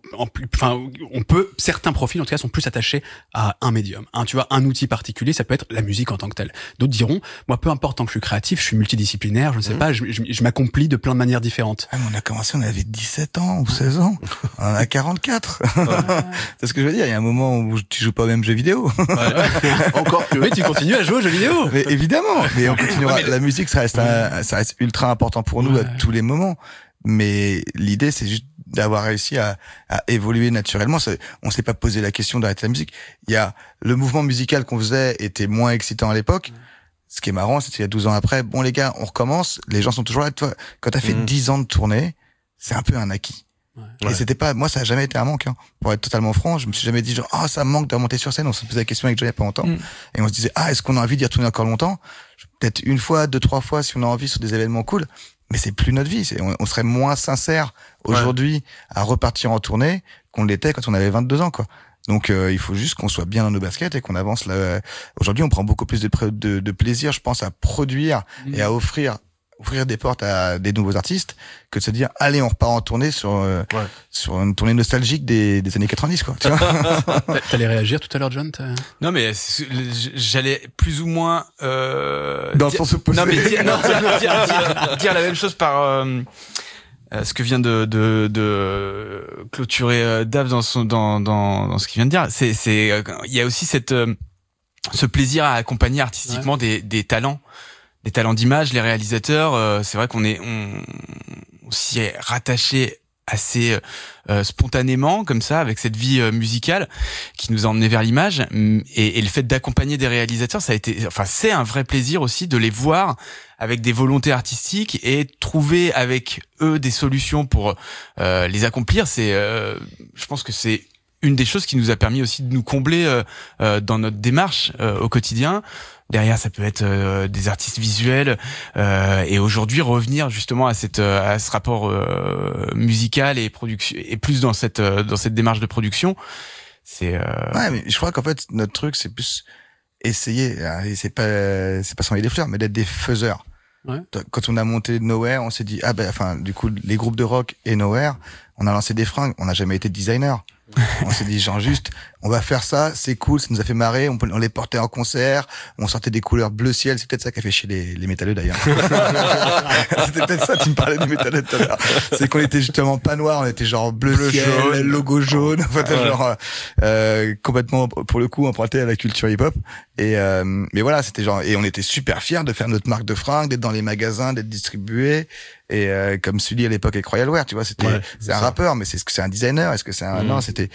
certains profils en tout cas sont plus attachés à un médium, un outil particulier. Ça peut être la musique en tant que telle. D'autres diront, moi, peu importe, tant que je suis créatif, je suis multidisciplinaire, je ne sais pas, je m'accomplis de plein de manières différentes. On a commencé, on avait 17 ans ou 16 ans, on en a 44. C'est ce que je veux dire. Il y a un moment où tu joues pas au même jeu vidéo. Encore que. Oui, tu continues à jouer aux jeux vidéo. Mais évidemment. Mais on continuera. La musique, ça reste ultra important pour nous à tous les moments. Mais l'idée, c'est juste d'avoir réussi à évoluer naturellement. On s'est pas posé la question d'arrêter la musique. Il y a le mouvement musical qu'on faisait était moins excitant à l'époque. Ce qui est marrant, c'est qu'il y a 12 ans après, bon les gars, on recommence. Les gens sont toujours là. Toi, quand t'as fait 10 ans de tournée, c'est un peu un acquis. Et c'était pas, moi, ça a jamais été un manque, hein. Pour être totalement franc, je me suis jamais dit genre, ça me manque de monter sur scène. On se posait la question avec Johnny il y a pas longtemps. Et on se disait, est-ce qu'on a envie d'y retourner encore longtemps? Peut-être une fois, 2, 3 fois si on a envie sur des événements cool. Mais c'est plus notre vie. On serait moins sincère aujourd'hui à repartir en tournée qu'on l'était quand on avait 22 ans, quoi. Donc, il faut juste qu'on soit bien dans nos baskets et qu'on avance là. Aujourd'hui, on prend beaucoup plus de plaisir, je pense, à produire et à ouvrir des portes à des nouveaux artistes que de se dire, allez, on repart en tournée sur une tournée nostalgique des années 90, quoi. Tu vois. T'allais réagir tout à l'heure, John? Non, mais j'allais plus ou moins, dans le sens opposé. Non, mais dire la même chose par, ce que vient de clôturer Dave dans ce qu'il vient de dire. Il y a aussi ce plaisir à accompagner artistiquement des talents. Les talents d'image, les réalisateurs, c'est vrai qu'on s'y est rattaché assez spontanément comme ça avec cette vie musicale qui nous a emmené vers l'image et le fait d'accompagner des réalisateurs, c'est un vrai plaisir aussi de les voir avec des volontés artistiques et trouver avec eux des solutions pour les accomplir. Je pense que c'est une des choses qui nous a permis aussi de nous combler dans notre démarche au quotidien. Derrière, ça peut être des artistes visuels et aujourd'hui revenir justement à ce rapport musical et production et plus dans cette démarche de production. C'est Ouais, mais je crois qu'en fait notre truc c'est plus essayer. Et c'est pas s'envoyer des fleurs, mais d'être des faiseurs. Ouais. Quand on a monté Nowhere, on s'est dit du coup les groupes de rock et Nowhere, on a lancé des fringues, on n'a jamais été designer. On s'est dit genre juste on va faire ça, c'est cool, ça nous a fait marrer, on les portait en concert, on sortait des couleurs bleu ciel, c'est peut-être ça qui a fait chier les métalleux d'ailleurs. C'était peut-être ça, tu me parlais des métalleux tout à l'heure. C'est qu'on était justement pas noirs, on était genre bleu ciel, jaune, logo jaune, en fait, genre complètement pour le coup emprunté à la culture hip-hop mais voilà, c'était genre et on était super fiers de faire notre marque de fringues, d'être dans les magasins, d'être distribués. Et comme Sully à l'époque avec Royal Wear, tu vois, c'est un rappeur, mais est-ce que c'est un designer, est-ce que c'est un non, c'était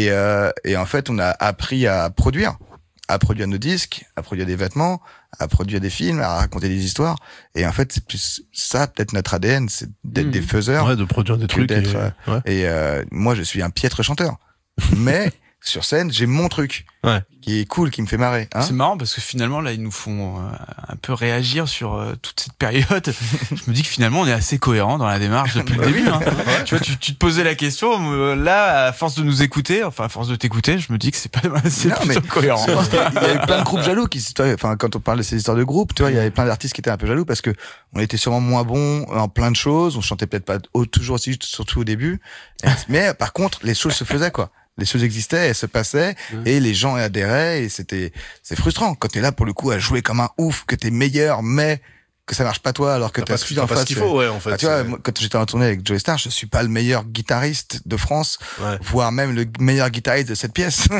et en fait on a appris à produire nos disques, à produire des vêtements, à produire des films, à raconter des histoires. Et en fait c'est plus ça peut-être notre ADN, c'est d'être des faiseurs, de produire des trucs et moi je suis un piètre chanteur, mais sur scène j'ai mon truc qui est cool, qui me fait marrer, hein. C'est marrant parce que finalement là ils nous font un peu réagir sur toute cette période. Je me dis que finalement on est assez cohérent dans la démarche depuis le début, hein. Tu vois, tu te posais la question là à force de nous écouter, enfin à force de t'écouter, je me dis que c'est plutôt cohérent. Il y a eu plein de groupes jaloux quand on parle de ces histoires de groupes, tu vois, il y avait plein d'artistes qui étaient un peu jaloux parce que on était sûrement moins bons en plein de choses, on chantait peut-être pas toujours aussi juste, surtout au début. Mais par contre, les choses se faisaient, quoi. Les choses existaient, elles se passaient, et les gens adhéraient, et c'est frustrant quand t'es là pour le coup à jouer comme un ouf, que t'es meilleur, mais que ça marche pas toi alors que t'as celui en face. Ce qu'il faut, ouais, en fait. Tu vois, moi, quand j'étais en tournée avec Joey Starr, je suis pas le meilleur guitariste de France, voire même le meilleur guitariste de cette pièce.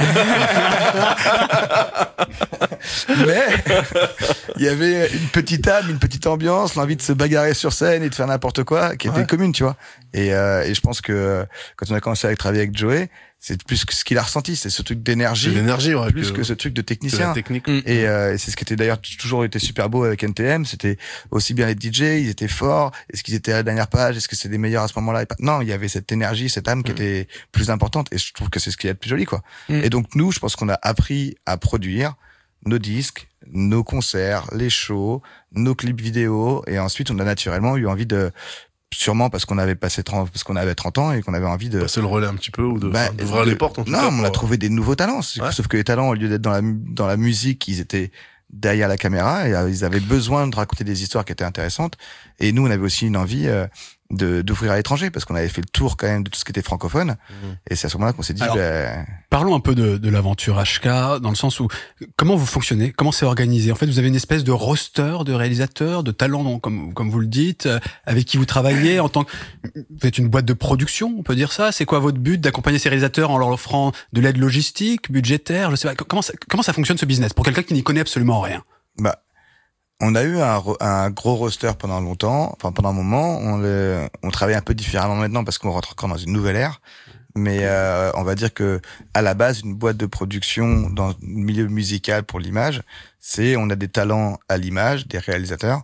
Mais il y avait une petite âme, une petite ambiance, l'envie de se bagarrer sur scène et de faire n'importe quoi qui était commune, tu vois. Et je pense que quand on a commencé à travailler avec Joey, c'est plus que ce qu'il a ressenti, c'est ce truc d'énergie, c'est l'énergie, plus que ce truc de technicien. La technique. Et c'est ce qui était d'ailleurs toujours été super beau avec NTM, c'était aussi bien les DJ, ils étaient forts, est-ce qu'ils étaient à la dernière page, est-ce que c'est des meilleurs à ce moment-là? Non, il y avait cette énergie, cette âme qui était plus importante, et je trouve que c'est ce qu'il y a de plus joli, quoi. Et donc nous, je pense qu'on a appris à produire nos disques, nos concerts, les shows, nos clips vidéo, et ensuite on a naturellement eu envie de, sûrement parce qu'on avait passé 30 ans et qu'on avait envie de passer le relais un petit peu ou d'ouvrir les portes, en tout cas. Non, on a trouvé des nouveaux talents. Sauf que les talents, au lieu d'être dans la musique, ils étaient derrière la caméra et ils avaient besoin de raconter des histoires qui étaient intéressantes. Et nous, on avait aussi une envie d'ouvrir à l'étranger parce qu'on avait fait le tour quand même de tout ce qui était francophone. Et c'est à ce moment-là qu'on s'est dit. Alors, parlons un peu de l'aventure HK dans le sens où comment vous fonctionnez, comment c'est organisé. En fait, vous avez une espèce de roster de réalisateurs, de talents, comme vous le dites, avec qui vous travaillez en tant que vous êtes une boîte de production, on peut dire ça. C'est quoi votre but d'accompagner ces réalisateurs en leur offrant de l'aide logistique, budgétaire, je sais pas. Comment ça fonctionne ce business pour quelqu'un qui n'y connaît absolument rien? On a eu un gros roster pendant longtemps, enfin pendant un moment. On travaille un peu différemment maintenant parce qu'on rentre encore dans une nouvelle ère. Mais on va dire que à la base, une boîte de production dans le milieu musical pour l'image, on a des talents à l'image, des réalisateurs.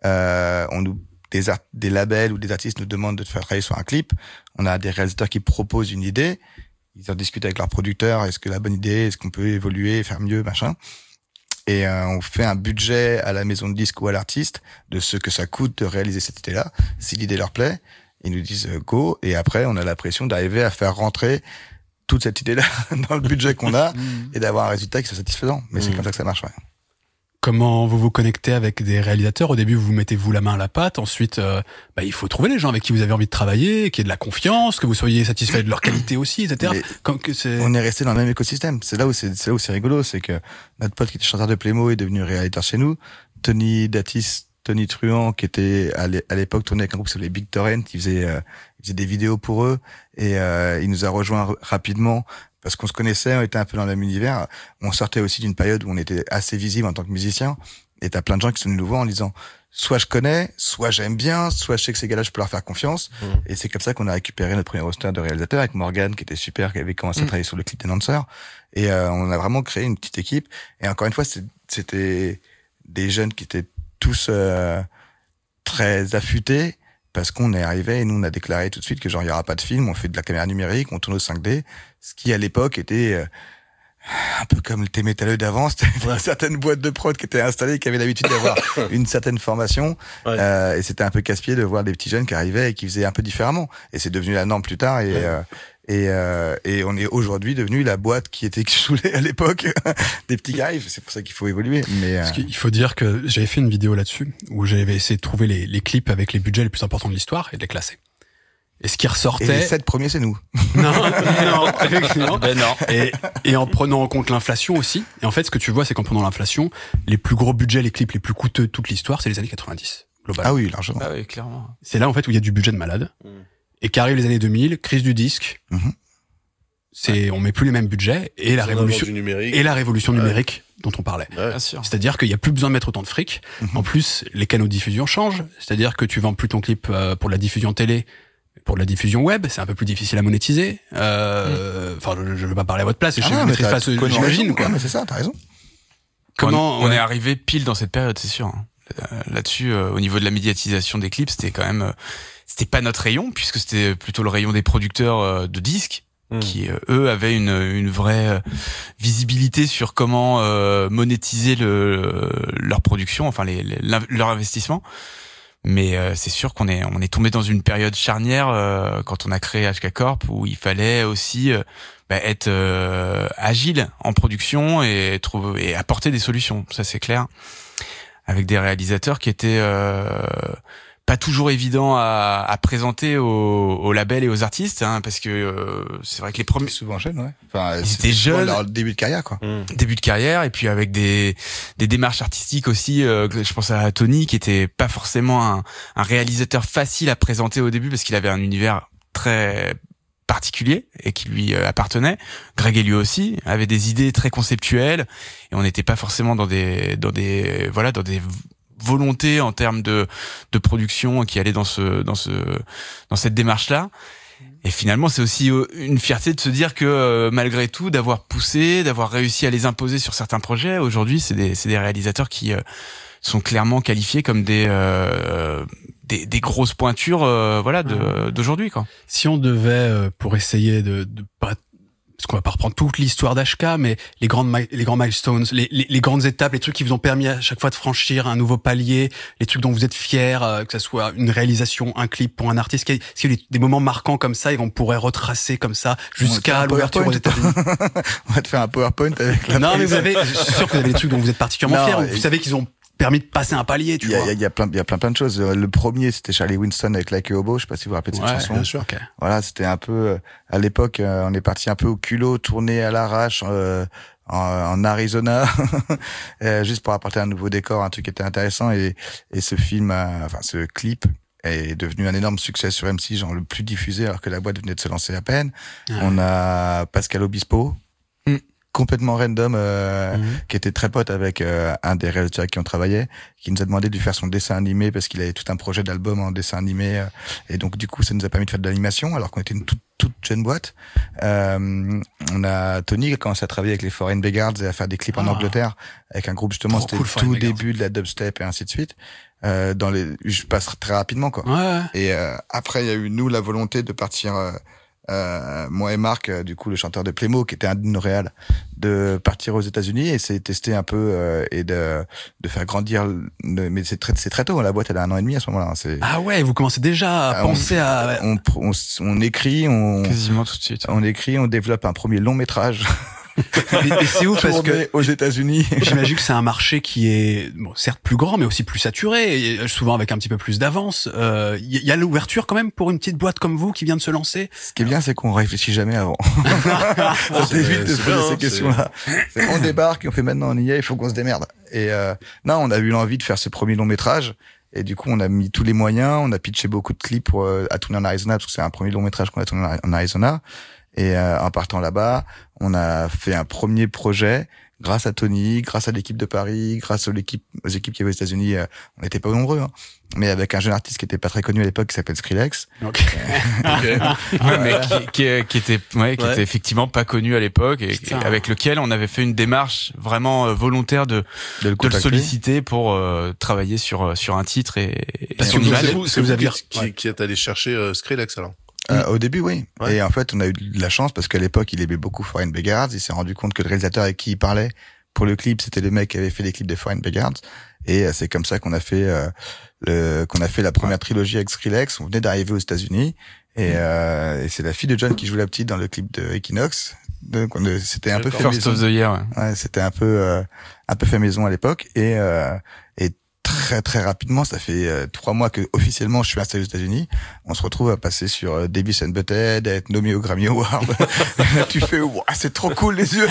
Des labels ou des artistes nous demandent de faire travailler sur un clip. On a des réalisateurs qui proposent une idée. Ils en discutent avec leur producteur. Est-ce que la bonne idée, est-ce qu'on peut évoluer, faire mieux, machin. Et on fait un budget à la maison de disque ou à l'artiste de ce que ça coûte de réaliser cette idée-là. Si l'idée leur plaît, ils nous disent go. Et après, on a la pression d'arriver à faire rentrer toute cette idée-là dans le budget qu'on a et d'avoir un résultat qui soit satisfaisant. Mais c'est comme ça que ça marche. Ouais. Comment vous vous connectez avec des réalisateurs? Au début, vous mettez la main à la pâte. Ensuite, il faut trouver les gens avec qui vous avez envie de travailler, qui aient de la confiance, que vous soyez satisfait de leur qualité aussi, etc. On est resté dans le même écosystème. C'est là où c'est rigolo, c'est que notre pote qui était chanteur de Playmo est devenu réalisateur chez nous. Tony Truand, qui était à l'époque tourné avec un groupe qui s'appelait Big Torrent, il faisait des vidéos pour eux et il nous a rejoint rapidement. Parce qu'on se connaissait, on était un peu dans le même univers. On sortait aussi d'une période où on était assez visible en tant que musicien. Et t'as plein de gens qui sont venus nous voir en disant, soit je connais, soit j'aime bien, soit je sais que ces gars-là, je peux leur faire confiance. Et c'est comme ça qu'on a récupéré notre premier roster de réalisateurs avec Morgan, qui était super, qui avait commencé à travailler sur le clip d'Enhancer. Et on a vraiment créé une petite équipe. Et encore une fois, c'était des jeunes qui étaient tous très affûtés. Parce qu'on est arrivé et nous on a déclaré tout de suite que genre il y aura pas de film, on fait de la caméra numérique, on tourne au 5D, ce qui à l'époque était un peu comme le T-métalleux d'avant, c'était certaines boîtes de prod qui étaient installées, qui avaient l'habitude d'avoir une certaine formation, et c'était un peu casse-pied de voir des petits jeunes qui arrivaient et qui faisaient un peu différemment. Et c'est devenu la norme plus tard et on est aujourd'hui devenu la boîte qui était saoulée à l'époque des petits gars. C'est pour ça qu'il faut évoluer. Mais parce qu'il faut dire que j'avais fait une vidéo là-dessus où j'avais essayé de trouver les clips avec les budgets les plus importants de l'histoire et de les classer. Et ce qui ressortait. Et les 7 premiers, c'est nous. Non, effectivement. Non. Et en prenant en compte l'inflation aussi. Et en fait, ce que tu vois, c'est qu'en prenant l'inflation, les plus gros budgets, les clips les plus coûteux de toute l'histoire, c'est les années 90. Globalement. Ah oui, largement. Ah oui, clairement. C'est là, en fait, où il y a du budget de malade. Et qu'arrivent les années 2000, crise du disque. On met plus les mêmes budgets et la révolution numérique dont on parlait. Bien sûr. C'est-à-dire qu'il y a plus besoin de mettre autant de fric. En plus, les canaux de diffusion changent. C'est-à-dire que tu vends plus ton clip pour la diffusion télé, pour la diffusion web, c'est un peu plus difficile à monétiser. Enfin, je veux pas parler à votre place, je maîtrise pas j'imagine, quoi. Mais c'est ça, t'as raison. Comment on est arrivé pile dans cette période, c'est sûr. Là-dessus, au niveau de la médiatisation des clips, c'était quand même, c'était pas notre rayon, puisque c'était plutôt le rayon des producteurs de disques, qui eux avaient une vraie visibilité sur comment monétiser leur production, enfin leur investissement. Mais c'est sûr qu'on est tombé dans une période charnière quand on a créé HK Corp, où il fallait aussi être agile en production et apporter des solutions. Ça c'est clair, avec des réalisateurs qui étaient pas toujours évident à présenter aux labels et aux artistes, hein, parce que c'est vrai que les premiers souvent jeunes, ouais. Enfin, ils étaient jeunes, leur début de carrière, quoi. Début de carrière, et puis avec des démarches artistiques aussi. Je pense à Tony, qui était pas forcément un réalisateur facile à présenter au début, parce qu'il avait un univers très particulier et qui lui appartenait. Greg et lui aussi avait des idées très conceptuelles, et on n'était pas forcément dans des volonté en termes de production qui allait dans cette démarche-là. Et finalement, c'est aussi une fierté de se dire que malgré tout, d'avoir réussi à les imposer sur certains projets, aujourd'hui, c'est des réalisateurs qui sont clairement qualifiés comme des grosses pointures d'aujourd'hui, quoi. Si on devait pour essayer de pas, parce qu'on va pas reprendre toute l'histoire d'HK, mais les grands milestones, les grandes étapes, les trucs qui vous ont permis à chaque fois de franchir un nouveau palier, les trucs dont vous êtes fiers, que ça soit une réalisation, un clip pour un artiste, est-ce qu'il y a des moments marquants comme ça et qu'on pourrait retracer comme ça jusqu'à l'ouverture aux États-Unis? On va te faire un PowerPoint avec la Non, mais je suis sûr que vous avez des trucs dont vous êtes particulièrement fiers. Vous savez qu'ils ont permis de passer un palier, tu vois. Il y a plein de choses. Le premier, c'était Charlie Winston avec Like a Hobo. Je sais pas si vous vous rappelez de cette chanson. Bien sûr. Okay. Voilà, c'était un peu, à l'époque, on est parti un peu au culot, tourné à l'arrache, en Arizona, juste pour apporter un nouveau décor, un truc qui était intéressant, et ce film, ce clip est devenu un énorme succès sur M6, genre le plus diffusé, alors que la boîte venait de se lancer à peine. On a Pascal Obispo, complètement random, qui était très pote avec un des réalisateurs qui ont travaillé, qui nous a demandé de lui faire son dessin animé parce qu'il avait tout un projet d'album en dessin animé, et donc du coup ça nous a permis de faire de l'animation alors qu'on était une toute jeune boîte. On a Tony qui a commencé à travailler avec les Foreign Beggars et à faire des clips en Angleterre avec un groupe, justement, c'était cool, tout début de la dubstep et ainsi de suite. Je passe très rapidement, quoi. Ouais. Et après il y a eu nous la volonté de partir, moi et Marc, du coup le chanteur de Playmo, qui était un de nos réals, de partir aux États-Unis et c'est tester un peu et de faire grandir. Mais c'est très tôt. La boîte elle a 1 an et demi à ce moment-là. Ah ouais, vous commencez déjà à penser à. On écrit, quasiment tout de suite. On écrit, on développe un premier long métrage. Et c'est ouf parce que aux États-Unis, j'imagine que c'est un marché qui est certes plus grand mais aussi plus saturé, et souvent avec un petit peu plus d'avance. Il y a l'ouverture quand même pour une petite boîte comme vous qui vient de se lancer. Ce qui est bien, c'est qu'on réfléchit jamais avant. Ça t'évite de se poser ces questions-là. On débarque et on fait maintenant on y est, il faut qu'on se démerde. Et non, on a eu l'envie de faire ce premier long métrage. Et du coup, on a mis tous les moyens, on a pitché beaucoup de clips à tourner en Arizona, parce que c'est un premier long métrage qu'on a tourné en Arizona. Et en partant là-bas, on a fait un premier projet grâce à Tony, grâce à l'équipe de Paris, grâce aux équipes qui avaient aux États-Unis. On n'était pas nombreux, hein, mais avec un jeune artiste qui était pas très connu à l'époque, qui s'appelle Skrillex. Okay. Ouais, mais qui était effectivement pas connu à l'époque, et avec lequel on avait fait une démarche vraiment volontaire de le solliciter pour travailler sur un titre et parce son image. C'est vous qui êtes allé chercher Skrillex alors. Au début, oui. Ouais. Et en fait, on a eu de la chance parce qu'à l'époque, il aimait beaucoup Foreign Beggars. Il s'est rendu compte que le réalisateur avec qui il parlait pour le clip, c'était le mec qui avait fait les clips de Foreign Beggars. Et c'est comme ça qu'on a fait la première trilogie avec Skrillex. On venait d'arriver aux États-Unis et c'est la fille de John qui joue la petite dans le clip de Equinox. Donc c'était un peu fait First maison. of the Year. Ouais, c'était un peu fait maison à l'époque, et très très rapidement, ça fait 3 mois que officiellement je suis installé aux États-Unis. On se retrouve à passer sur Davis & Butthead, à être nommé au Grammy Award. Là, tu fais wow, c'est trop cool les yeux.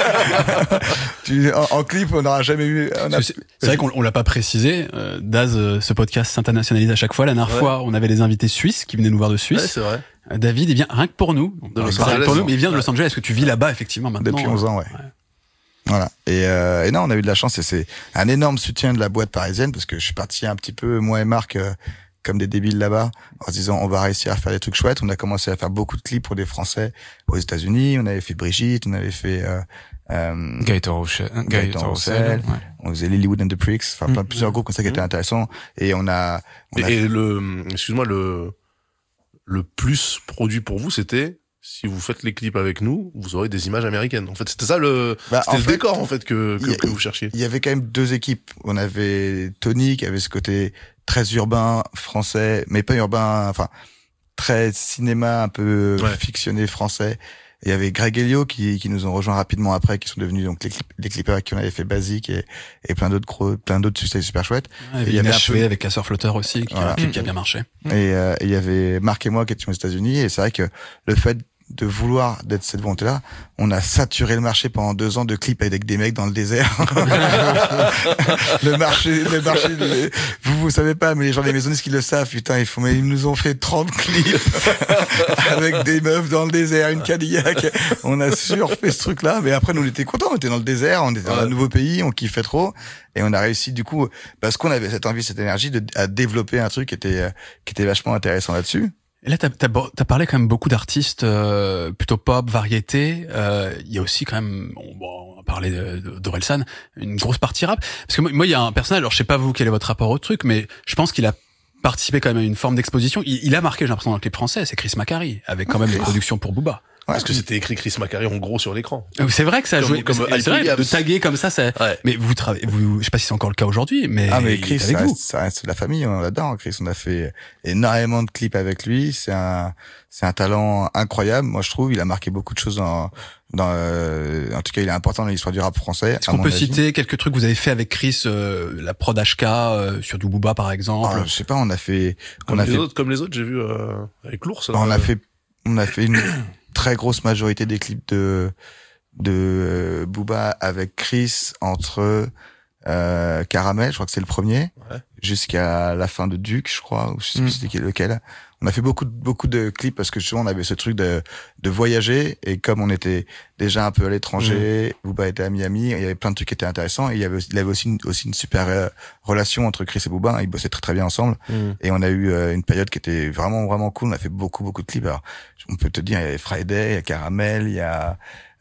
En clip, on n'aura jamais eu. C'est vrai qu'on l'a pas précisé. Daz, ce podcast s'internationalise à chaque fois. La dernière fois, on avait des invités suisses qui venaient nous voir de Suisse. Ouais, c'est vrai. David, il vient rien que pour nous. De Los Angeles, pour nous, mais il vient de Los Angeles. Est-ce que tu vis là-bas effectivement maintenant? Depuis 11 ans, ouais. Voilà. Et non, on a eu de la chance, et c'est un énorme soutien de la boîte parisienne, parce que je suis parti un petit peu, moi et Marc, comme des débiles là-bas, en se disant on va réussir à faire des trucs chouettes. On a commencé à faire beaucoup de clips pour des Français aux États-Unis. On avait fait Brigitte, on avait fait Gaëtan Roussel. Ouais. On faisait Lilywood and the Pricks, enfin plusieurs groupes comme ça qui étaient intéressants. Et excuse-moi, le plus produit pour vous, c'était si vous faites les clips avec nous, vous aurez des images américaines. En fait, c'était ça c'était le décor en fait que vous cherchiez. Il y avait quand même 2 équipes. On avait Tony qui avait ce côté très urbain français, mais pas urbain, enfin très cinéma un peu fictionné français. il y avait Greg Elio qui nous ont rejoints rapidement après, qui sont devenus donc les clippers avec qui on avait fait Basic et plein d'autres succès super chouettes. Ouais, il y avait achevé avec Casseur Flotteur aussi, qui Voilà. est un clip qui a bien marché. Et il y avait Marc et moi qui étions aux États-Unis, et c'est vrai que le fait de vouloir d'être cette volonté-là, on a saturé le marché pendant 2 ans de clips avec des mecs dans le désert. le marché, vous savez pas, mais les gens des maisonnistes qui le savent, putain, mais ils nous ont fait 30 clips avec des meufs dans le désert, une Cadillac. On a surfait ce truc-là, mais après nous on était contents, on était dans le désert, on était dans un nouveau pays, on kiffait trop, et on a réussi du coup, parce qu'on avait cette envie, cette énergie à développer un truc qui était vachement intéressant là-dessus. Et là, t'as parlé quand même beaucoup d'artistes plutôt pop, variété. Il y a aussi quand même, on va parler d'Orelsan, une grosse partie rap. Parce que moi, il y a un personnage. Alors, je sais pas vous quel est votre rapport au truc, mais je pense qu'il a participé quand même à une forme d'exposition. Il a marqué, j'ai l'impression, dans le clip français. C'est Chris Macari, avec quand même des productions pour Booba. Parce que c'était écrit Chris Macari en gros sur l'écran. C'est vrai que ça a joué, comme c'est vrai, de taguer comme ça, ouais. Mais je sais pas si c'est encore le cas aujourd'hui, mais Chris, ça reste de la famille, on l'adore, Chris. On a fait énormément de clips avec lui. C'est un talent incroyable. Moi, je trouve, il a marqué beaucoup de choses en tout cas, il est important dans l'histoire du rap français. Est-ce qu'on peut citer quelques trucs que vous avez fait avec Chris, la prod HK, sur du Booba, par exemple? Je sais pas, on a fait, comme les autres, j'ai vu, avec l'ours. On a fait une très grosse majorité des clips de Booba avec Chris entre Caramel, je crois que c'est le premier, jusqu'à la fin de Duke, je crois, ou je sais plus c'était lequel. On a fait beaucoup de clips parce que justement on avait ce truc de voyager, et comme on était déjà un peu à l'étranger, Booba était à Miami, il y avait plein de trucs qui étaient intéressants, et il avait aussi une super relation entre Chris et Booba, ils bossaient très très bien ensemble, et on a eu une période qui était vraiment vraiment cool. On a fait beaucoup de clips. Alors on peut te dire, il y avait Friday, il y a Caramel, il y a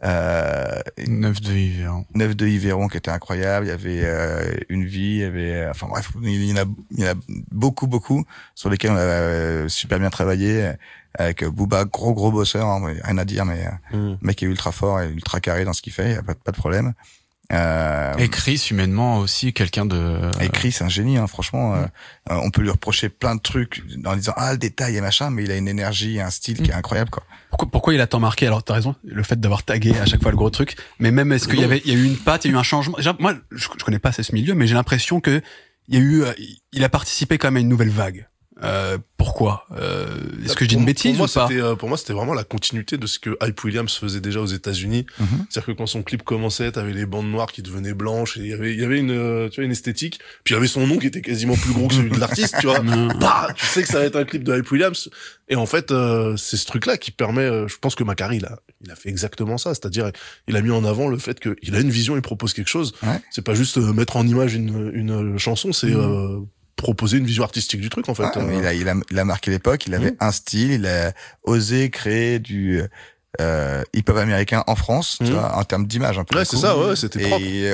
9 de Yveron qui était incroyable, il y avait Une Vie, il y avait, enfin bref, il y en a beaucoup sur lesquels on a super bien travaillé avec Booba, gros bosseur, hein, rien à dire, mais mec est ultra fort et ultra carré dans ce qu'il fait, y a pas de problème. Et Chris, humainement aussi, quelqu'un de... Et Chris, c'est un génie, hein, franchement. On peut lui reprocher plein de trucs en disant le détail et machin, mais il a une énergie et un style qui est incroyable, quoi. Pourquoi il a tant marqué? Alors, t'as raison, le fait d'avoir tagué à chaque fois le gros truc, mais même est-ce qu'il y a eu une patte, il y a eu un changement? Déjà, moi, je connais pas ce milieu, mais j'ai l'impression que il a participé quand même à une nouvelle vague. Pourquoi est-ce que je dis une bêtise ou pas? Pour moi, c'était vraiment la continuité de ce que Hype Williams faisait déjà aux États-Unis. C'est-à-dire que quand son clip commençait, t'avais les bandes noires qui devenaient blanches, et il y avait une esthétique. Puis il y avait son nom qui était quasiment plus gros que celui de l'artiste, tu vois. Bah, tu sais que ça va être un clip de Hype Williams. Et en fait, c'est ce truc-là qui permet, je pense que Macari, il a fait exactement ça. C'est-à-dire, il a mis en avant le fait qu'il a une vision, il propose quelque chose. Ouais. C'est pas juste mettre en image une chanson, c'est proposer une vision artistique du truc, en fait. Mais il a marqué l'époque, il avait un style, il a osé créer du hip-hop américain en France, tu vois, en termes d'image, un peu. Ouais, c'est ça, ouais, c'était propre. Et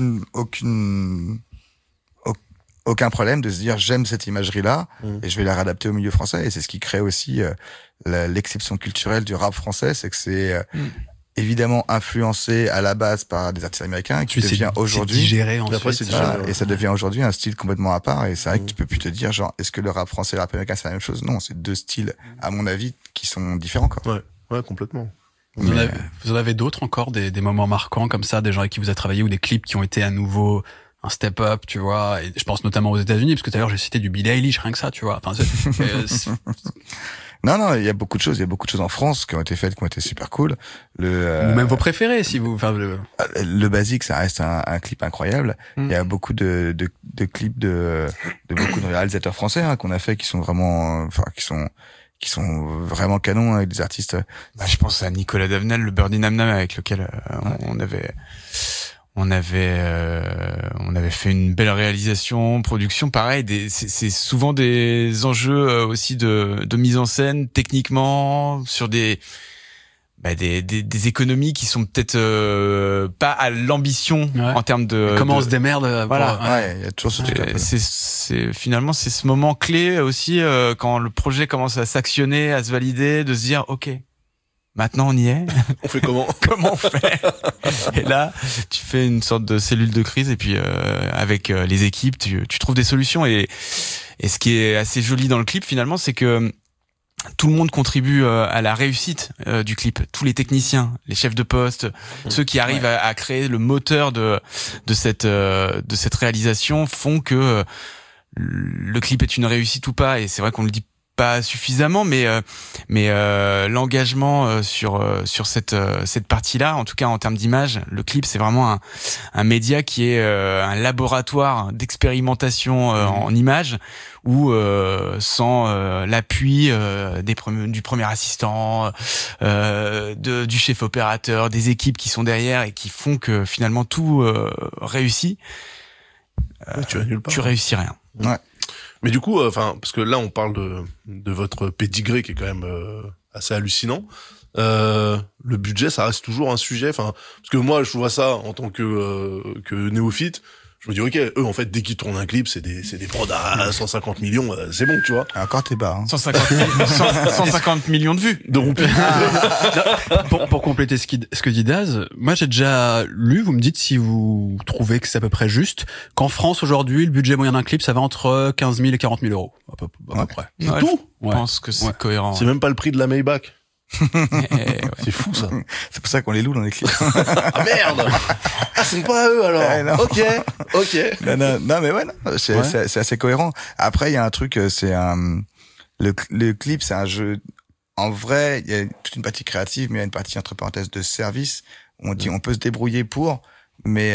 aucun problème de se dire j'aime cette imagerie-là et je vais la réadapter au milieu français, et c'est ce qui crée aussi l'exception culturelle du rap français, c'est que c'est évidemment influencé à la base par des artistes américains qui devient aujourd'hui digéré ensuite, et ça devient aujourd'hui un style complètement à part, et c'est vrai que tu peux plus te dire genre est-ce que le rap français et le rap américain c'est la même chose? Non, c'est deux styles à mon avis qui sont différents, quoi. Ouais, complètement. Vous en avez d'autres encore, des moments marquants comme ça, des gens avec qui vous avez travaillé ou des clips qui ont été à nouveau un step up, tu vois, et je pense notamment aux États-Unis, parce que tout à l'heure j'ai cité du Billie Eilish, rien que ça, tu vois. Enfin, Non, il y a beaucoup de choses en France qui ont été faites, qui ont été super cool. Ou même vos préférés, si vous, enfin, le Basic, ça reste un clip incroyable. Il y a beaucoup de clips de beaucoup de réalisateurs français, hein, qu'on a fait, qui sont vraiment, qui sont vraiment canons, avec des artistes. Je pense à Nicolas Davenel, le Birdie Nam Nam, avec lequel on avait fait une belle réalisation, production, pareil. C'est souvent des enjeux aussi de mise en scène, techniquement, sur des économies qui sont peut-être pas à l'ambition en termes de. Comment on se démerde. Voilà. Il y a toujours ce truc. C'est finalement c'est ce moment clé aussi quand le projet commence à s'actionner, à se valider, de se dire ok. Maintenant, on y est. On fait comment? Comment on fait? Et là, tu fais une sorte de cellule de crise, et puis avec les équipes, tu trouves des solutions. Et ce qui est assez joli dans le clip, finalement, c'est que tout le monde contribue à la réussite du clip. Tous les techniciens, les chefs de poste, ceux qui arrivent à créer le moteur de cette réalisation font que le clip est une réussite ou pas. Et c'est vrai qu'on le dit pas suffisamment, mais l'engagement sur cette partie-là, en tout cas en termes d'image, le clip c'est vraiment un média qui est un laboratoire d'expérimentation en images où sans l'appui du premier assistant, du chef opérateur, des équipes qui sont derrière et qui font que finalement tout réussit, tu vas nulle part. Tu réussis rien. Ouais. Mais du coup, parce que là, on parle de votre pédigré qui est quand même assez hallucinant. Le budget, ça reste toujours un sujet. Parce que moi, je vois ça en tant que néophyte. Je me dis, ok, eux, en fait, dès qu'ils tournent un clip, c'est des prods à 150 millions, c'est bon, tu vois. Encore t'es bas, hein. 150 millions de vues. De roupies. Pour compléter ce que dit Daz, moi j'ai déjà lu, vous me dites si vous trouvez que c'est à peu près juste, qu'en France aujourd'hui, le budget moyen d'un clip, ça va entre 15 000 et 40 000 euros, à peu près. Ouais, tout. Je pense que c'est cohérent. C'est même pas le prix de la Maybach. Ouais. C'est fou, ça. C'est pour ça qu'on les loue dans les clips. Ah merde! Ah, c'est pas eux, alors. Ouais, non. Ok. Non, mais ouais, non, c'est assez cohérent. Après, il y a un truc, le clip, c'est un jeu. En vrai, il y a toute une partie créative, mais il y a une partie, entre parenthèses, de service. On dit, on peut se débrouiller mais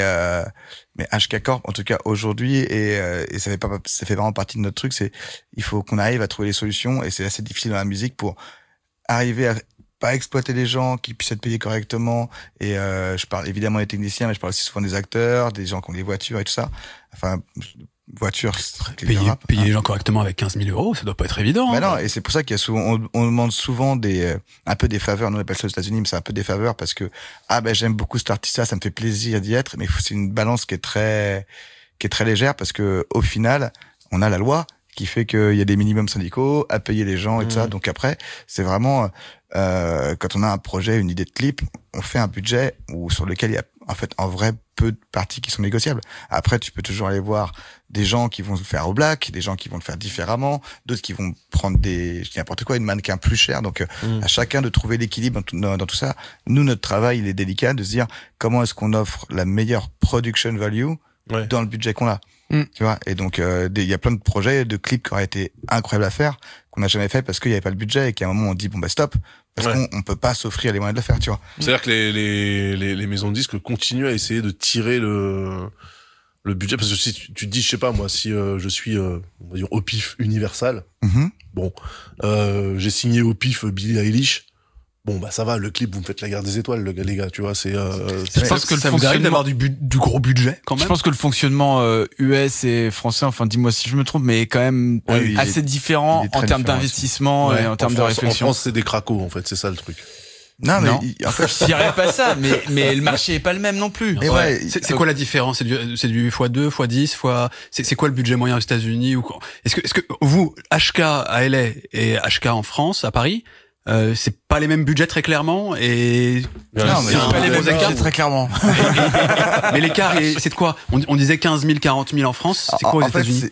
HK Corp, en tout cas, aujourd'hui, et ça fait vraiment partie de notre truc, il faut qu'on arrive à trouver les solutions, et c'est assez difficile dans la musique pour arriver à pas exploiter les gens, qui puissent être payés correctement. Et je parle évidemment des techniciens, mais je parle aussi souvent des acteurs, des gens qui ont des voitures et tout ça. Enfin, voitures, payer les gens correctement avec 15 000 euros, ça doit pas être évident. Mais non, et c'est pour ça qu'il y a souvent, on demande souvent un peu des faveurs. Nous on appelle ça aux États-Unis, mais c'est un peu des faveurs parce que j'aime beaucoup cet artiste-là, ça me fait plaisir d'y être, mais c'est une balance qui est très légère parce que au final, on a la loi qui fait qu'il y a des minimums syndicaux à payer les gens et tout ça. Donc après, c'est vraiment quand on a un projet, une idée de clip, on fait un budget sur lequel il y a en vrai peu de parties qui sont négociables. Après, tu peux toujours aller voir des gens qui vont le faire au black, des gens qui vont le faire différemment, d'autres qui vont prendre je dis n'importe quoi, une mannequin plus chère. Donc à chacun de trouver l'équilibre dans tout ça. Nous, notre travail, il est délicat de se dire comment est-ce qu'on offre la meilleure production value dans le budget qu'on a. Tu vois, et donc il y a plein de projets de clips qui auraient été incroyables à faire qu'on n'a jamais fait parce qu'il y avait pas le budget et qu'à un moment on dit bon stop parce qu'on peut pas s'offrir les moyens de le faire, tu vois. C'est-à-dire que les maisons de disques continuent à essayer de tirer le budget parce que si tu te dis je sais pas moi si je suis on va dire au pif Universal, bon j'ai signé au pif Billie Eilish. Bon ça va, le clip vous me faites la guerre des étoiles les gars, tu vois, je pense que ça vous arrive d'avoir du gros budget quand même. Je pense que le fonctionnement US et français, enfin dis-moi si je me trompe, mais quand même assez différent en termes d'investissement et en termes de réflexion. En France c'est des cracos en fait, c'est ça le truc. Non, mais en fait, je dirais pas ça, mais le marché est pas le même non plus. Mais c'est quoi la différence? C'est du x2, x10, c'est quoi le budget moyen aux États-Unis ou quoi? Est-ce que vous, HK à LA et HK en France, à Paris, c'est pas les mêmes budgets très clairement et non, mais c'est pas les mêmes budgets très clairement. Mais l'écart, c'est de quoi? On disait 15 000, 40 000 en France. C'est quoi aux États-Unis?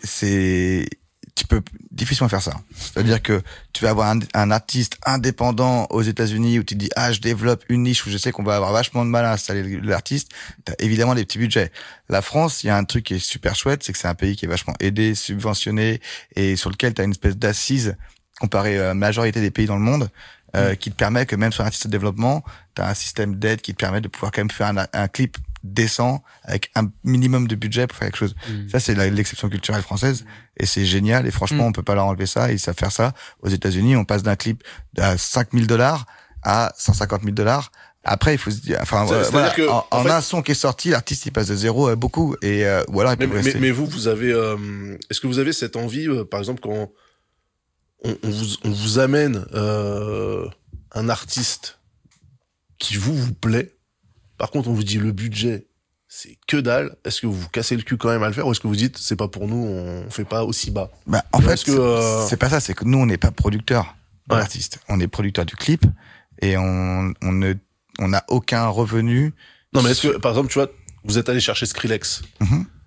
Tu peux difficilement faire ça. C'est-à-dire que tu vas avoir un artiste indépendant aux États-Unis où tu te dis je développe une niche où je sais qu'on va avoir vachement de mal à installer l'artiste. T'as évidemment des petits budgets. La France, il y a un truc qui est super chouette, c'est que c'est un pays qui est vachement aidé, subventionné et sur lequel t'as une espèce d'assise comparé à la majorité des pays dans le monde. Qui te permet que même sur un artiste de développement, t'as un système d'aide qui te permet de pouvoir quand même faire un clip décent avec un minimum de budget pour faire quelque chose. Ça, c'est l'exception culturelle française et c'est génial et franchement, on peut pas leur enlever ça. Ils savent faire ça. Aux États-Unis, on passe d'un clip à $5,000 à $150,000. Après, il faut se dire, en fait, un son qui est sorti, l'artiste il passe de zéro à beaucoup et ou alors il peut rester. Mais vous avez, est-ce que vous avez cette envie, par exemple, quand on vous amène un artiste qui vous plaît, par contre on vous dit le budget c'est que dalle, est-ce que vous vous cassez le cul quand même à le faire ou est-ce que vous dites c'est pas pour nous, on fait pas aussi bas? En fait c'est pas ça, c'est que nous on n'est pas producteur de l'artiste, on est producteur du clip et on n'a aucun revenu. Non mais est-ce que par exemple tu vois vous êtes allé chercher Skrillex,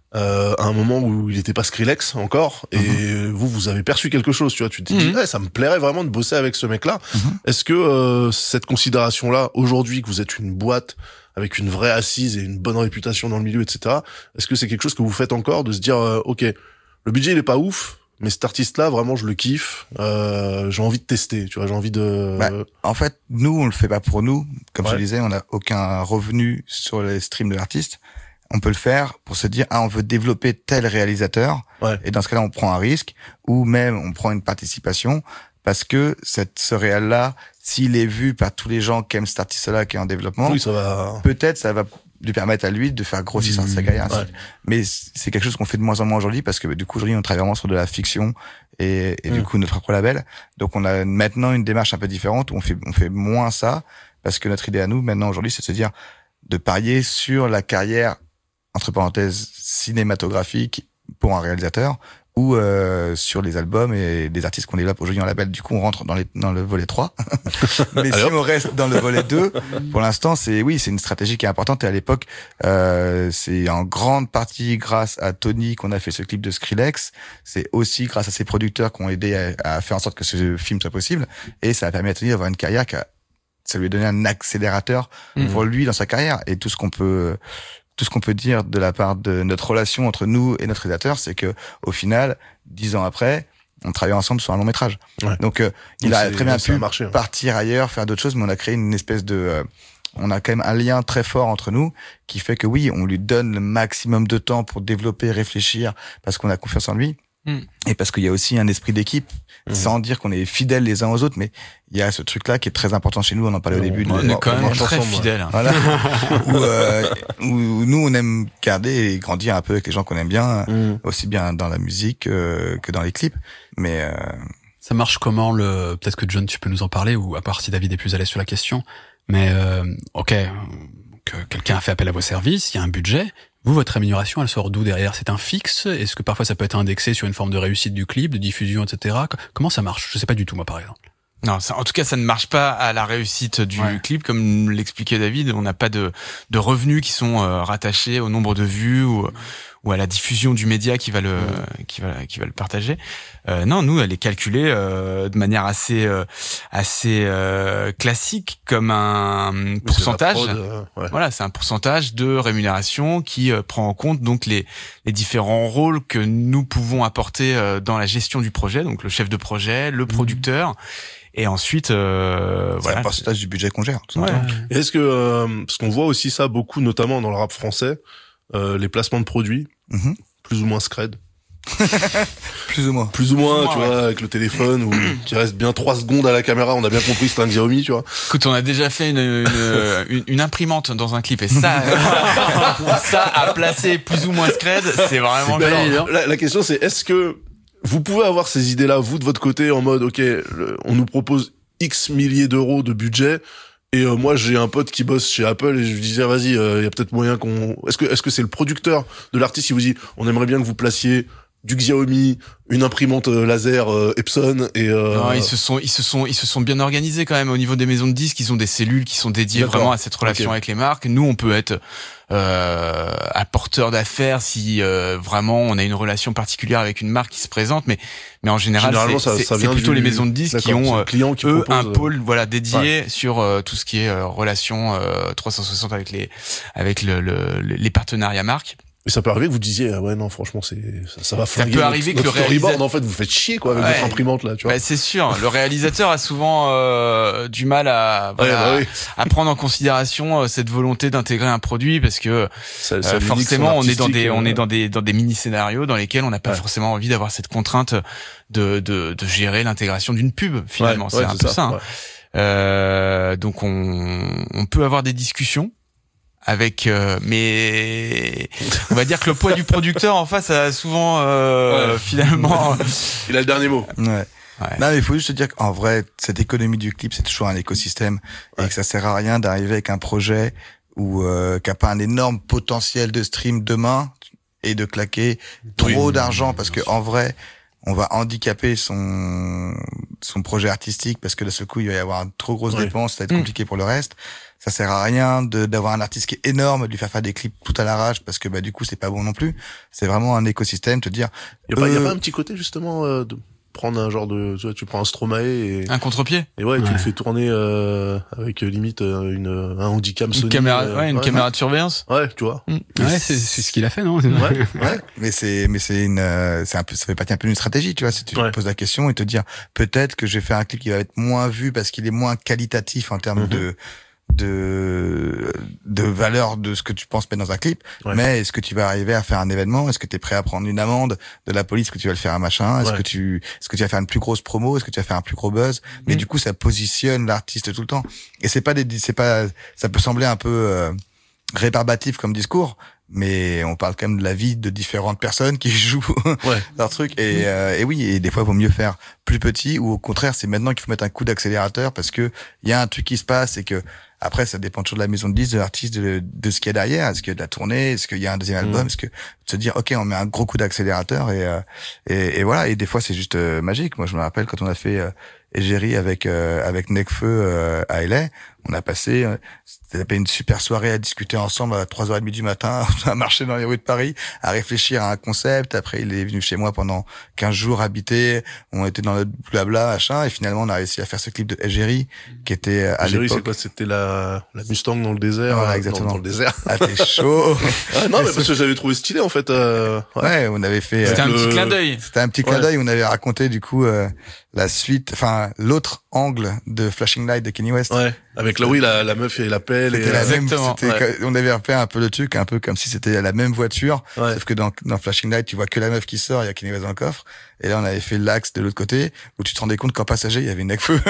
à un moment où il était pas Skrillex encore, et vous avez perçu quelque chose, tu vois, tu te dis, ça me plairait vraiment de bosser avec ce mec-là. Est-ce que cette considération-là, aujourd'hui, que vous êtes une boîte avec une vraie assise et une bonne réputation dans le milieu, etc., est-ce que c'est quelque chose que vous faites encore, de se dire, ok, le budget il est pas ouf, mais cet artiste-là, vraiment, je le kiffe, j'ai envie de tester, tu vois, j'ai envie de... En fait, nous, on le fait pas pour nous. Comme je le disais, on n'a aucun revenu sur les streams de l'artiste. On peut le faire pour se dire, on veut développer tel réalisateur. Ouais. Et dans ce cas-là, on prend un risque, ou même on prend une participation, parce que ce réel-là, s'il est vu par tous les gens qui aiment cet artiste-là qui est en développement, oui, ça va... peut-être ça va lui permettre à lui de faire grossir sa carrière. Ouais. Mais c'est quelque chose qu'on fait de moins en moins aujourd'hui, parce que du coup, aujourd'hui, on travaille vraiment sur de la fiction et du coup, notre propre label. Donc, on a maintenant une démarche un peu différente où on fait moins ça, parce que notre idée à nous, maintenant, aujourd'hui, c'est de se dire, de parier sur la carrière, entre parenthèses, cinématographique pour un réalisateur, ou sur les albums et les artistes qu'on développe aujourd'hui en label. Du coup, on rentre dans le volet 3. Mais si on reste dans le volet 2, pour l'instant, c'est une stratégie qui est importante. Et à l'époque, c'est en grande partie grâce à Tony qu'on a fait ce clip de Skrillex. C'est aussi grâce à ses producteurs qui ont aidé à faire en sorte que ce film soit possible. Et ça a permis à Tony d'avoir une carrière ça lui a donné un accélérateur pour lui dans sa carrière. Et tout ce qu'on peut dire de la part de notre relation entre nous et notre réalisateur, c'est que au final, 10 ans après, on travaille ensemble sur un long métrage. Ouais. Donc il a très bien pu partir ailleurs, faire d'autres choses, mais on a créé une espèce de... on a quand même un lien très fort entre nous qui fait que oui, on lui donne le maximum de temps pour développer, réfléchir, parce qu'on a confiance en lui. Et parce qu'il y a aussi un esprit d'équipe, sans dire qu'on est fidèles les uns aux autres, mais il y a ce truc-là qui est très important chez nous, on en parlait au début. On est quand même très fidèles. Voilà. où nous, on aime garder et grandir un peu avec les gens qu'on aime bien, aussi bien dans la musique que dans les clips. Mais ça marche comment peut-être que John, tu peux nous en parler, ou à part si David est plus à l'aise sur la question. Mais ok, que quelqu'un a fait appel à vos services, il y a un budget. Vous, votre rémunération, elle sort d'où derrière? C'est un fixe? Est-ce que parfois ça peut être indexé sur une forme de réussite du clip, de diffusion, etc.? Comment ça marche? Je sais pas du tout, moi, par exemple. Non, en tout cas, ça ne marche pas à la réussite du clip. Comme l'expliquait David, on n'a pas de revenus qui sont rattachés au nombre de vues ou à la diffusion du média qui va le partager. Non, nous, elle est calculée de manière assez classique, comme un pourcentage. Voilà, c'est un pourcentage de rémunération qui prend en compte donc les différents rôles que nous pouvons apporter dans la gestion du projet, donc le chef de projet, le producteur. Et ensuite, c'est un pourcentage du budget qu'on gère. Ouais. Et est-ce que parce qu'on voit aussi ça beaucoup, notamment dans le rap français, les placements de produits, plus ou moins scred. Plus ou moins, tu vois, avec le téléphone ou qui reste bien 3 secondes à la caméra, on a bien compris c'est un Xiaomi, tu vois. Écoute, on a déjà fait une imprimante dans un clip et ça à placer plus ou moins scred, c'est vraiment la question c'est, est-ce que vous pouvez avoir ces idées-là, vous, de votre côté, en mode, ok, on nous propose X milliers d'euros de budget, et moi, j'ai un pote qui bosse chez Apple, et je lui disais, vas-y, il y a peut-être moyen qu'on... Est-ce que c'est le producteur de l'artiste qui vous dit, on aimerait bien que vous placiez du Xiaomi, une imprimante laser Epson et Non, ils se sont bien organisés quand même au niveau des maisons de disques. Ils ont des cellules qui sont dédiées vraiment à cette relation avec les marques. Nous, on peut être apporteur d'affaires si vraiment on a une relation particulière avec une marque qui se présente, mais en général c'est plutôt les maisons de disques qui ont eux un pôle dédié sur tout ce qui est relation 360 avec les partenariats marques. Mais ça peut arriver que vous disiez ouais non franchement ça va flinguer. Ça peut arriver que le storyboard en fait vous faites chier quoi avec votre imprimante là, tu vois. Bah, c'est sûr, le réalisateur a souvent du mal à prendre en considération cette volonté d'intégrer un produit parce que forcément on est dans des mini scénarios dans lesquels on n'a pas forcément envie d'avoir cette contrainte de gérer l'intégration d'une pub finalement, c'est un peu ça. Donc on peut avoir des discussions avec mais on va dire que le poids du producteur en face a souvent finalement il a le dernier mot. Non mais il faut juste se dire qu'en vrai cette économie du clip c'est toujours un écosystème et que ça sert à rien d'arriver avec un projet où qui a pas un énorme potentiel de stream demain et de claquer trop d'argent parce que en vrai on va handicaper son projet artistique parce que d'un seul coup il va y avoir une trop grosse dépense, ça va être compliqué pour le reste. Ça sert à rien d'avoir un artiste qui est énorme, de lui faire des clips tout à l'arrache parce que du coup c'est pas bon non plus. C'est vraiment un écosystème, te dire. Il y a pas un petit côté justement de prendre un genre de, tu prends un Stromae et un contre-pied. Et tu le fais tourner avec limite un handicap Sony, une caméra de surveillance. Ouais, tu vois. Ouais, c'est ce qu'il a fait, non? Ouais. Mais c'est un peu, ça fait partie un peu d'une stratégie, tu vois. Si tu te poses la question et te dire peut-être que je vais faire un clip qui va être moins vu parce qu'il est moins qualitatif en termes de valeur de ce que tu penses mettre dans un clip, mais est-ce que tu vas arriver à faire un événement? Est-ce que tu es prêt à prendre une amende de la police? Est-ce que tu vas le faire un machin? Est-ce que tu vas faire une plus grosse promo? Est-ce que tu vas faire un plus gros buzz? Mais du coup, ça positionne l'artiste tout le temps. Et ça peut sembler un peu rébarbatif comme discours, mais on parle quand même de la vie de différentes personnes qui jouent leur truc. Et oui, et des fois, il vaut mieux faire plus petit, ou au contraire, c'est maintenant qu'il faut mettre un coup d'accélérateur parce que il y a un truc qui se passe et que après, ça dépend toujours de la maison de disque, de l'artiste, de ce qu'il y a derrière. Est-ce qu'il y a de la tournée? Est-ce qu'il y a un deuxième album? Est-ce que de se dire, OK, on met un gros coup d'accélérateur et voilà. Et des fois, c'est juste magique. Moi, je me rappelle quand on a fait Égérie avec Nekfeu à LA, on a passé une super soirée à discuter ensemble à 3h30 du matin, à marcher dans les rues de Paris, à réfléchir à un concept. Après, il est venu chez moi pendant 15 jours habiter. On était dans notre blabla, machin, et finalement, on a réussi à faire ce clip de Égérie, qui était à Égérie, l'époque. c'est quoi? C'était la Mustang dans le désert. Voilà, exactement. Dans le désert. Ah, t'es chaud. Non, mais parce que j'avais trouvé stylé, en fait. Ouais, on avait fait. C'était un petit clin d'œil. C'était un petit clin d'œil. On avait raconté, du coup, la suite, enfin, l'autre angle de Flashing Light de Kanye West. Ouais. Avec la meuf et la pelle. C'était la même, on avait fait un peu le truc, un peu comme si c'était la même voiture. Sauf que dans Flashing Light, tu vois que la meuf qui sort, il y a Kanye West dans le coffre. Et là, on avait fait l'axe de l'autre côté, où tu te rendais compte qu'en passager, il y avait Nekfeu.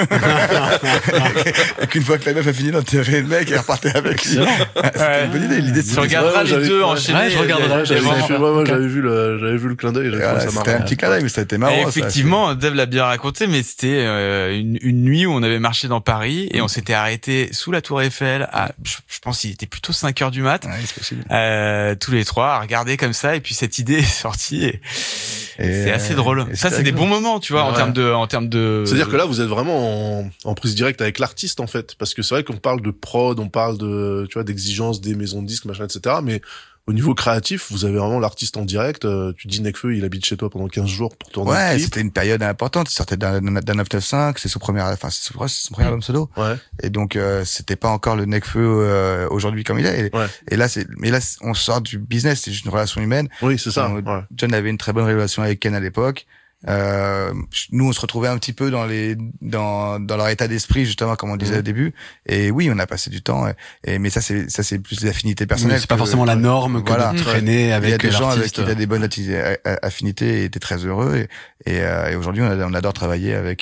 Et qu'une fois que la meuf a fini d'enterrer le mec, elle repartait avec lui. C'était une bonne idée. L'idée, tu regarderas les deux enchaînés. Ouais, je regarderai. J'avais vu le clin d'œil. C'était un petit clin d'œil, mais ça a été marrant. Et effectivement, Dave l'a bien raconté, mais c'était une nuit où on avait marché dans Paris et on s'était arrêté sous la Tour Eiffel à, je pense qu'il était plutôt 5h du mat. Tous les trois à regarder comme ça, et puis cette idée est sortie et c'est assez drôle. Ça, c'est des bons moments, tu vois, en termes de. C'est-à-dire que là, vous êtes vraiment en prise directe avec l'artiste, en fait. Parce que c'est vrai qu'on parle de prod, on parle tu vois, d'exigences des maisons de disques, machin, etc. Mais au niveau créatif, vous avez vraiment l'artiste en direct. Tu dis Nekfeu, il habite chez toi pendant 15 jours pour tourner le clip. C'était une période importante. Il sortait d'un 995, c'est son premier album solo. Ouais. Et donc, c'était pas encore le Nekfeu aujourd'hui comme il est. Et là, on sort du business, c'est juste une relation humaine. Oui, c'est ça. John avait une très bonne relation avec Ken à l'époque. Nous, on se retrouvait un petit peu dans leur état d'esprit, justement, comme on disait au début. Et oui, on a passé du temps. Mais ça, c'est plus des affinités personnelles. C'est pas forcément la norme que de traîner avec l'artiste. Il y a des gens avec qui il a des bonnes affinités et était très heureux. Et aujourd'hui, on adore travailler avec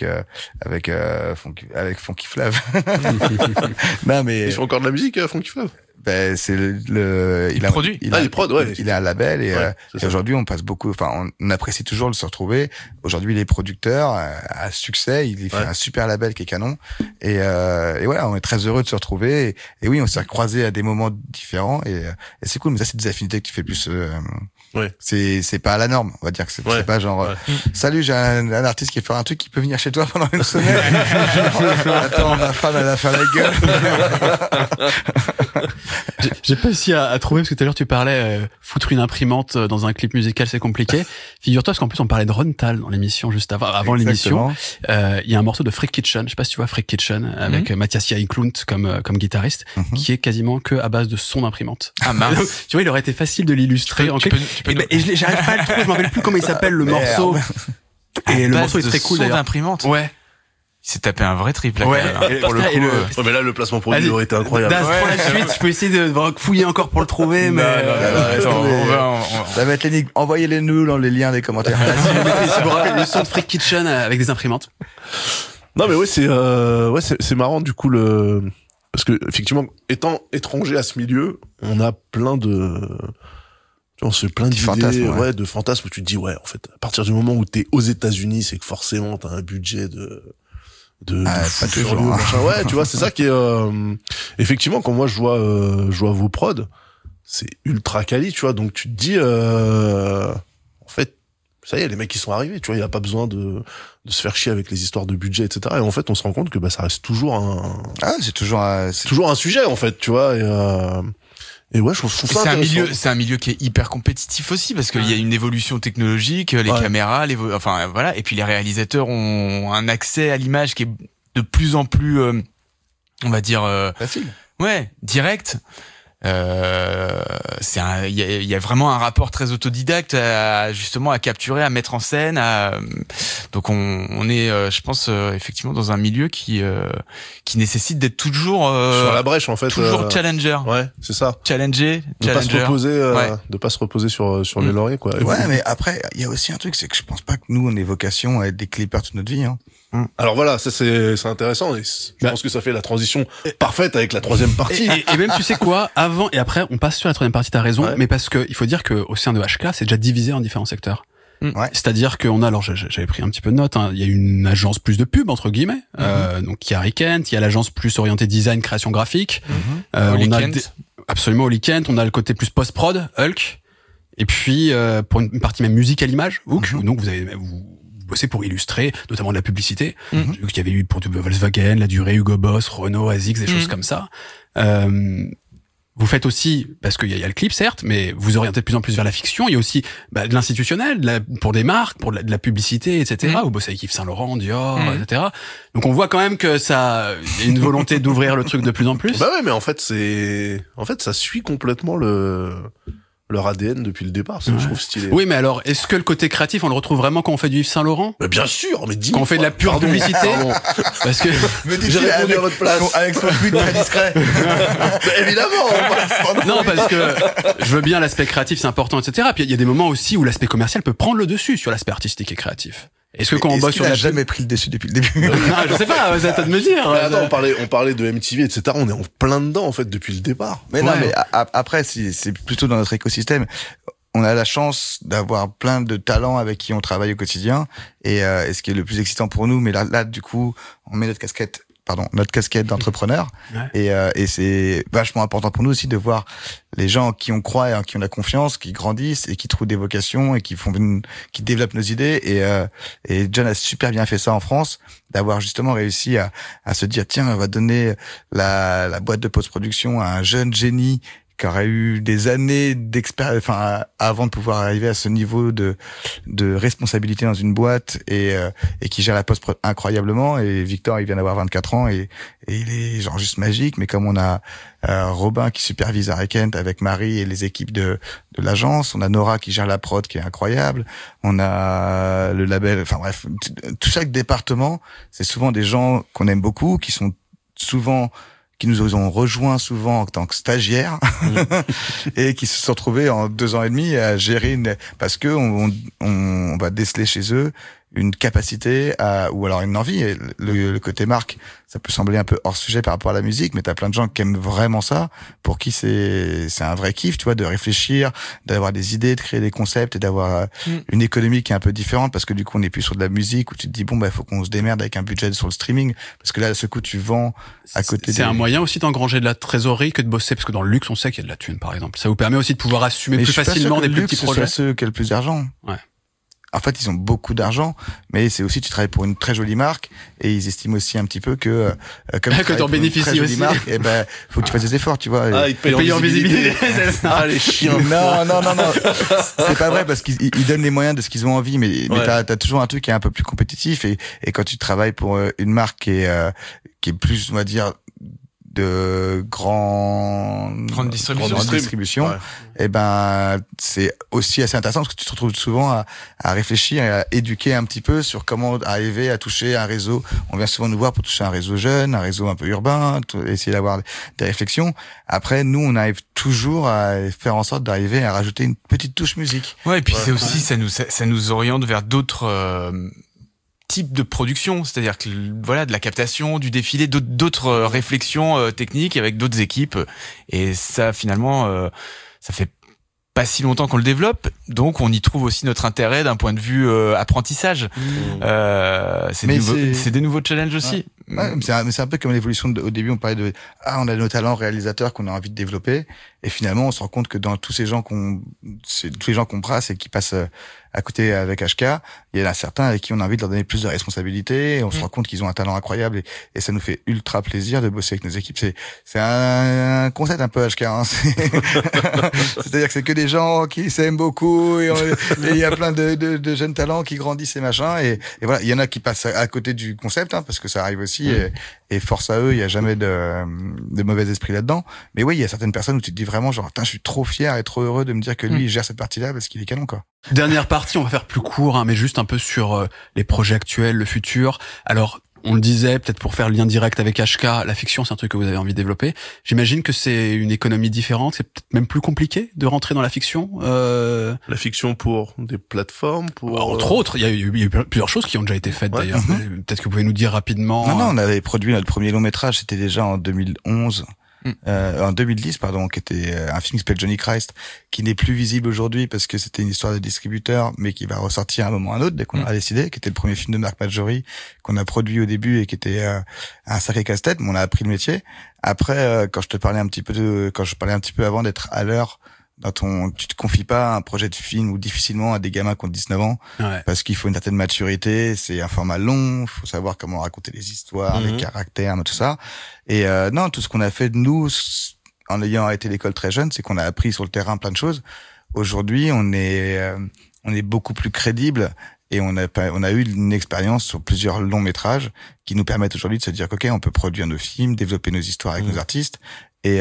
Funky Flav. Non, mais. Ils font encore de la musique, Funky Flav? C'est il produit. Il prod, il a un label et aujourd'hui on passe beaucoup, enfin on apprécie toujours de se retrouver. Aujourd'hui il est producteur à succès, il fait un super label qui est canon et voilà, on est très heureux de se retrouver et oui, on s'est croisés à des moments différents et c'est cool, mais ça c'est des affinités que tu fais plus c'est pas la norme, on va dire que c'est pas genre salut, j'ai un artiste qui fait un truc qui peut venir chez toi pendant une semaine. Attends, ma femme elle va faire la gueule. J'ai pas réussi à trouver, parce que tout à l'heure tu parlais foutre une imprimante dans un clip musical, c'est compliqué. Figure-toi, parce qu'en plus on parlait de Ron Tal dans l'émission juste avant l'émission. Il y a un morceau de Freak Kitchen, je sais pas si tu vois Freak Kitchen, avec Matthias Jaiklunt comme guitariste, qui est quasiment que à base de son d'imprimante. Ah mince. Donc, tu vois, il aurait été facile de l'illustrer en clip. Et j'arrive pas à le trouver, je m'en rappelle plus comment il s'appelle le morceau. Et le morceau est très cool d'ailleurs. D'imprimante. Ouais. Il s'est tapé un vrai triple là, quand même. Pour le coup, mais là, le placement produit aurait été incroyable. Pour la suite, je peux essayer de fouiller encore pour le trouver, mais... Ça va être l'énigme. Envoyez-les nous dans les liens des commentaires. Le son de Freak Kitchen avec des imprimantes. Non, mais c'est marrant, du coup, parce que, effectivement, étant étranger à ce milieu, on a plein de... On se fait plein d'idées, fantasmes, de fantasmes où tu te dis, en fait, à partir du moment où t'es aux États-Unis, c'est que forcément t'as un budget pas toujours, machin. Ouais, tu vois, c'est ça qui est effectivement, quand moi je vois vos prods, c'est ultra quali, tu vois, donc tu te dis en fait, ça y est, les mecs, ils sont arrivés, tu vois, il y a pas besoin de se faire chier avec les histoires de budget, etc. Et en fait, on se rend compte que, ça reste toujours c'est toujours un sujet, en fait, tu vois, et ouais, je trouve ça intéressant. C'est un milieu qui est hyper compétitif aussi parce qu'il y a une évolution technologique, les caméras, enfin voilà, et puis les réalisateurs ont un accès à l'image qui est de plus en plus, on va dire facile. Ouais, direct. Il y a vraiment un rapport très autodidacte justement à capturer, à mettre en scène. Donc on est, je pense, effectivement dans un milieu qui nécessite d'être toujours sur la brèche en fait. Toujours challenger. Ouais, c'est ça. Challenger. De pas se reposer sur les lauriers quoi. Ouais, mais après il y a aussi un truc, c'est que je pense pas que nous on ait vocation à être des clippers toute notre vie. Hein. Alors voilà, ça c'est intéressant et je pense que ça fait la transition parfaite avec la troisième partie. Et même tu sais quoi, avant et après on passe sur la troisième partie, t'as raison, mais parce que il faut dire que au sein de HK c'est déjà divisé en différents secteurs. Ouais. C'est-à-dire qu'on a, alors j'avais pris un petit peu de notes, hein, il y a une agence plus de pub entre guillemets, donc il y a Rickent, il y a l'agence plus orientée design, création graphique, on a absolument Olikent, on a le côté plus post-prod, Hulk, et puis pour une partie même musique à l'image, Hook, donc vous bossez pour illustrer, notamment de la publicité. J'ai vu qu'il y avait eu pour Volkswagen, La Durée, Hugo Boss, Renault, ASICS, des choses comme ça. Vous faites aussi, parce qu'il y a le clip certes, mais vous orientez de plus en plus vers la fiction. Il y a aussi de l'institutionnel, pour des marques, pour de la publicité, etc. Vous bossez avec Yves Saint Laurent, Dior, etc. Donc on voit quand même que ça, il y a une volonté d'ouvrir le truc de plus en plus. Bah ouais, mais en fait ça suit complètement leur ADN depuis le départ, c'est je trouve stylé. Oui, mais alors, est-ce que le côté créatif, on le retrouve vraiment quand on fait du Yves Saint Laurent? Mais bien sûr, mais quand on fait de la pure publicité? Parce que j'ai répondu à votre place. Avec son tweet très discret. Évidemment. Non, parce que je veux bien l'aspect créatif, c'est important, etc. Puis il y a des moments aussi où l'aspect commercial peut prendre le dessus sur l'aspect artistique et créatif. Est-ce que quand on bosse sur la jamais pris le dessus depuis le début? Non, je sais pas, c'est à toi de me dire. Mais attends, on parlait de MTV, etc. On est en plein dedans, en fait, depuis le départ. Mais non, mais après, c'est plutôt dans notre écosystème. On a la chance d'avoir plein de talents avec qui on travaille au quotidien. Et ce qui est le plus excitant pour nous, mais là, du coup, on met notre casquette d'entrepreneur. Et c'est vachement important pour nous aussi de voir les gens en qui on croit et en qui on a confiance, qui grandissent et qui trouvent des vocations et qui développent nos idées. Et John a super bien fait ça en France, d'avoir justement réussi à se dire, tiens, on va donner la boîte de post-production à un jeune génie qui aurait eu des années d'expérience, avant de pouvoir arriver à ce niveau de responsabilité dans une boîte et qui gère la post-prod incroyablement. Et Victor, il vient d'avoir 24 ans et il est genre juste magique. Mais comme on a Robin qui supervise à Rickent avec Marie et les équipes de l'agence, on a Nora qui gère la prod qui est incroyable, on a le label, enfin bref, tout chaque département, c'est souvent des gens qu'on aime beaucoup, qui nous ont rejoints souvent en tant que stagiaires et qui se sont retrouvés en 2 ans et demi à gérer parce que on va déceler chez eux une capacité ou alors une envie. Et le côté marque, ça peut sembler un peu hors sujet par rapport à la musique, mais t'as plein de gens qui aiment vraiment ça, pour qui c'est un vrai kiff, tu vois, de réfléchir, d'avoir des idées, de créer des concepts et d'avoir une économie qui est un peu différente, parce que du coup on n'est plus sur de la musique où tu te dis bon faut qu'on se démerde avec un budget sur le streaming, parce que là à ce coup tu vends à côté. C'est un moyen aussi d'engranger de la trésorerie que de bosser, parce que dans le luxe on sait qu'il y a de la thune par exemple. Ça vous permet aussi de pouvoir assumer plus facilement des plus petits projets. C'est ceux qui ont le plus d'argent. Ouais. En fait, ils ont beaucoup d'argent, mais c'est aussi, tu travailles pour une très jolie marque, et ils estiment aussi un petit peu que, comme tu t'en bénéficies aussi. Marque, faut que tu fasses des efforts, tu vois. Ah, ils payent en visibilité. Ah, les chiens. Non. C'est pas vrai, parce qu'ils donnent les moyens de ce qu'ils ont envie, mais t'as toujours un truc qui est un peu plus compétitif, et quand tu travailles pour une marque qui est plus, on va dire, de grande distribution, et c'est aussi assez intéressant parce que tu te retrouves souvent à réfléchir et à éduquer un petit peu sur comment arriver à toucher un réseau. On vient souvent nous voir pour toucher un réseau jeune, un réseau un peu urbain, essayer d'avoir des réflexions. Après, nous, on arrive toujours à faire en sorte d'arriver à rajouter une petite touche musique. Ouais, et puis c'est aussi, ça nous oriente vers d'autres type de production, c'est-à-dire que voilà, de la captation, du défilé, d'autres réflexions techniques avec d'autres équipes, et ça finalement ça fait pas si longtemps qu'on le développe, donc on y trouve aussi notre intérêt d'un point de vue apprentissage. C'est des nouveaux challenges aussi. Ouais, c'est un peu comme l'évolution au début, on parlait on a nos talents réalisateurs qu'on a envie de développer, et finalement on se rend compte que dans tous les gens qu'on brasse et qui passent à côté avec HK, il y en a certains avec qui on a envie de leur donner plus de responsabilités, et on se rend compte qu'ils ont un talent incroyable, et ça nous fait ultra plaisir de bosser avec nos équipes. C'est un concept un peu HK, hein. C'est-à-dire que c'est que des gens qui s'aiment beaucoup, et il y a plein de jeunes talents qui grandissent et machin, et voilà, il y en a qui passent à côté du concept, hein, parce que ça arrive aussi, et force à eux, il y a jamais de mauvais esprit là-dedans. Mais oui, il y a certaines personnes où tu te dis vraiment genre, je suis trop fier et trop heureux de me dire que lui, il gère cette partie-là parce qu'il est canon, quoi. Dernière partie, on va faire plus court, hein, mais juste un peu sur les projets actuels, le futur. Alors, on le disait, peut-être pour faire le lien direct avec HK, la fiction, c'est un truc que vous avez envie de développer. J'imagine que c'est une économie différente, c'est peut-être même plus compliqué de rentrer dans la fiction. La fiction pour des plateformes, pour... Entre autres, il y a eu plusieurs choses qui ont déjà été faites d'ailleurs. Peut-être que vous pouvez nous dire rapidement. Non, on avait produit notre premier long métrage, c'était déjà en 2011. En 2010, pardon, qui était un film qui s'appelle Johnny Christ, qui n'est plus visible aujourd'hui parce que c'était une histoire de distributeur, mais qui va ressortir à un moment ou à un autre dès qu'on a décidé, qui était le premier film de Marc Maggiori qu'on a produit au début et qui était un sacré casse-tête, mais on a appris le métier. Après, quand je parlais un petit peu avant d'être à l'heure, tu te confies pas à un projet de film ou difficilement à des gamins qui ont 19 ans, parce qu'il faut une certaine maturité, c'est un format long, faut savoir comment raconter les histoires, les caractères, tout ça. Et non, tout ce qu'on a fait de nous, en ayant été l'école très jeune, c'est qu'on a appris sur le terrain plein de choses. Aujourd'hui, on est beaucoup plus crédible, et on a eu une expérience sur plusieurs longs métrages qui nous permettent aujourd'hui de se dire qu'ok, on peut produire nos films, développer nos histoires avec nos artistes, et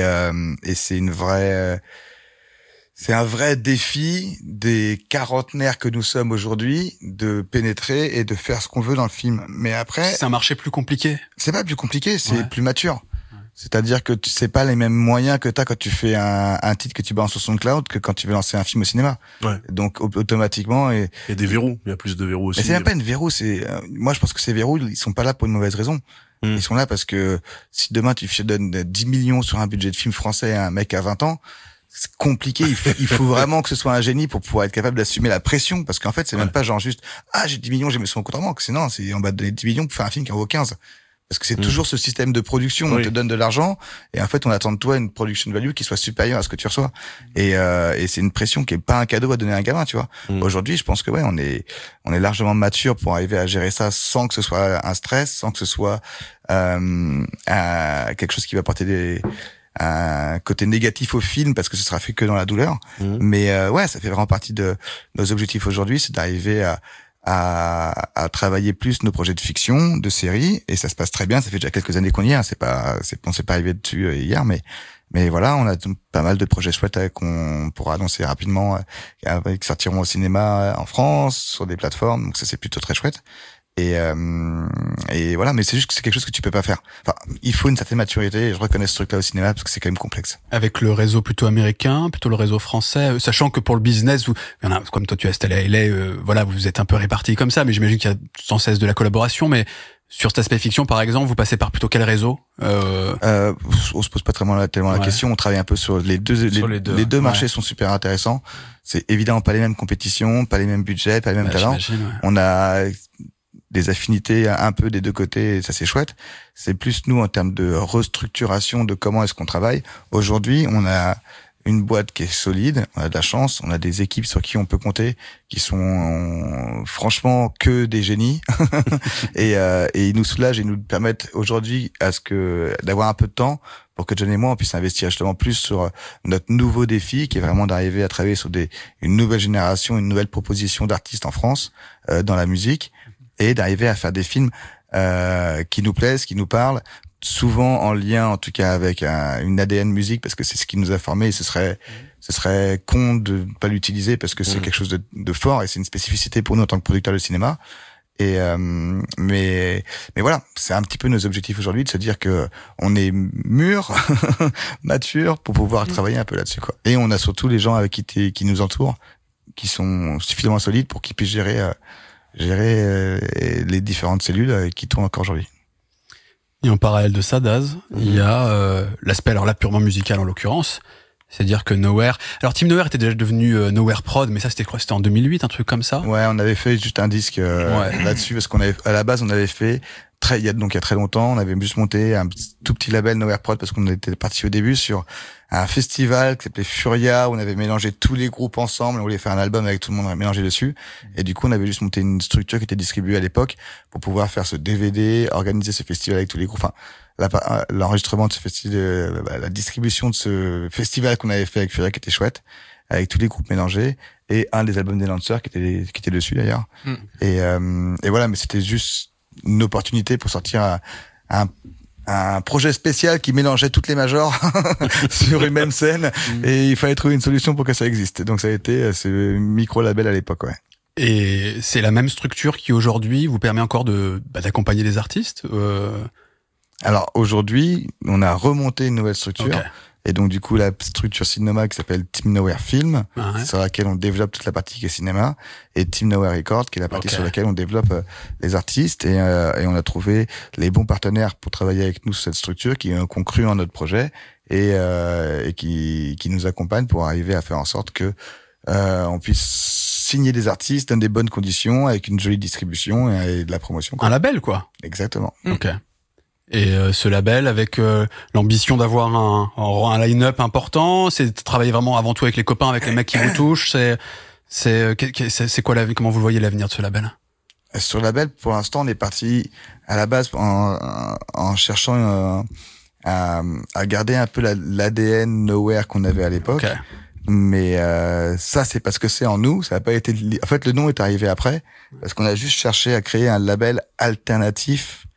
c'est un vrai défi des quarantenaires que nous sommes aujourd'hui de pénétrer et de faire ce qu'on veut dans le film. Mais après, c'est un marché plus compliqué. C'est pas plus compliqué, c'est plus mature. C'est-à-dire que c'est pas les mêmes moyens que t'as quand tu fais un titre que tu balances sur SoundCloud que quand tu veux lancer un film au cinéma. Donc automatiquement, il y a des verrous, il y a plus de verrous aussi. Mais c'est même pas une verrou, moi je pense que ces verrous, ils sont pas là pour une mauvaise raison. Ils sont là parce que si demain tu donnes 10 millions sur un budget de film français à un mec à 20 ans, c'est compliqué, il faut vraiment que ce soit un génie pour pouvoir être capable d'assumer la pression, parce qu'en fait, c'est même pas genre juste, j'ai 10 millions, j'ai mis sur mon compte en banque. C'est on va te donner 10 millions pour faire un film qui en vaut 15. Parce que c'est toujours ce système de production, on te donne de l'argent, et en fait, on attend de toi une production value qui soit supérieure à ce que tu reçois. Et c'est une pression qui est pas un cadeau à donner à un gamin, tu vois. Aujourd'hui, je pense que on est largement mature pour arriver à gérer ça sans que ce soit un stress, sans que ce soit, quelque chose qui va apporter un côté négatif au film, parce que ce sera fait que dans la douleur. Mais ça fait vraiment partie de nos objectifs aujourd'hui, c'est d'arriver à travailler plus nos projets de fiction, de séries, et ça se passe très bien. Ça fait déjà quelques années qu'on y est. On s'est pas arrivé dessus hier, mais voilà, on a pas mal de projets chouettes qu'on pourra annoncer rapidement, qui sortiront au cinéma en France, sur des plateformes. Donc ça, c'est plutôt très chouette. Et voilà, mais c'est juste que c'est quelque chose que tu peux pas faire. Enfin, il faut une certaine maturité, et je reconnais ce truc-là au cinéma parce que c'est quand même complexe. Avec le réseau plutôt américain, plutôt le réseau français, sachant que pour le business, comme toi tu es installé à LA, vous êtes un peu répartis comme ça, mais j'imagine qu'il y a sans cesse de la collaboration, mais sur cet aspect fiction, par exemple, vous passez par plutôt quel réseau? On se pose pas tellement la question. On travaille un peu sur les deux marchés sont super intéressants. C'est évidemment pas les mêmes compétitions, pas les mêmes budgets, pas les mêmes talents. On a des affinités un peu des deux côtés, et ça c'est chouette. C'est plus nous en termes de restructuration de comment est-ce qu'on travaille. Aujourd'hui, on a une boîte qui est solide, on a de la chance, on a des équipes sur qui on peut compter, qui sont franchement que des génies, et ils nous soulagent et nous permettent aujourd'hui d'avoir un peu de temps pour que John et moi on puisse investir justement plus sur notre nouveau défi, qui est vraiment d'arriver à travailler sur une nouvelle génération, une nouvelle proposition d'artistes en France dans la musique, et d'arriver à faire des films qui nous plaisent, qui nous parlent, souvent en lien en tout cas avec une ADN musique, parce que c'est ce qui nous a formés, et ce serait con de pas l'utiliser parce que c'est quelque chose de fort, et c'est une spécificité pour nous en tant que producteurs de cinéma. Et mais voilà, c'est un petit peu nos objectifs aujourd'hui, de se dire que on est mûr, mature pour pouvoir travailler un peu là-dessus, quoi. Et on a surtout les gens avec qui nous entourent, qui sont suffisamment solides pour qu'ils puissent gérer les différentes cellules qui tournent encore aujourd'hui. Et en parallèle de ça, Daz, il y a l'aspect, alors là, purement musical en l'occurrence, c'est-à-dire que Nowhere... Alors Team Nowhere était déjà devenu Nowhere Prod, mais ça c'était quoi? C'était en 2008, un truc comme ça? Ouais, on avait fait juste un disque là-dessus, parce à la base on avait fait il y a très longtemps, on avait juste monté un tout petit label Nowhere Prod parce qu'on était parti au début sur un festival qui s'appelait Furia, où on avait mélangé tous les groupes ensemble, on voulait faire un album avec tout le monde mélangé dessus. Et du coup, on avait juste monté une structure qui était distribuée à l'époque pour pouvoir faire ce DVD, organiser ce festival avec tous les groupes. Enfin, l'enregistrement de ce festival, la distribution de ce festival qu'on avait fait avec Furia qui était chouette, avec tous les groupes mélangés, et un des albums des Lancers qui était dessus d'ailleurs. Et voilà, mais c'était juste une opportunité pour sortir un projet spécial qui mélangeait toutes les majors sur une même scène, et il fallait trouver une solution pour que ça existe. Donc ça a été ce micro-label à l'époque, ouais. Et c'est la même structure qui aujourd'hui vous permet encore d'accompagner les artistes Alors aujourd'hui, on a remonté une nouvelle structure. Okay. Et donc du coup la structure cinéma qui s'appelle Team Nowhere Film, sur laquelle on développe toute la partie qui est cinéma, et Team Nowhere Record qui est la partie sur laquelle on développe les artistes, et on a trouvé les bons partenaires pour travailler avec nous sur cette structure, qui ont cru en notre projet et qui nous accompagnent pour arriver à faire en sorte que on puisse signer des artistes dans des bonnes conditions avec une jolie distribution et de la promotion, quoi. Un label, quoi. Exactement. Ok. Et ce label avec l'ambition d'avoir un line-up important, c'est de travailler vraiment avant tout avec les copains, avec les mecs qui vous touchent. C'est quoi l'avenir? Comment vous voyez l'avenir de ce label? Sur le label, pour l'instant, on est parti à la base en cherchant à garder un peu l'ADN Nowhere qu'on avait à l'époque. Okay. Mais ça, c'est parce que c'est en nous. Ça n'a pas été. En fait, le nom est arrivé après parce qu'on a juste cherché à créer un label alternatif.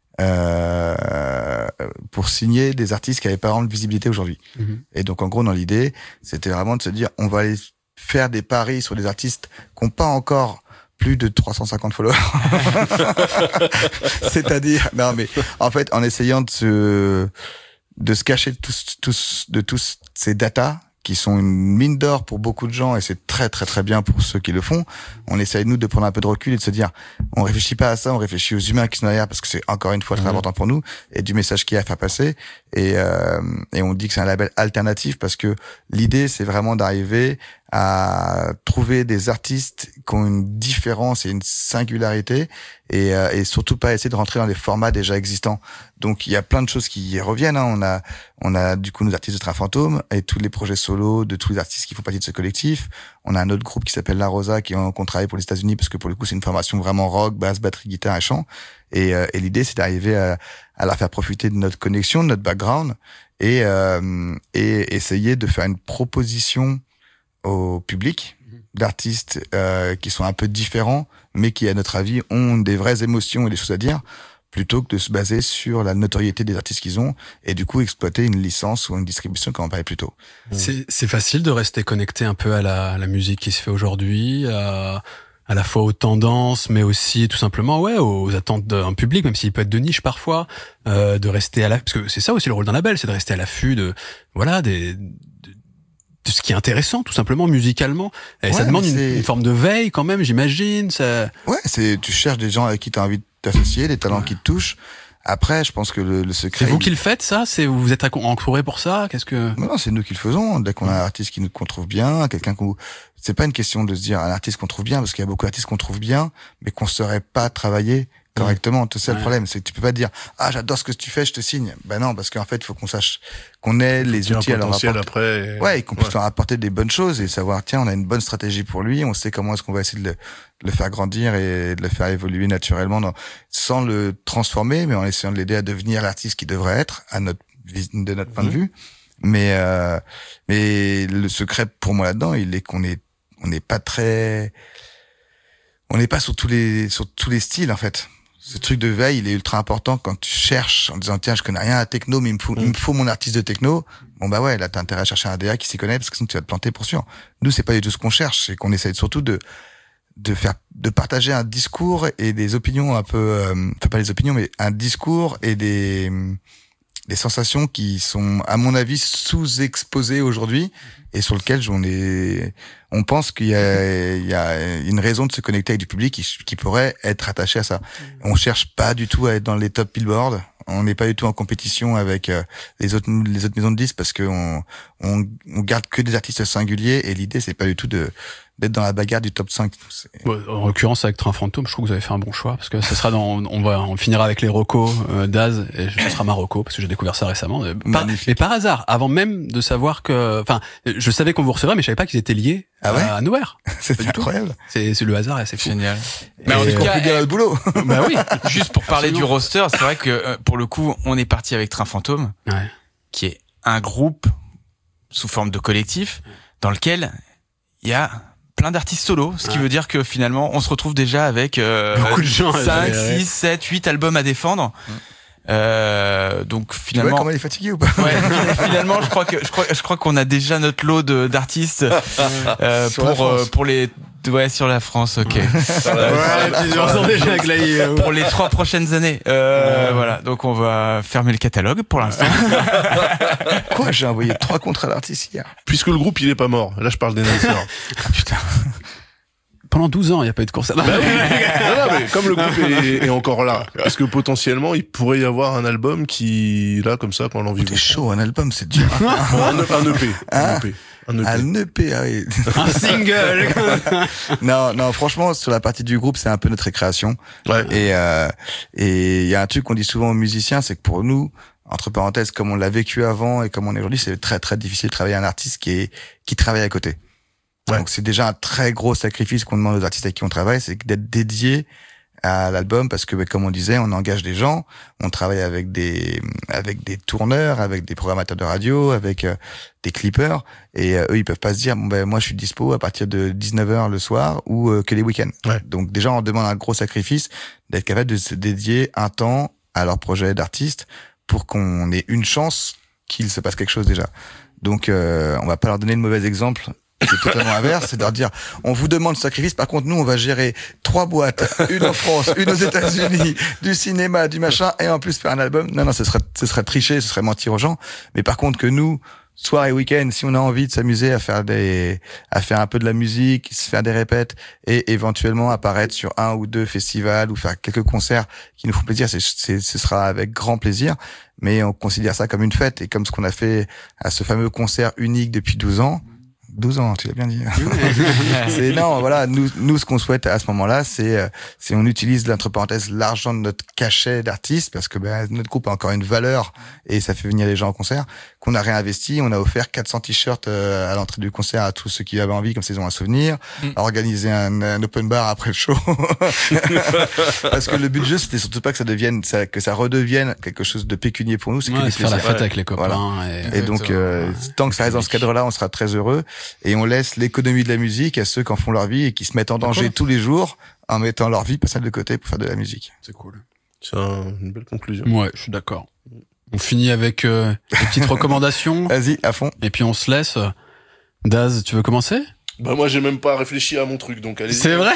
Pour signer des artistes qui avaient pas vraiment de visibilité aujourd'hui. Et donc en gros dans l'idée, c'était vraiment de se dire on va aller faire des paris sur des artistes qui n'ont pas encore plus de 350 followers. C'est-à-dire non mais en fait en essayant de se cacher de tous ces datas qui sont une mine d'or pour beaucoup de gens, et c'est très très très bien pour ceux qui le font. On essaye nous de prendre un peu de recul et de se dire on réfléchit pas à ça, on réfléchit aux humains qui sont derrière, parce que c'est encore une fois très important pour nous, et du message qu'il y a à faire passer, et on dit que c'est un label alternatif parce que l'idée c'est vraiment d'arriver à trouver des artistes qui ont une différence et une singularité, et surtout pas essayer de rentrer dans des formats déjà existants. Donc il y a plein de choses qui reviennent, hein. On a du coup nos artistes de Train Fantôme et tous les projets solo de tous les artistes qui font partie de ce collectif. On a un autre groupe qui s'appelle La Rosa qu'on travaille pour les États-Unis parce que pour le coup c'est une formation vraiment rock, basse, batterie, guitare et chant. Et l'idée c'est d'arriver à leur faire profiter de notre connexion, de notre background, et essayer de faire une proposition au public d'artistes qui sont un peu différents, mais qui à notre avis ont des vraies émotions et des choses à dire, plutôt que de se baser sur la notoriété des artistes qu'ils ont, et du coup exploiter une licence ou une distribution comme on parlait plus tôt. C'est facile de rester connecté un peu à la musique qui se fait aujourd'hui, à la fois aux tendances, mais aussi tout simplement aux attentes d'un public, même s'il peut être de niche parfois, de rester parce que c'est ça aussi le rôle d'un label, c'est de rester à l'affût de ce qui est intéressant, tout simplement, musicalement. Et ça demande une forme de veille, quand même, j'imagine. Ouais, tu cherches des gens avec qui tu as envie de t'associer, des talents qui te touchent. Après, je pense que le secret... C'est vous qui le faites, ça? Vous êtes entouré pour ça? Non, c'est nous qui le faisons. Dès qu'on a un artiste qu'on trouve bien, c'est pas une question de se dire un artiste qu'on trouve bien, parce qu'il y a beaucoup d'artistes qu'on trouve bien, mais qu'on saurait pas travailler correctement. C'est ça le problème, c'est que tu peux pas dire j'adore ce que tu fais, je te signe. Ben non, parce qu'en fait il faut qu'on sache qu'on ait les outils à leur apporter après, et qu'on puisse leur apporter des bonnes choses et savoir on a une bonne stratégie pour lui, on sait comment est-ce qu'on va essayer de le faire grandir et de le faire évoluer naturellement sans le transformer, mais en essayant de l'aider à devenir l'artiste qu'il devrait être de notre point de vue. Mais le secret pour moi là-dedans, il est qu'on n'est pas sur tous les styles en fait. Ce truc de veille, il est ultra important quand tu cherches en disant tiens, je connais rien à techno, mais il me faut mon artiste de techno. Bon bah ouais, là t'as intérêt à chercher un DA qui s'y connaît, parce que sinon tu vas te planter pour sûr. Nous, c'est pas du tout ce qu'on cherche, c'est qu'on essaie surtout de partager un discours et des opinions un peu, pas les opinions, mais un discours et des sensations qui sont, à mon avis, sous-exposées aujourd'hui, et sur lequel on pense qu'il y a une raison de se connecter avec du public qui pourrait être attaché à ça. On cherche pas du tout à être dans les top Billboard. On n'est pas du tout en compétition avec les autres maisons de disques, parce que on garde que des artistes singuliers, et l'idée c'est pas du tout de d'être dans la bagarre du top 5. Bon, en l'occurrence, avec Train Fantôme, je trouve que vous avez fait un bon choix, parce que ça sera on finira avec les recos d'Az, et ce sera ma reco, parce que j'ai découvert ça récemment. Mais par hasard, avant même de savoir je savais qu'on vous recevrait, mais je savais pas qu'ils étaient liés à Nowhere. C'était incroyable. C'est le hasard et c'est fou. Génial. Mais en tout cas, le boulot. Bah oui. Juste pour parler du roster, c'est vrai que pour le coup, on est parti avec Train Fantôme, qui est un groupe sous forme de collectif dans lequel il y a plein d'artistes solos, ce qui veut dire que finalement on se retrouve déjà avec beaucoup de gens, 5, 6, 7, 8 albums à défendre. Donc finalement, tu vois comment il est fatigué ou pas? Ouais, finalement je crois qu'on a déjà notre lot d'artistes pour les sur la France, ok. Pour les 3 prochaines années. Voilà, donc on va fermer le catalogue pour l'instant. Quoi, j'ai envoyé 3 contrats d'artistes hier. Puisque le groupe il est pas mort, là je parle des danseurs. Putain. Pendant 12 ans, il n'y a pas eu de concert. Bah oui. Non, mais comme le groupe est encore là, parce que potentiellement, il pourrait y avoir un album qui, là, comme ça, quand l'envie T'es chaud, un album, c'est dur. Un EP. Un EP, ah oui. Un single. Non, franchement, sur la partie du groupe, c'est un peu notre récréation. Ouais. Et il y a un truc qu'on dit souvent aux musiciens, c'est que pour nous, entre parenthèses, comme on l'a vécu avant et comme on est aujourd'hui, c'est très, très difficile de travailler un artiste qui travaille à côté. Ouais. Donc c'est déjà un très gros sacrifice qu'on demande aux artistes avec qui on travaille, c'est d'être dédié à l'album, parce que comme on disait, on engage des gens, on travaille avec des tourneurs, avec des programmateurs de radio, avec des clippers, et eux ils peuvent pas se dire moi je suis dispo à partir de 19h le soir ou que les week-ends. Ouais. Donc déjà on demande un gros sacrifice d'être capable de se dédier un temps à leur projet d'artiste pour qu'on ait une chance qu'il se passe quelque chose déjà. Donc on va pas leur donner le mauvais exemple. C'est totalement inverse, c'est de leur dire, on vous demande ce sacrifice, par contre, nous, on va gérer 3 boîtes, une en France, une aux États-Unis, du cinéma, du machin, et en plus faire un album. Non, ce serait tricher, ce serait mentir aux gens. Mais par contre, que nous, soir et week-end, si on a envie de s'amuser à faire un peu de la musique, se faire des répètes, et éventuellement apparaître sur 1 ou 2 festivals, ou faire quelques concerts qui nous font plaisir, ce sera avec grand plaisir. Mais on considère ça comme une fête, et comme ce qu'on a fait à ce fameux concert unique depuis 12 ans, 12 ans, tu l'as bien dit. Voilà, nous, ce qu'on souhaite à ce moment-là, c'est on utilise, entre parenthèses, l'argent de notre cachet d'artiste, parce que, notre groupe a encore une valeur, et ça fait venir les gens au concert, qu'on a réinvesti. On a offert 400 t-shirts à l'entrée du concert à tous ceux qui avaient envie, comme ça ils ont un souvenir, à organiser un open bar après le show. Parce que le but du jeu, c'était surtout pas que ça redevienne quelque chose de pécunier pour nous, c'est que faire la fête avec les copains. Voilà. Et donc, tant que ça reste dans ce cadre-là, on sera très heureux. Et on laisse l'économie de la musique à ceux qui en font leur vie et qui se mettent en danger tous les jours en mettant leur vie personnelle de côté pour faire de la musique. C'est cool. C'est une belle conclusion. Ouais, je suis d'accord. On finit avec les petites recommandations. Vas-y, à fond. Et puis on se laisse. Daz, tu veux commencer? Bah moi j'ai même pas réfléchi à mon truc, donc allez-y. C'est vrai?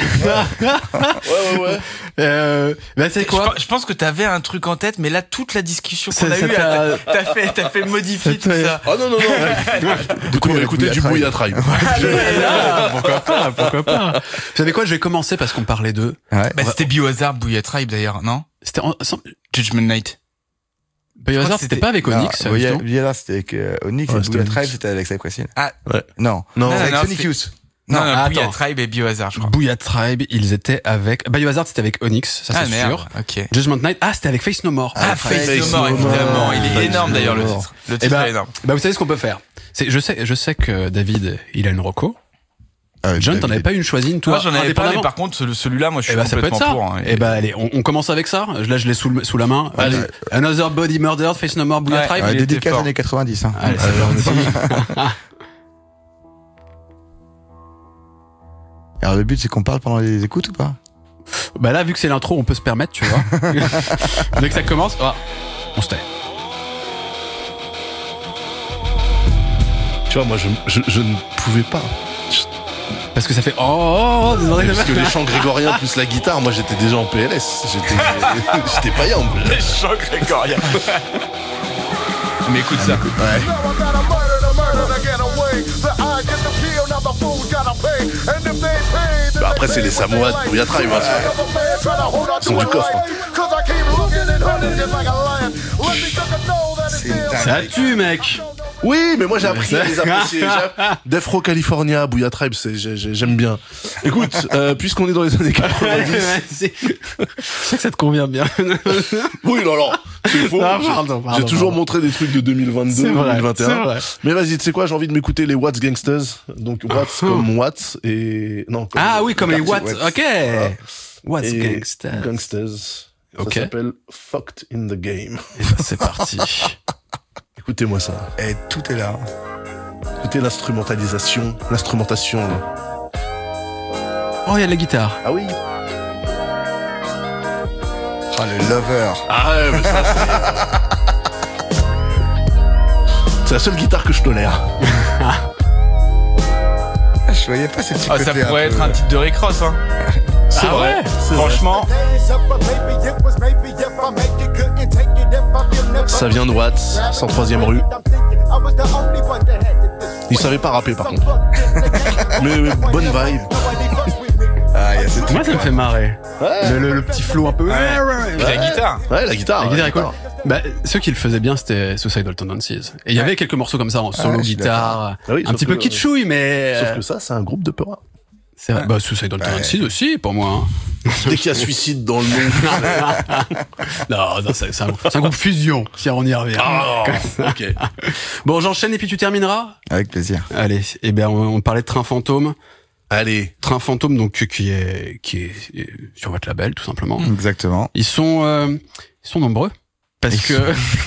Ouais. C'est quoi? Je pense que t'avais un truc en tête, mais là toute la discussion qu'on a eue, t'as fait modifier tout ça. Ah non. Du coup, écoutez du Bouya Tribe. Pourquoi pas? Vous savez quoi? Je vais commencer parce qu'on parlait d'eux. Ouais. C'était Biohazard, Bouya Tribe d'ailleurs, non? C'était Judgment Night. Biohazard, c'était pas avec Onyx? Biohazard, c'était avec Onyx, et Bouya Tribe, c'était avec Cypress Hill. Ah, ouais. Non, c'est avec Sonic Youth. Non, Bouya Tribe et Biohazard, je crois. Bouya Tribe, ils étaient avec... Biohazard, c'était avec Onyx, ça c'est sûr. Ok. Judgment Night, c'était avec Face No More. Face No More, évidemment. Il est énorme d'ailleurs, le titre. Le titre est énorme. Vous savez ce qu'on peut faire? Je sais que David, il a une reco. John, t'en avais pas une choisie, toi? Moi, j'en avais pas, mais par contre, celui-là, moi, je suis complètement pour. Allez, on commence avec ça. Là, je l'ai sous la main. Allez. Another Body Murdered, Face No More, Bouya Tribe. Dédicace années 90, hein. Allez, c'est gentil. Alors, le but, c'est qu'on parle pendant les écoutes ou pas? Là, vu que c'est l'intro, on peut se permettre, tu vois. Dès que ça commence, on se tait. Tu vois, moi, je ne pouvais pas. Parce que ça fait parce que les chants grégoriens plus la guitare, moi j'étais déjà en PLS. J'étais païen. Les chants grégoriens. Mais écoute ça. Ouais. Après c'est les Samoa de Bouya Tribe. Ils sont du coffre. Ça tue, mec. Oui, mais moi j'ai appris à les apprécier. Death Row California, Booyah Tribe, j'aime bien. Écoute, puisqu'on est dans les années 90... Je sais que ça te convient bien. Oui, non, c'est faux. Non, pardon, J'ai toujours montré des trucs de 2022, c'est vrai, 2021. c'est vrai. Mais vas-y, tu sais quoi, j'ai envie de m'écouter les Watts Gangsters. Donc Watts comme Watts et... Non, comme les Watts. Ok. Watts Et Gangsters. Gangsters. Ok. Ça s'appelle Fucked in the Game. Et ben, c'est parti. Écoutez-moi ça. Et tout est là. Écoutez l'instrumentation. Oh, il y a de la guitare. Ah oui. Oh, le lover. Ah ouais, mais ça c'est la seule guitare que je tolère. Je voyais pas ces petits côtés. Ça pourrait un peu- être un titre de Rick Ross, hein. C'est vrai. C'est vrai. Franchement. Ça vient de Watts, 103e rue. Il savait pas rapper par contre. Mais bonne vibe. Ah, il y a ces Moi, trucs. ça me fait marrer. Le petit flow un peu. Et la guitare. Ouais, la guitare. La guitare est cool. guitare. Bah, ceux qui le faisaient bien, c'était Suicidal Tendencies. Et il y avait quelques morceaux comme ça en solo je suis guitare, Ah oui, un sauf petit peu que- kitschouille, mais Sauf que ça, c'est un groupe de peur. c'est vrai. Bah, Suicidal Tendencies aussi, pour moi. Hein. Dès qu'il y a suicide dans le nom. Non, c'est un groupe fusion, si on y revient. Ok. Bon, j'enchaîne et puis tu termineras. Avec plaisir. Allez, eh ben, on parlait de Train Fantôme. Allez. Train Fantôme, donc, qui est sur votre label, tout simplement. Exactement. Ils sont nombreux. Parce que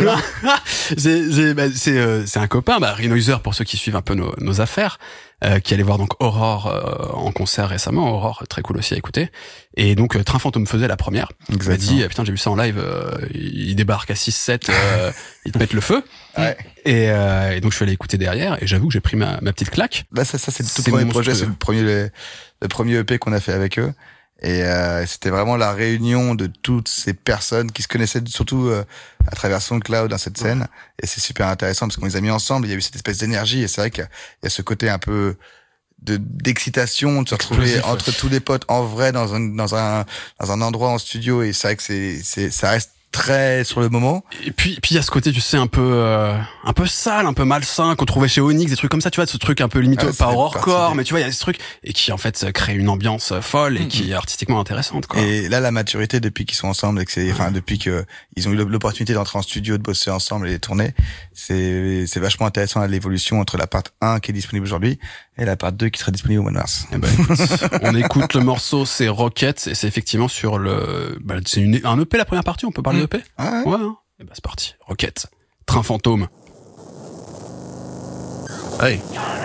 c'est un copain, Renoiser pour ceux qui suivent un peu nos affaires, qui allait voir donc Aurore en concert récemment. Aurore, très cool aussi à écouter. Et donc Train Fantôme faisait la première. Il m'a Exactement. dit putain, j'ai vu ça en live, il débarque à 6-7, il te pète le feu. Ouais. Et donc je suis allé écouter derrière et j'avoue que j'ai pris ma petite claque. Là, ça c'est le tout C'est premier monstrueux. projet, c'est le premier EP qu'on a fait avec eux. Et c'était vraiment la réunion de toutes ces personnes qui se connaissaient surtout à travers SoundCloud dans cette scène. Et c'est super intéressant parce qu'on les a mis ensemble. Il y a eu cette espèce d'énergie et c'est vrai qu'il y a ce côté un peu d'excitation de se retrouver Explosif, entre tous les potes en vrai dans un endroit en studio. Et c'est vrai que ça reste très sur le moment. Et puis il y a ce côté, tu sais, un peu sale, un peu malsain qu'on trouvait chez Onyx, des trucs comme ça, tu vois, ce truc un peu limite Ouais, pas c'est horrorcore, parti. mais tu vois, il y a ce truc et qui en fait crée une ambiance folle et qui est artistiquement intéressante, quoi. Et là, la maturité depuis qu'ils sont ensemble et que depuis que ils ont eu l'opportunité d'entrer en studio, de bosser ensemble et de tourner, c'est vachement intéressant l'évolution entre la part 1 qui est disponible aujourd'hui et la part 2 qui sera disponible au mois de mars. Eh ben, écoute, on écoute le morceau, c'est Rocket et c'est effectivement sur c'est un EP la première partie, on peut parler d'EP? Ah ouais. Ouais, hein. Eh ben c'est parti, Rocket, Train Fantôme. Allez.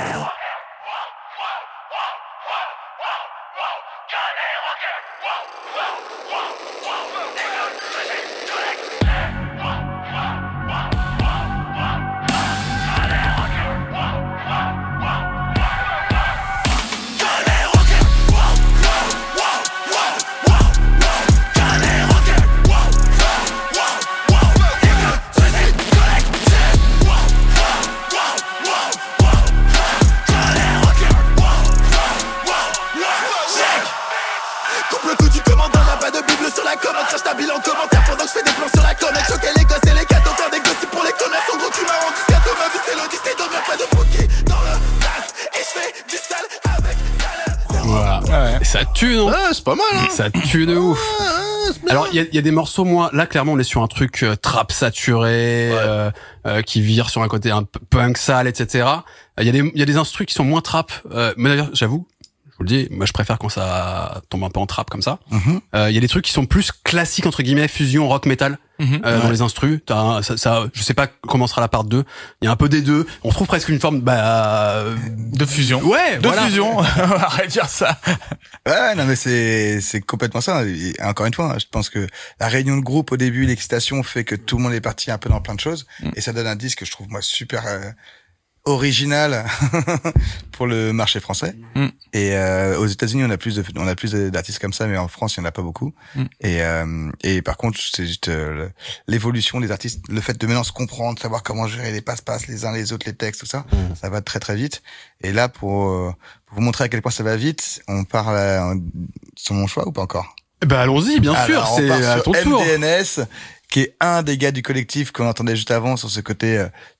Coupe le coup du commandant, y'a pas de bible sur la commande. Cherche ta bilan en commentaire pendant que je fais des plans sur la comète. Choquer les gosses et les cadeaux, faire des gossips pour les connasses. En gros, tu m'as rendu scato, ma vie c'est l'odyssée. Donc y'a pas de bouquet dans le sas. Et je fais du sale avec salaire. Voilà. Et ça tue, non? Ah, c'est pas mal, hein. Ça tue de ouf. Alors il y a des morceaux, moi là clairement on est sur un truc trap saturé, qui vire sur un côté un peu punk sale, etc. Il y a des instrus qui sont moins trap, mais d'ailleurs j'avoue, je vous le dis, moi je préfère quand ça tombe un peu en trap comme ça. Il y a des trucs qui sont plus classiques entre guillemets, fusion rock metal dans les instrus. Je sais pas comment sera la part 2. Il y a un peu des deux. On trouve presque une forme De fusion. ouais, De voilà. fusion. On va réduire ça. Ouais, non mais c'est complètement ça. Et encore une fois, je pense que la réunion de groupe au début, l'excitation fait que tout le monde est parti un peu dans plein de choses et ça donne un disque que je trouve moi super original pour le marché français. Et aux États-Unis, on a plus d'artistes comme ça, mais en France, il y en a pas beaucoup. Et par contre, c'est juste l'évolution des artistes, le fait de maintenant se comprendre, savoir comment gérer les passe-passe les uns les autres, les textes, tout ça, ça va très très vite. Et là, pour vous montrer à quel point ça va vite, on part sur mon choix ou pas encore? Bah allons-y, bien sûr, Alors, on c'est part à sur ton tour. MDNS, qui est un des gars du collectif qu'on entendait juste avant sur ce côté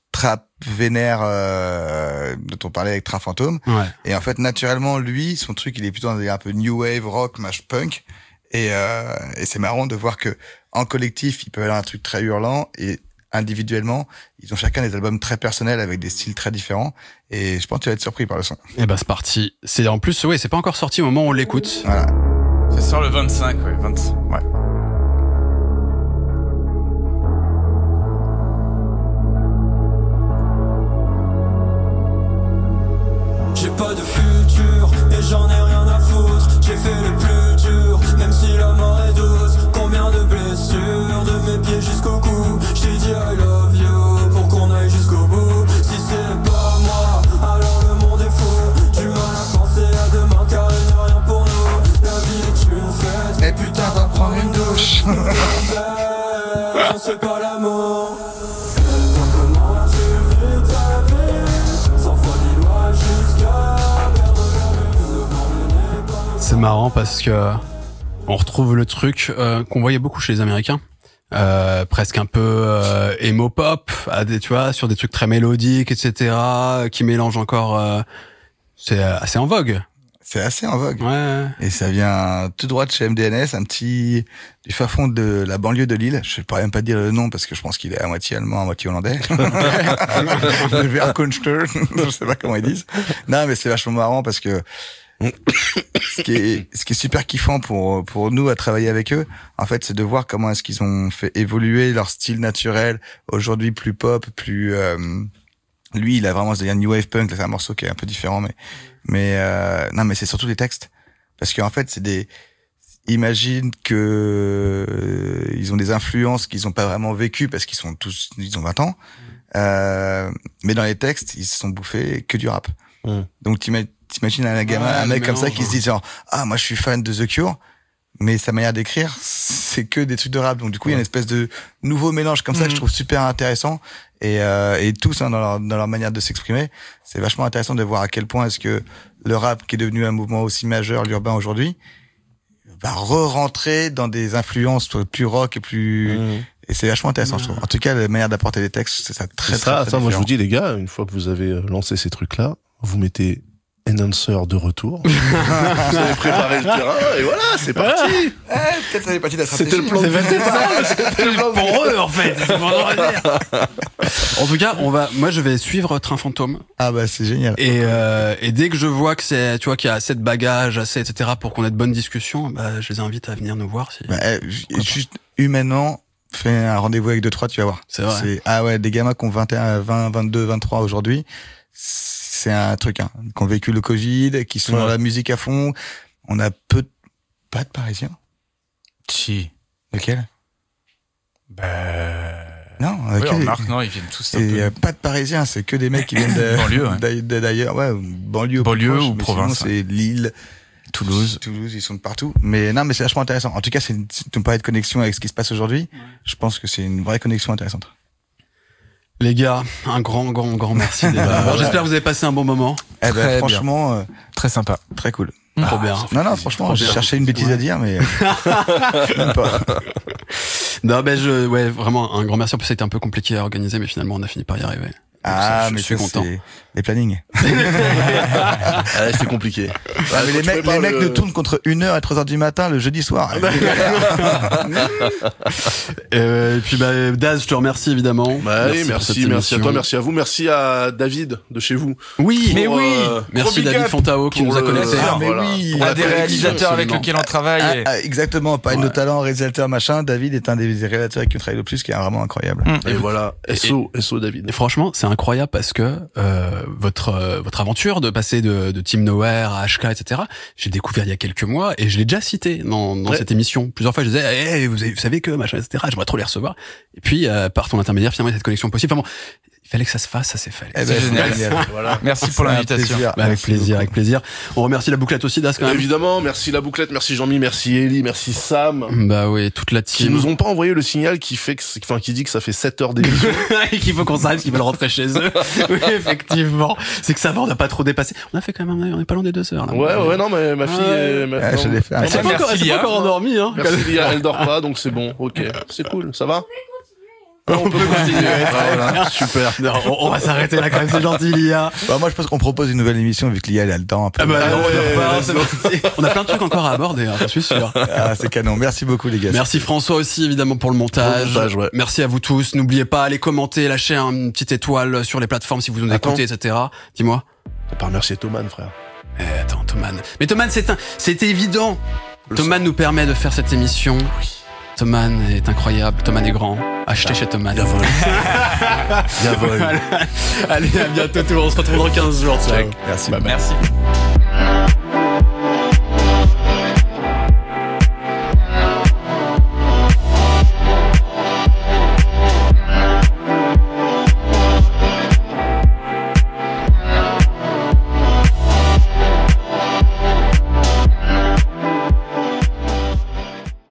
trap vénère dont on parlait avec Train Fantôme. Ouais. Et en fait, naturellement, lui, son truc, il est plutôt dans des un peu new wave, rock, punk. Et c'est marrant de voir que en collectif, il peut avoir un truc très hurlant et individuellement, ils ont chacun des albums très personnels avec des styles très différents. Et je pense que tu vas être surpris par le son. Et bah c'est parti. C'est en plus, oui, c'est pas encore sorti au moment où on l'écoute. Voilà. Ça sort le 25, ouais, 25. Ouais. J'ai pas de futur et j'en ai rien à foutre. J'ai fait le plus dur, même si la mort est douce. Combien de blessures, de mes pieds jusqu'au cou. J't'ai dit I love you pour qu'on aille jusqu'au bout. Si c'est pas moi, alors le monde est fou. Du mal à penser à demain car il n'y a rien pour nous. La vie est une fête, Et putain, va prendre une douche. on se fait pas l'amour. Comment tu vis ta vie, sans foi ni loi jusqu'à perdre la vue. Ne m'en C'est marrant parce que on retrouve le truc qu'on voyait beaucoup chez les Américains. Presque un peu emo pop, tu vois, sur des trucs très mélodiques, etc., qui mélangent encore. C'est assez en vogue. C'est assez en vogue. Ouais. Et ça vient tout droit de chez MDNS, un petit du fin fond de la banlieue de Lille. Je pourrais même pas dire le nom parce que je pense qu'il est à moitié allemand, à moitié hollandais. Le Verkunster, je sais pas comment ils disent. Non, mais c'est vachement marrant parce que ce qui est super kiffant pour nous à travailler avec eux, en fait, c'est de voir comment est-ce qu'ils ont fait évoluer leur style naturel, aujourd'hui plus pop, plus lui, il a vraiment ce délire new wave punk, là, c'est un morceau qui est un peu différent, mais non, mais c'est surtout les textes. Parce qu'en fait, imagine que ils ont des influences qu'ils ont pas vraiment vécues parce qu'ils ont 20 ans. Mais dans les textes, ils se sont bouffés que du rap. Donc t'imagines un gamin, un mec comme ça qui se dit genre, ah, moi je suis fan de The Cure, mais sa manière d'écrire, c'est que des trucs de rap. Donc du coup, il y a une espèce de nouveau mélange comme ça que je trouve super intéressant. Et tous, hein, dans leur manière de s'exprimer, c'est vachement intéressant de voir à quel point est-ce que le rap, qui est devenu un mouvement aussi majeur, l'urbain aujourd'hui, va re-rentrer dans des influences plus rock et plus... Et c'est vachement intéressant, je trouve. En tout cas, la manière d'apporter des textes, c'est ça très ça, très moi je différent. vous dis les gars, une fois que vous avez lancé ces trucs-là, vous mettez Enhancer de retour. Vous avez préparé le terrain et voilà, c'est parti. Peut-être ça fait partie de la stratégie. C'était le plan de C'était pour eux, en fait. C'est pour leur dire. En tout cas, moi, je vais suivre Train Fantôme. Ah bah c'est génial. Et dès que je vois que tu vois, qu'il y a assez de bagages, etc., pour qu'on ait de bonnes discussions, bah, je les invite à venir nous voir. Juste humainement, fais un rendez-vous avec 2-3, tu vas voir. C'est vrai. Ah ouais, des gamins qui ont 21, 20, 22, 23 aujourd'hui, c'est un truc, hein, qui ont vécu le Covid, qui sont dans la musique à fond. On a pas de Parisiens. Si. Lequel? Non, Oui, remarque, non, ils viennent tous un peu. pas de Parisiens, c'est que des mecs qui viennent de banlieue, ouais. d'ailleurs, ouais, banlieue Banlieue proche, ou mais province, sinon, c'est Lille, Toulouse, ils sont de partout. Mais non, mais c'est vachement intéressant. En tout cas, tu me parlais de connexion avec ce qui se passe aujourd'hui. Je pense que c'est une vraie connexion intéressante. Les gars, un grand merci. Alors, j'espère que vous avez passé un bon moment. Eh ben, Très franchement, Très sympa. très cool. Trop bien. Non, franchement, j'ai cherché une bêtise à dire, mais même pas. Non, vraiment un grand merci. En plus, ça a été un peu compliqué à organiser, mais finalement, on a fini par y arriver. Ah, je mais suis ça, content. c'est les plannings. C'était compliqué. Ah, mais les mecs nous tournent contre 1h et 3h du matin le jeudi soir. Et puis, Daz, je te remercie évidemment. Bah oui, pour cette merci à toi, émission. merci à vous, merci à David de chez vous. Oui, Mais oui. Merci Gros big David up Fontao qui pour nous a le- connectés. Ah, mais voilà. oui. Pour la Un des connexion, réalisateurs avec absolument. lequel on travaille. Exactement, parmi nos talents, réalisateurs, machin, David est un des réalisateurs avec qui on travaille le plus, qui est vraiment incroyable. Et voilà, SO David. Et franchement, c'est incroyable parce que votre aventure de passer de Team Nowhere à HK, etc., j'ai découvert il y a quelques mois et je l'ai déjà cité dans cette émission. Plusieurs fois, je disais, vous savez que, machin, etc., j'aimerais trop les recevoir. Et puis, par ton intermédiaire, finalement, il y a cette connexion possible. Enfin bon, il fallait que ça se fasse, ça s'est fait. Eh ben, génial. c'est génial. Voilà. Merci pour C'est un l'invitation. plaisir. Avec Merci plaisir, beaucoup. avec plaisir. On remercie la bouclette aussi, Das, quand même. Évidemment, merci la bouclette, merci Jean-Mi, merci Ellie, merci Sam. Bah oui, toute la Qui team. nous ont pas envoyé le signal qui dit que ça fait 7 heures d'émission. Et qu'il faut qu'on s'arrête parce qu'ils veulent rentrer chez eux. Oui, effectivement. C'est que ça va, on n'a pas trop dépassé. On a fait quand même, on est pas loin des 2 heures, là. Ouais, non, mais ma fille est Ouais, je l'ai fait. Elle s'est pas Merci, encore Lia. endormie, hein. Merci Lia, elle dort pas, donc c'est bon, ok. C'est cool, ça va? On peut continuer. Voilà, super. Non, on va s'arrêter là quand même, c'est gentil, Lia. Bah, moi, je pense qu'on propose une nouvelle émission vu que Lia, elle a le temps après. Ah bah, non, ouais, c'est parti. On a plein de trucs encore à aborder, hein, je suis sûr. Ah, c'est canon. Merci beaucoup, les gars. Merci François aussi, évidemment, pour le montage. Pour le montage, ouais. Merci à vous tous. N'oubliez pas, allez commenter, lâcher une petite étoile sur les plateformes si vous nous Attends. écoutez, etc. Dis-moi. T'as pas remercié Thoman, frère. Attends, Thoman. Mais Thoman, c'était évident. Thoman nous permet de faire cette émission. Thoman est incroyable. Thoman est grand. Achetez chez Thoman. Y'a vol. Y'a vol. Allez, à bientôt tout le monde. On se retrouve dans 15 jours. Ciao. Merci. Merci.